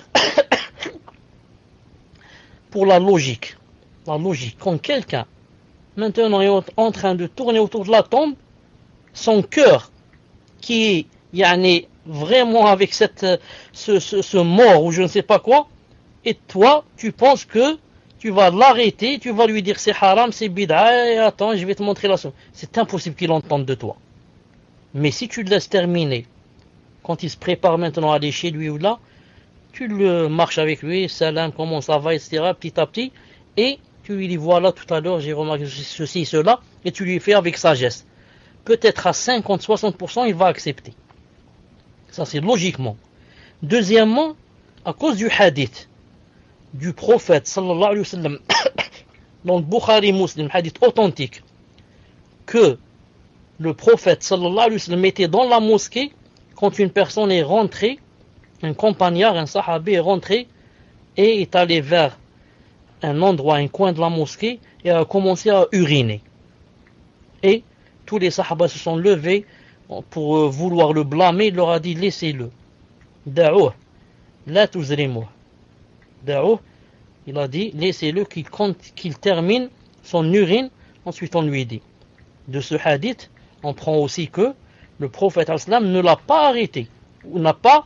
pour la logique. La logique. Quand quelqu'un, maintenant, est en train de tourner autour de la tombe, son cœur, qui est vraiment avec ce mort ou je ne sais pas quoi, et toi, tu penses que tu vas l'arrêter, tu vas lui dire c'est haram, c'est bid'a, et attends, je vais te montrer la chose. C'est impossible qu'il entende de toi. Mais si tu le laisses terminer, quand il se prépare maintenant à aller chez lui ou là, tu le marches avec lui, salam, comment ça va, etc., petit à petit, et tu lui dis voilà, tout à l'heure j'ai remarqué ceci, cela, et tu lui fais avec sagesse. Peut-être à 50-60%, il va accepter. Ça c'est logiquement. Deuxièmement, à cause du hadith du prophète sallallahu alayhi wa sallam dans le Bukhari Muslim, hadith authentique, que le prophète sallallahu alayhi wa sallam était dans la mosquée quand une personne est rentrée, un compagnard, un sahabi est rentré et est allé vers un endroit, un coin de la mosquée et a commencé à uriner. Et tous les sahabas se sont levés pour vouloir le blâmer. Il leur a dit laissez-le. Da'ouh, la tuzrimuh. Da'ouh, il a dit laissez-le qu'il termine son urine. Ensuite on lui dit. De ce hadith, on prend aussi que le prophète al-Islam ne l'a pas arrêté. Ou n'a pas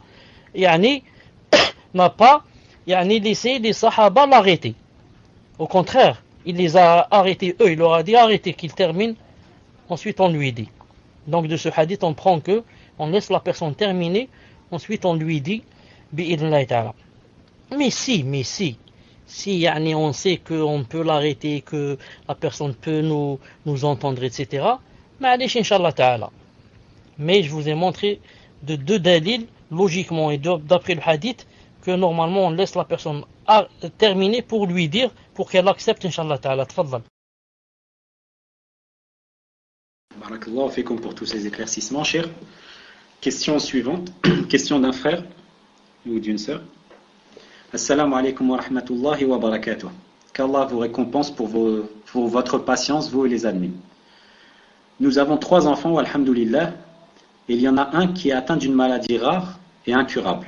laissé les sahaba l'arrêter. Au contraire, il les a arrêtés eux. Il leur a dit arrêtez qu'il termine. Ensuite on lui dit. Donc de ce hadith on prend que on laisse la personne terminer. Ensuite on lui dit bi'idhnillahi ta'ala. Mais si on sait qu'on peut l'arrêter, que la personne peut nous entendre, etc. Mais allez, Inch'Allah ta'ala. Mais je vous ai montré de deux dalils, logiquement et d'après le hadith, que normalement on laisse la personne terminer pour lui dire, pour qu'elle accepte, Inch'Allah ta'ala. Tfaddal. Barakallahu fikum pour tous ces éclaircissements, cher. Question suivante, question d'un frère ou d'une sœur. Assalamu alaikum wa rahmatullahi wa barakatuh. Qu'Allah vous récompense pour votre patience, vous et les admis. Nous avons 3 enfants, alhamdulillah, et il y en a un qui est atteint d'une maladie rare et incurable.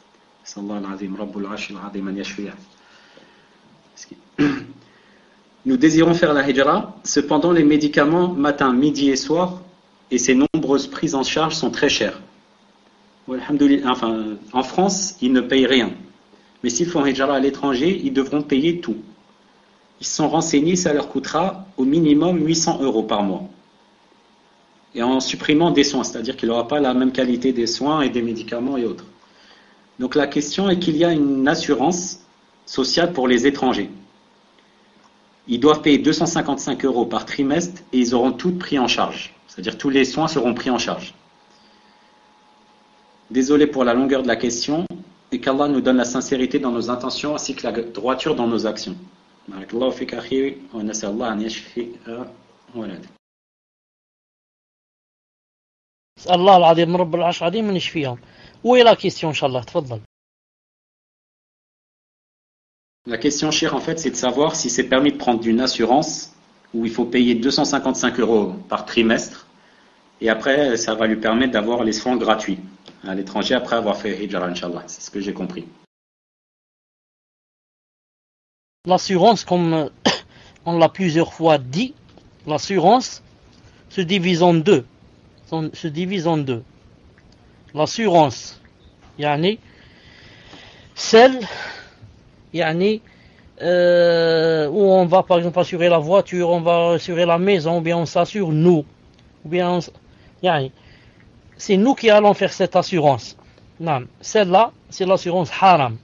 Nous désirons faire la hijra, cependant les médicaments matin, midi et soir et ces nombreuses prises en charge sont très chères. Enfin, en France, ils ne payent rien. Mais s'ils font hijra à l'étranger, ils devront payer tout. Ils se sont renseignés, ça leur coûtera au minimum 800 € par mois. Et en supprimant des soins, c'est-à-dire qu'il n'aura pas la même qualité des soins et des médicaments et autres. Donc la question est qu'il y a une assurance sociale pour les étrangers. Ils doivent payer 255 € par trimestre et ils auront tout pris en charge. C'est-à-dire tous les soins seront pris en charge. Désolé pour la longueur de la question et qu'Allah nous donne la sincérité dans nos intentions ainsi que la droiture dans nos actions. Barakallahu fik akhi wa nas'alullah an yashfi'a walad. Allah al-Azim Rabb al-Arsh al-Azim yashfihum. Où est la question, Inch'Allah? Tfaddal. La question, cher, en fait, c'est de savoir si c'est permis de prendre une assurance où il faut payer 255 € par trimestre et après, ça va lui permettre d'avoir les soins gratuits à l'étranger après avoir fait hijra, Inch'Allah. C'est ce que j'ai compris. L'assurance, comme on l'a plusieurs fois dit, l'assurance se divise en deux. L'assurance, celle où on va par exemple assurer la voiture, on va assurer la maison, ou bien on s'assure nous, ou bien c'est nous qui allons faire cette assurance. Non, celle-là, c'est l'assurance haram.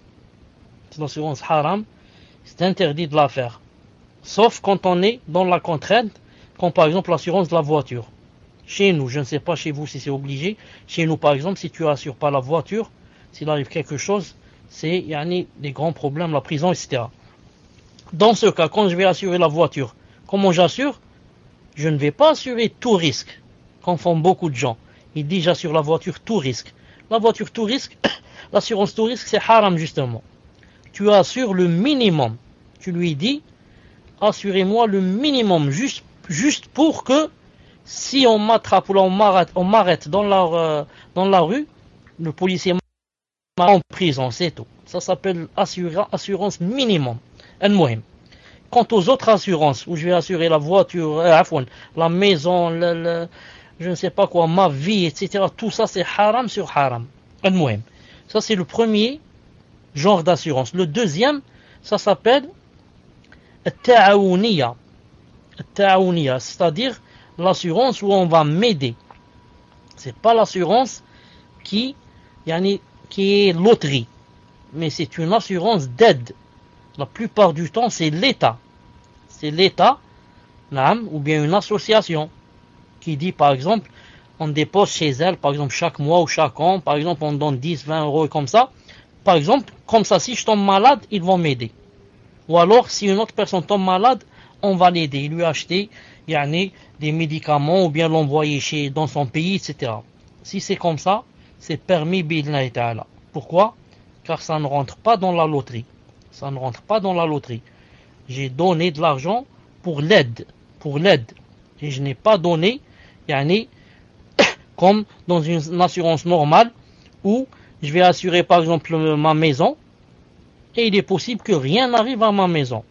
C'est interdit de la faire. Sauf quand on est dans la contrainte, comme par exemple l'assurance de la voiture. Chez nous, je ne sais pas chez vous si c'est obligé. Chez nous, par exemple, si tu assures pas la voiture, s'il arrive quelque chose, c'est des grands problèmes, la prison, etc. Dans ce cas, quand je vais assurer la voiture, comment j'assure? Je ne vais pas assurer tout risque, comme font beaucoup de gens. Ils disent j'assure la voiture tout risque. La voiture tout risque, l'assurance tout risque, c'est haram justement. Tu assures le minimum. Tu lui dis, assurez-moi le minimum, juste pour que Si on m'attrape ou là on m'arrête dans la rue, le policier m'arrête en prison, c'est tout. Ça s'appelle assurance minimum. Quant aux autres assurances, où je vais assurer la voiture, la maison, je ne sais pas quoi, ma vie, etc. Tout ça c'est haram sur haram. Ça c'est le premier genre d'assurance. Le deuxième, ça s'appelle Ta'awuniya. Ta'awuniya, c'est-à-dire l'assurance où on va m'aider. C'est pas l'assurance qui est loterie, mais c'est une assurance d'aide. La plupart du temps, c'est l'État. C'est l'État, ou bien une association qui dit, par exemple, on dépose chez elle, par exemple, chaque mois ou chaque an, par exemple, on donne 10, 20 euros et comme ça. Par exemple, comme ça, si je tombe malade, ils vont m'aider. Ou alors, si une autre personne tombe malade, on va l'aider, lui acheter des médicaments ou bien l'envoyer dans son pays, etc. Si c'est comme ça, c'est permis bi'idhnillahi ta'ala. Pourquoi? Car ça ne rentre pas dans la loterie. Ça ne rentre pas dans la loterie. J'ai donné de l'argent pour l'aide. Et je n'ai pas donné, comme dans une assurance normale, où je vais assurer par exemple ma maison, et il est possible que rien n'arrive à ma maison.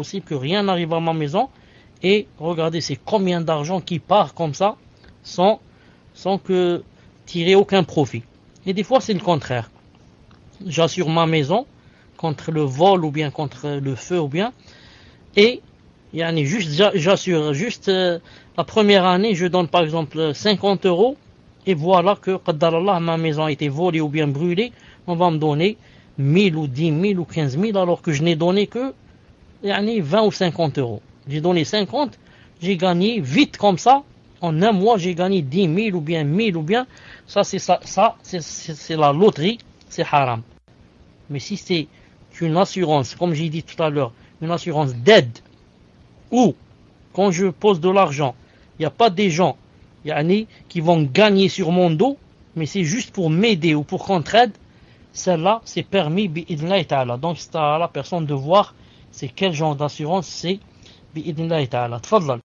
Et regardez, c'est combien d'argent qui part comme ça, sans que tirer aucun profit. Et des fois c'est le contraire. J'assure ma maison contre le vol ou bien contre le feu ou bien, et j'assure juste la première année, je donne par exemple 50 euros, et voilà que qaddarallah, ma maison a été volée ou bien brûlée, on va me donner 1000 ou 10 000 ou 15 000 alors que je n'ai donné que 20 ou 50 euros. J'ai donné 50, j'ai gagné vite comme ça, en un mois j'ai gagné 10 000 ou bien 1000 ou bien, ça c'est la loterie, c'est haram. Mais si c'est une assurance, comme j'ai dit tout à l'heure, une assurance d'aide, où quand je pose de l'argent, il n'y a pas des gens qui vont gagner sur mon dos, mais c'est juste pour m'aider ou pour contre-aide, celle-là c'est permis bi'idhnillahi ta'ala. Donc c'est à la personne de voir c'est quel genre d'assurance c'est bi'idhnillahi ta'ala. Tfadlal.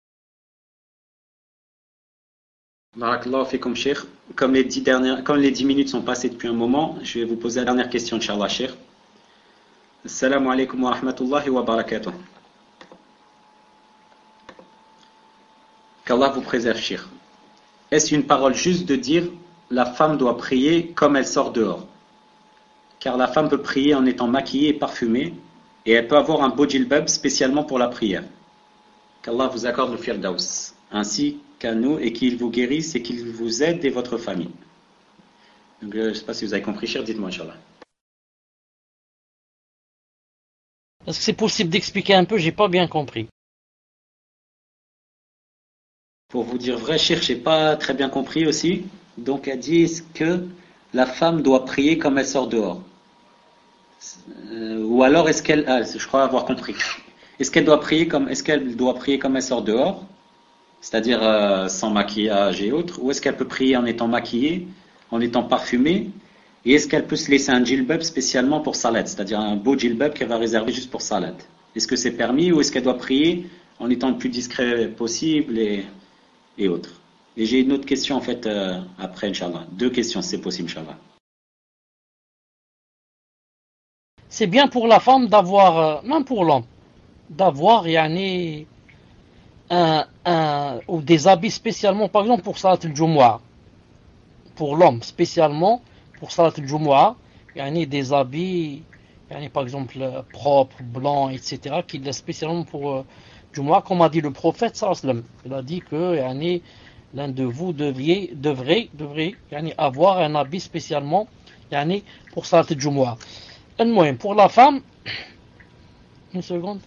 Barakallahu fikum, Cheikh. Comme les 10 minutes sont passées depuis un moment, je vais vous poser la dernière question, Inch'Allah, Cheikh. Assalamu alaikum wa rahmatullahi wa barakatuh. Qu'Allah vous préserve, Cheikh. Est-ce une parole juste de dire la femme doit prier comme elle sort dehors? Car la femme peut prier en étant maquillée et parfumée, et elle peut avoir un beau djilbab spécialement pour la prière. Qu'Allah vous accorde le firdaus, ainsi qu'à nous, et qu'il vous guérisse et qu'il vous aide et votre famille. Donc, je ne sais pas si vous avez compris, cher, dites-moi, Inch'Allah. Est-ce que c'est possible d'expliquer un peu? J'ai pas bien compris. Pour vous dire vrai, cher, j'ai pas très bien compris aussi. Donc, elle dit que la femme doit prier comme elle sort dehors. Ou alors, est-ce qu'elle... Ah, je crois avoir compris. Est-ce qu'elle doit prier comme elle sort dehors, c'est-à-dire sans maquillage et autres, ou est-ce qu'elle peut prier en étant maquillée, en étant parfumée, et est-ce qu'elle peut se laisser un djilbab spécialement pour salat, c'est-à-dire un beau djilbab qu'elle va réserver juste pour salat? Est-ce que c'est permis, ou est-ce qu'elle doit prier en étant le plus discret possible et autres? Et j'ai une autre question en fait après, Inch'Allah. 2 questions, si c'est possible, Inch'Allah. C'est bien pour la femme d'avoir, même pour l'homme, d'avoir ou des habits spécialement, par exemple pour Salat al-Jumu'ah. Pour l'homme, spécialement pour Salat al-Jumu'ah, des habits, par exemple propres, blancs, etc., qu'il a spécialement pour Jumu'ah, comme a dit le prophète sallallahu alayhi wa sallam. Il a dit que l'un de vous devrait avoir un habit spécialement pour Salat al-Jumu'ah. Pour la femme, une seconde.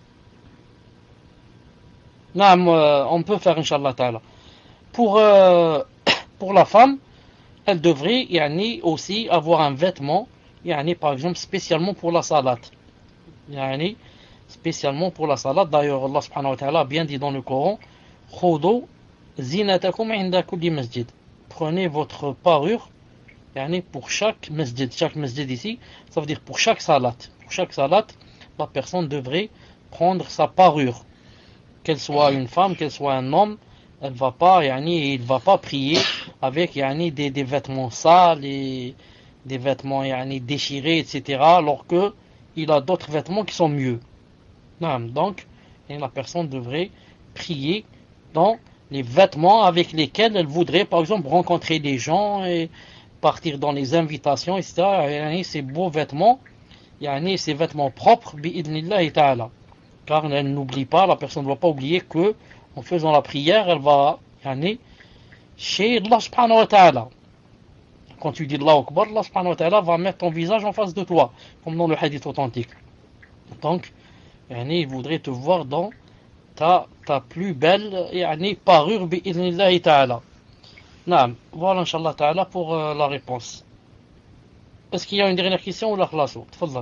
Non, on peut faire Inch'Allah ta'ala. Pour la femme, elle devrait aussi avoir un vêtement, par exemple spécialement pour la salat. Spécialement pour la salat. D'ailleurs, Allah subhanahu wa ta'ala a bien dit dans le Coran, Khudu zinatakum inda kulli masjid. Prenez votre parure pour chaque masjid ici, ça veut dire pour chaque salat. Pour chaque salat, la personne devrait prendre sa parure. Qu'elle soit une femme, qu'elle soit un homme, il va pas prier avec des vêtements sales et des vêtements déchirés, etc. alors que il a d'autres vêtements qui sont mieux. Donc, la personne devrait prier dans les vêtements avec lesquels elle voudrait, par exemple, rencontrer des gens et partir dans les invitations, etc. Ces beaux vêtements, ces vêtements propres, bi'idnillahi ta'ala. Car elle n'oublie pas, la personne ne doit pas oublier que en faisant la prière, elle va chez Allah subhanahu wa ta'ala. Quand tu dis Allahu Akbar, Allah subhanahu wa ta'ala va mettre ton visage en face de toi, comme dans le hadith authentique. Donc, il voudrait te voir dans ta plus belle parure bi'idnillahi ta'ala. Naam, voilà inshallah ta'ala pour la réponse. Est-ce qu'il y a une dernière question ou la khalasu? Tfadhal.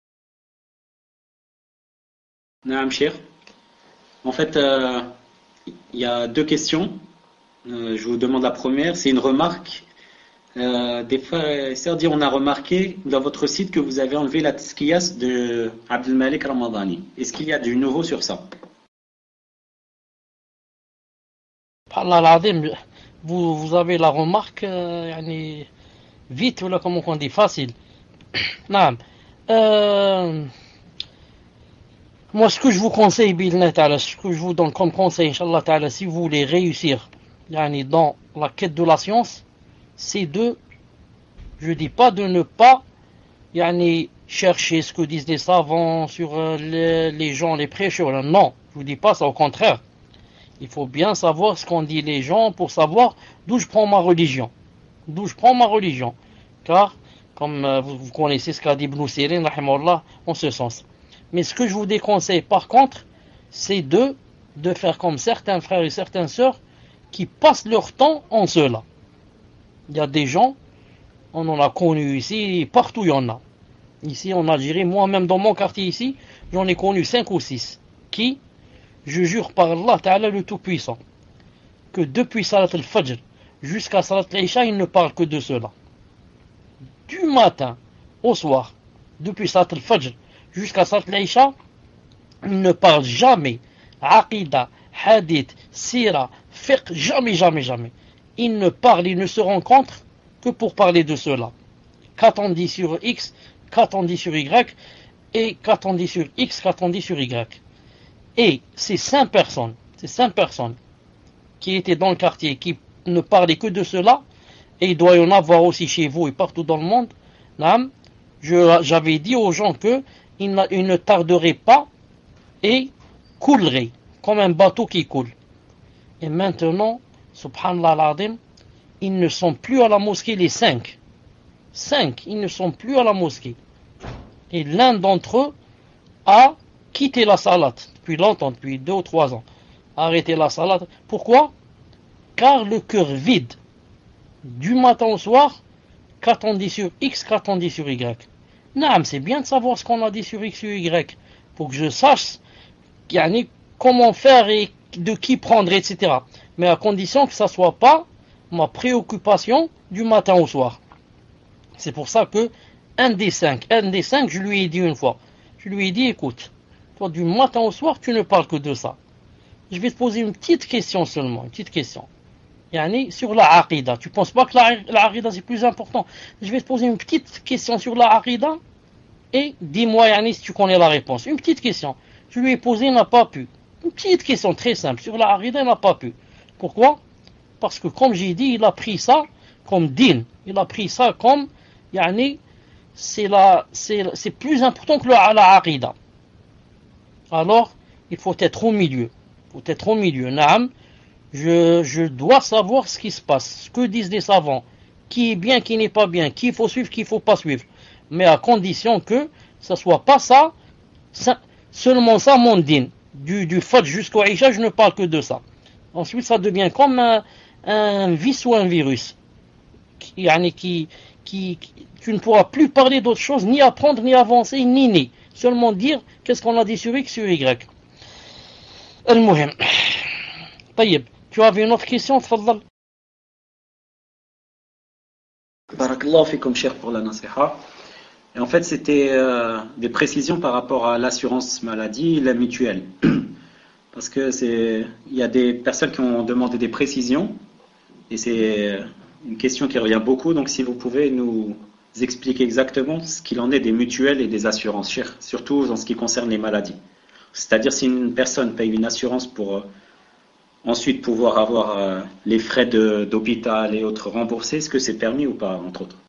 Naam, Cheikh. En fait, il y a deux questions. Je vous demande la première, c'est une remarque. Des fois, c'est-à-dire on a remarqué dans votre site que vous avez enlevé la tazkiyas de Abdelmalek Ramadani. Est-ce qu'il y a du nouveau sur ça? Vous avez la remarque vite, ou là, comment on dit, facile. Non. Moi, ce que je vous conseille, ce que je vous donne comme conseil, Inch'Allah Ta'ala, si vous voulez réussir dans la quête de la science, c'est je dis pas de ne pas chercher ce que disent les savants sur les gens, les prêcheurs. Non, je vous dis pas ça, au contraire. Il faut bien savoir ce qu'ont dit les gens pour savoir d'où je prends ma religion. Car, comme vous connaissez ce qu'a dit Ibn Sirin, rahimahullah, en ce sens. Mais ce que je vous déconseille, par contre, c'est de faire comme certains frères et certaines sœurs qui passent leur temps en cela. Il y a des gens, on en a connu ici, partout il y en a. Ici en Algérie, moi-même dans mon quartier ici, j'en ai connu 5 ou 6 qui, je jure par Allah Ta'ala le Tout-Puissant, que depuis Salat al-Fajr jusqu'à Salat al-Isha, ils ne parlent que de cela. Du matin au soir, depuis Salat al-Fajr jusqu'à Salat al-Isha, ils ne parlent jamais Aqidah, Hadith, Sira, Fiqh, jamais. Ils ne se rencontrent que pour parler de cela. Qu'a-t-on dit sur X, qu'a-t-on dit sur Y, et qu'a-t-on dit sur X, qu'a-t-on dit sur Y. Et ces 5 personnes qui étaient dans le quartier, qui ne parlaient que de cela, et il doit y en avoir aussi chez vous et partout dans le monde, j'avais dit aux gens que ils ne tarderaient pas et couleraient, comme un bateau qui coule. Et maintenant, subhanallah al-azim, ils ne sont plus à la mosquée, les 5. 5, ils ne sont plus à la mosquée. Et l'un d'entre eux a quitté la salat depuis longtemps, depuis 2 ou 3 ans. Arrêté la salat. Pourquoi? Car le cœur vide, du matin au soir, qu'a-t-on dit sur X, qu'a-t-on dit sur Y. Non, c'est bien de savoir ce qu'on a dit sur X et Y, pour que je sache comment faire et de qui prendre, etc. Mais à condition que ça ne soit pas ma préoccupation du matin au soir. C'est pour ça que un des cinq, je lui ai dit une fois, je lui ai dit, écoute, toi du matin au soir, tu ne parles que de ça. Je vais te poser une petite question seulement, sur la Aqidah. Tu ne penses pas que la Aqidah c'est plus important? Je vais te poser une petite question sur la Aqidah et dis-moi si tu connais la réponse. Une petite question. Je lui ai posé, il n'a pas pu. Une petite question très simple. Sur la Aqidah, il n'a pas pu. Pourquoi? Parce que comme j'ai dit, il a pris ça comme din. Il a pris ça comme, c'est plus important que la Aqidah. Alors, il faut être au milieu. Naam, je dois savoir ce qui se passe, ce que disent les savants, qui est bien, qui n'est pas bien, qui il faut suivre, qui il ne faut pas suivre. Mais à condition que ça ne soit pas ça, seulement ça mon din. Du Fajr jusqu'au Isha, je ne parle que de ça. Ensuite, ça devient comme un vice ou un virus. Tu ne pourras plus parler d'autre chose, ni apprendre, ni avancer, ni seulement dire qu'est-ce qu'on a dit sur X, sur Y. Al-Muhim. Taïb, tu avais une autre question, tfaddal. Barakallahu fikum, cher, pour la nasiha. Et en fait, c'était des précisions par rapport à l'assurance maladie et la mutuelle. Parce que il y a des personnes qui ont demandé des précisions et c'est une question qui revient beaucoup. Donc si vous pouvez nous expliquer exactement ce qu'il en est des mutuelles et des assurances, surtout en ce qui concerne les maladies. C'est-à-dire si une personne paye une assurance pour ensuite pouvoir avoir les frais d'hôpital et autres remboursés, est-ce que c'est permis ou pas, entre autres?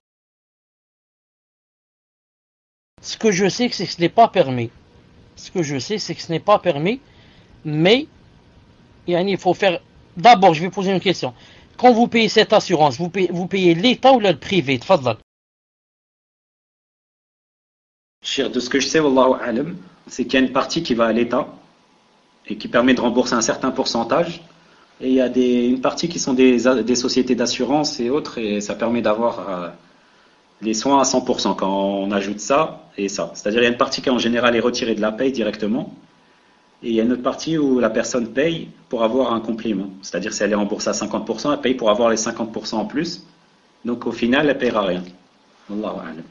Ce que je sais, c'est que ce n'est pas permis. Ce que je sais, c'est que ce n'est pas permis. Mais il faut faire... D'abord, je vais poser une question. Quand vous payez cette assurance, vous payez l'État ou le privé? Tfadlal. De ce que je sais, wallahu alam, c'est qu'il y a une partie qui va à l'État et qui permet de rembourser un certain pourcentage. Et il y a une partie qui sont des sociétés d'assurance et autres, et ça permet d'avoir les soins à 100% quand on ajoute ça et ça. C'est-à-dire il y a une partie qui en général est retirée de la paye directement, et il y a une autre partie où la personne paye pour avoir un complément. C'est-à-dire si elle est remboursée à 50%, elle paye pour avoir les 50% en plus. Donc au final, elle ne paiera rien. Wallahu a'lam.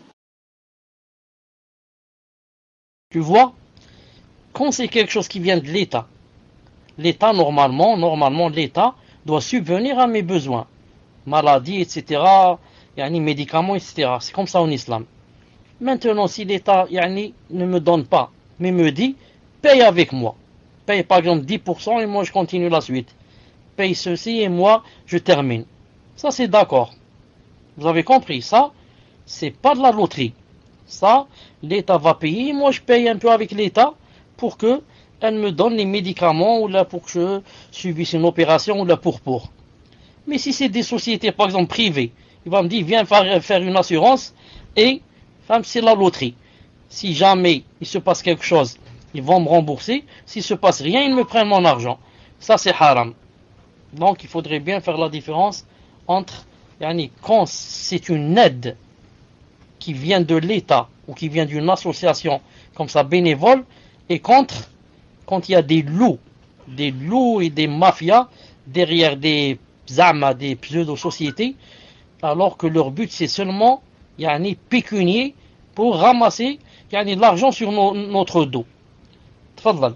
Tu vois, quand c'est quelque chose qui vient de l'État, l'État, normalement, l'État doit subvenir à mes besoins. Maladies, etc., médicaments, etc. C'est comme ça en islam. Maintenant, si l'État ne me donne pas, mais me dit, paye avec moi. Paye par exemple 10% et moi je continue la suite. Paye ceci et moi je termine. Ça c'est d'accord. Vous avez compris, ça, c'est pas de la loterie. Ça, l'État va payer, moi je paye un peu avec l'État pour que elle me donne les médicaments ou là pour que je subisse une opération ou là pour. Mais si c'est des sociétés par exemple privées, il va me dire viens faire une assurance et c'est la loterie. Si jamais il se passe quelque chose, ils vont me rembourser. S'il se passe rien, ils me prennent mon argent. Ça c'est haram. Donc il faudrait bien faire la différence entre quand c'est une aide qui vient de l'État ou qui vient d'une association comme ça bénévole et quand il y a des loups et des mafias derrière des pseudo-sociétés, alors que leur but c'est seulement pécunier pour ramasser de l'argent sur notre dos. Tfadlal.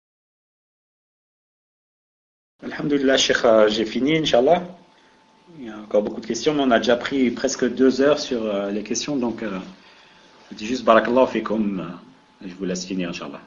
Alhamdulillah, Cheikh, j'ai fini, Inch'Allah. Il y a encore beaucoup de questions, mais on a déjà pris presque 2 heures sur les questions, donc je dis juste barakallahu fikum, je vous laisse finir, Inch'Allah.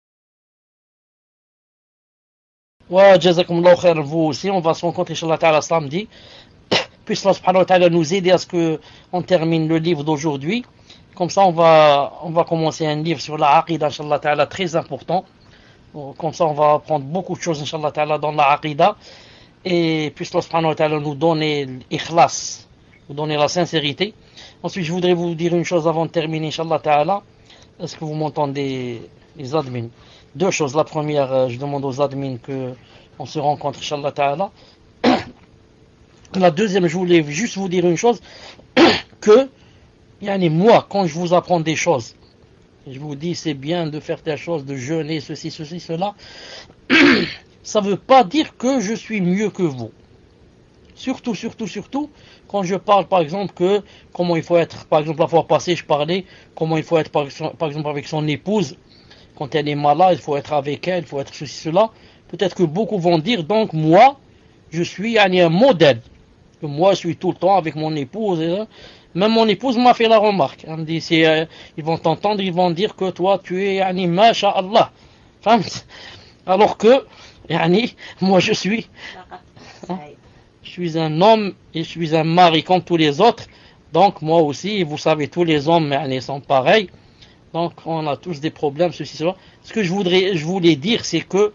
Wa jazakumullahu khair, vous aussi, on va se rencontrer Inch'Allah ta'ala samedi. Puisse Allah subhanahu wa ta'ala nous aider à ce qu'on termine le livre d'aujourd'hui. Comme ça, on va commencer un livre sur la Aqidah, Inch'Allah ta'ala, très important. Comme ça, on va apprendre beaucoup de choses, Inch'Allah ta'ala, dans la Aqidah. Et puisse Allah subhanahu wa ta'ala nous donner l'ikhlas, nous donner la sincérité. Ensuite, je voudrais vous dire une chose avant de terminer, Inch'Allah ta'ala. Est-ce que vous m'entendez, les admins? 2 choses. La première, je demande aux admins qu'on se rencontre, Inch'Allah ta'ala. La deuxième, je voulais juste vous dire une chose, que moi, quand je vous apprends des choses, je vous dis c'est bien de faire telle chose, de jeûner, ceci, cela, ça ne veut pas dire que je suis mieux que vous. Surtout, quand je parle par exemple que comment il faut être, par exemple la fois passée je parlais, comment il faut être par exemple avec son épouse, quand elle est malade, il faut être avec elle, il faut être ceci, cela. Peut-être que beaucoup vont dire, donc moi, je suis un modèle. Que moi, je suis tout le temps avec mon épouse. Même mon épouse m'a fait la remarque. Elle me dit, ils vont t'entendre, ils vont dire que toi, tu es masha'Allah. Alors que, moi, je suis un homme et je suis un mari comme tous les autres. Donc, moi aussi, vous savez, tous les hommes sont pareils. Donc, on a tous des problèmes, ceci, cela. Ce que je voulais dire, c'est que,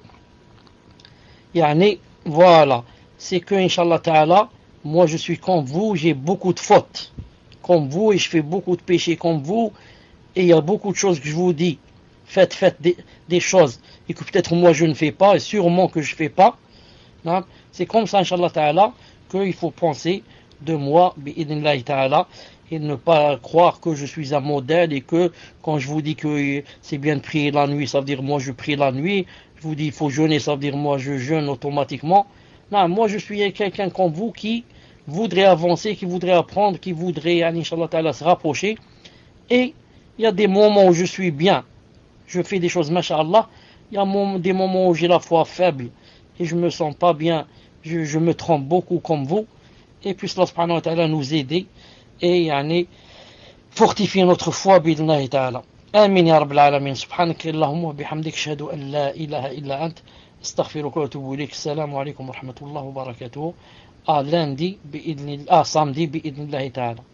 voilà, c'est que, Inch'Allah Ta'ala, moi je suis comme vous, j'ai beaucoup de fautes, comme vous, et je fais beaucoup de péchés comme vous, et il y a beaucoup de choses que je vous dis, faites des choses, et que peut-être moi je ne fais pas, et sûrement que je ne fais pas. C'est comme ça, Inch'Allah Ta'ala, qu'il faut penser de moi, bi'idnillahi Ta'ala, et ne pas croire que je suis un modèle, et que quand je vous dis que c'est bien de prier la nuit, ça veut dire moi je prie la nuit, je vous dis il faut jeûner, ça veut dire moi je jeûne automatiquement. Non, moi je suis quelqu'un comme vous qui voudrait avancer, qui voudrait apprendre, qui voudrait, Inch'Allah Ta'ala, se rapprocher. Et il y a des moments où je suis bien, je fais des choses, masha'Allah. Il y a des moments où j'ai la foi faible et je me sens pas bien, je me trompe beaucoup comme vous, et puis Allah subhanahu wa ta'ala nous aider et fortifier notre foi bidnahi ta'ala. Amin ya rabbil alamin. Subhanaka Allahumma wa bihamdik, ashhadu an la ilaha illa ant, astaghfiruka wa atubu ilayk. Assalamu alaykum wa rahmatullahi wa barakatuh. À lundi, samedi, bi'idnillahi ta'ala.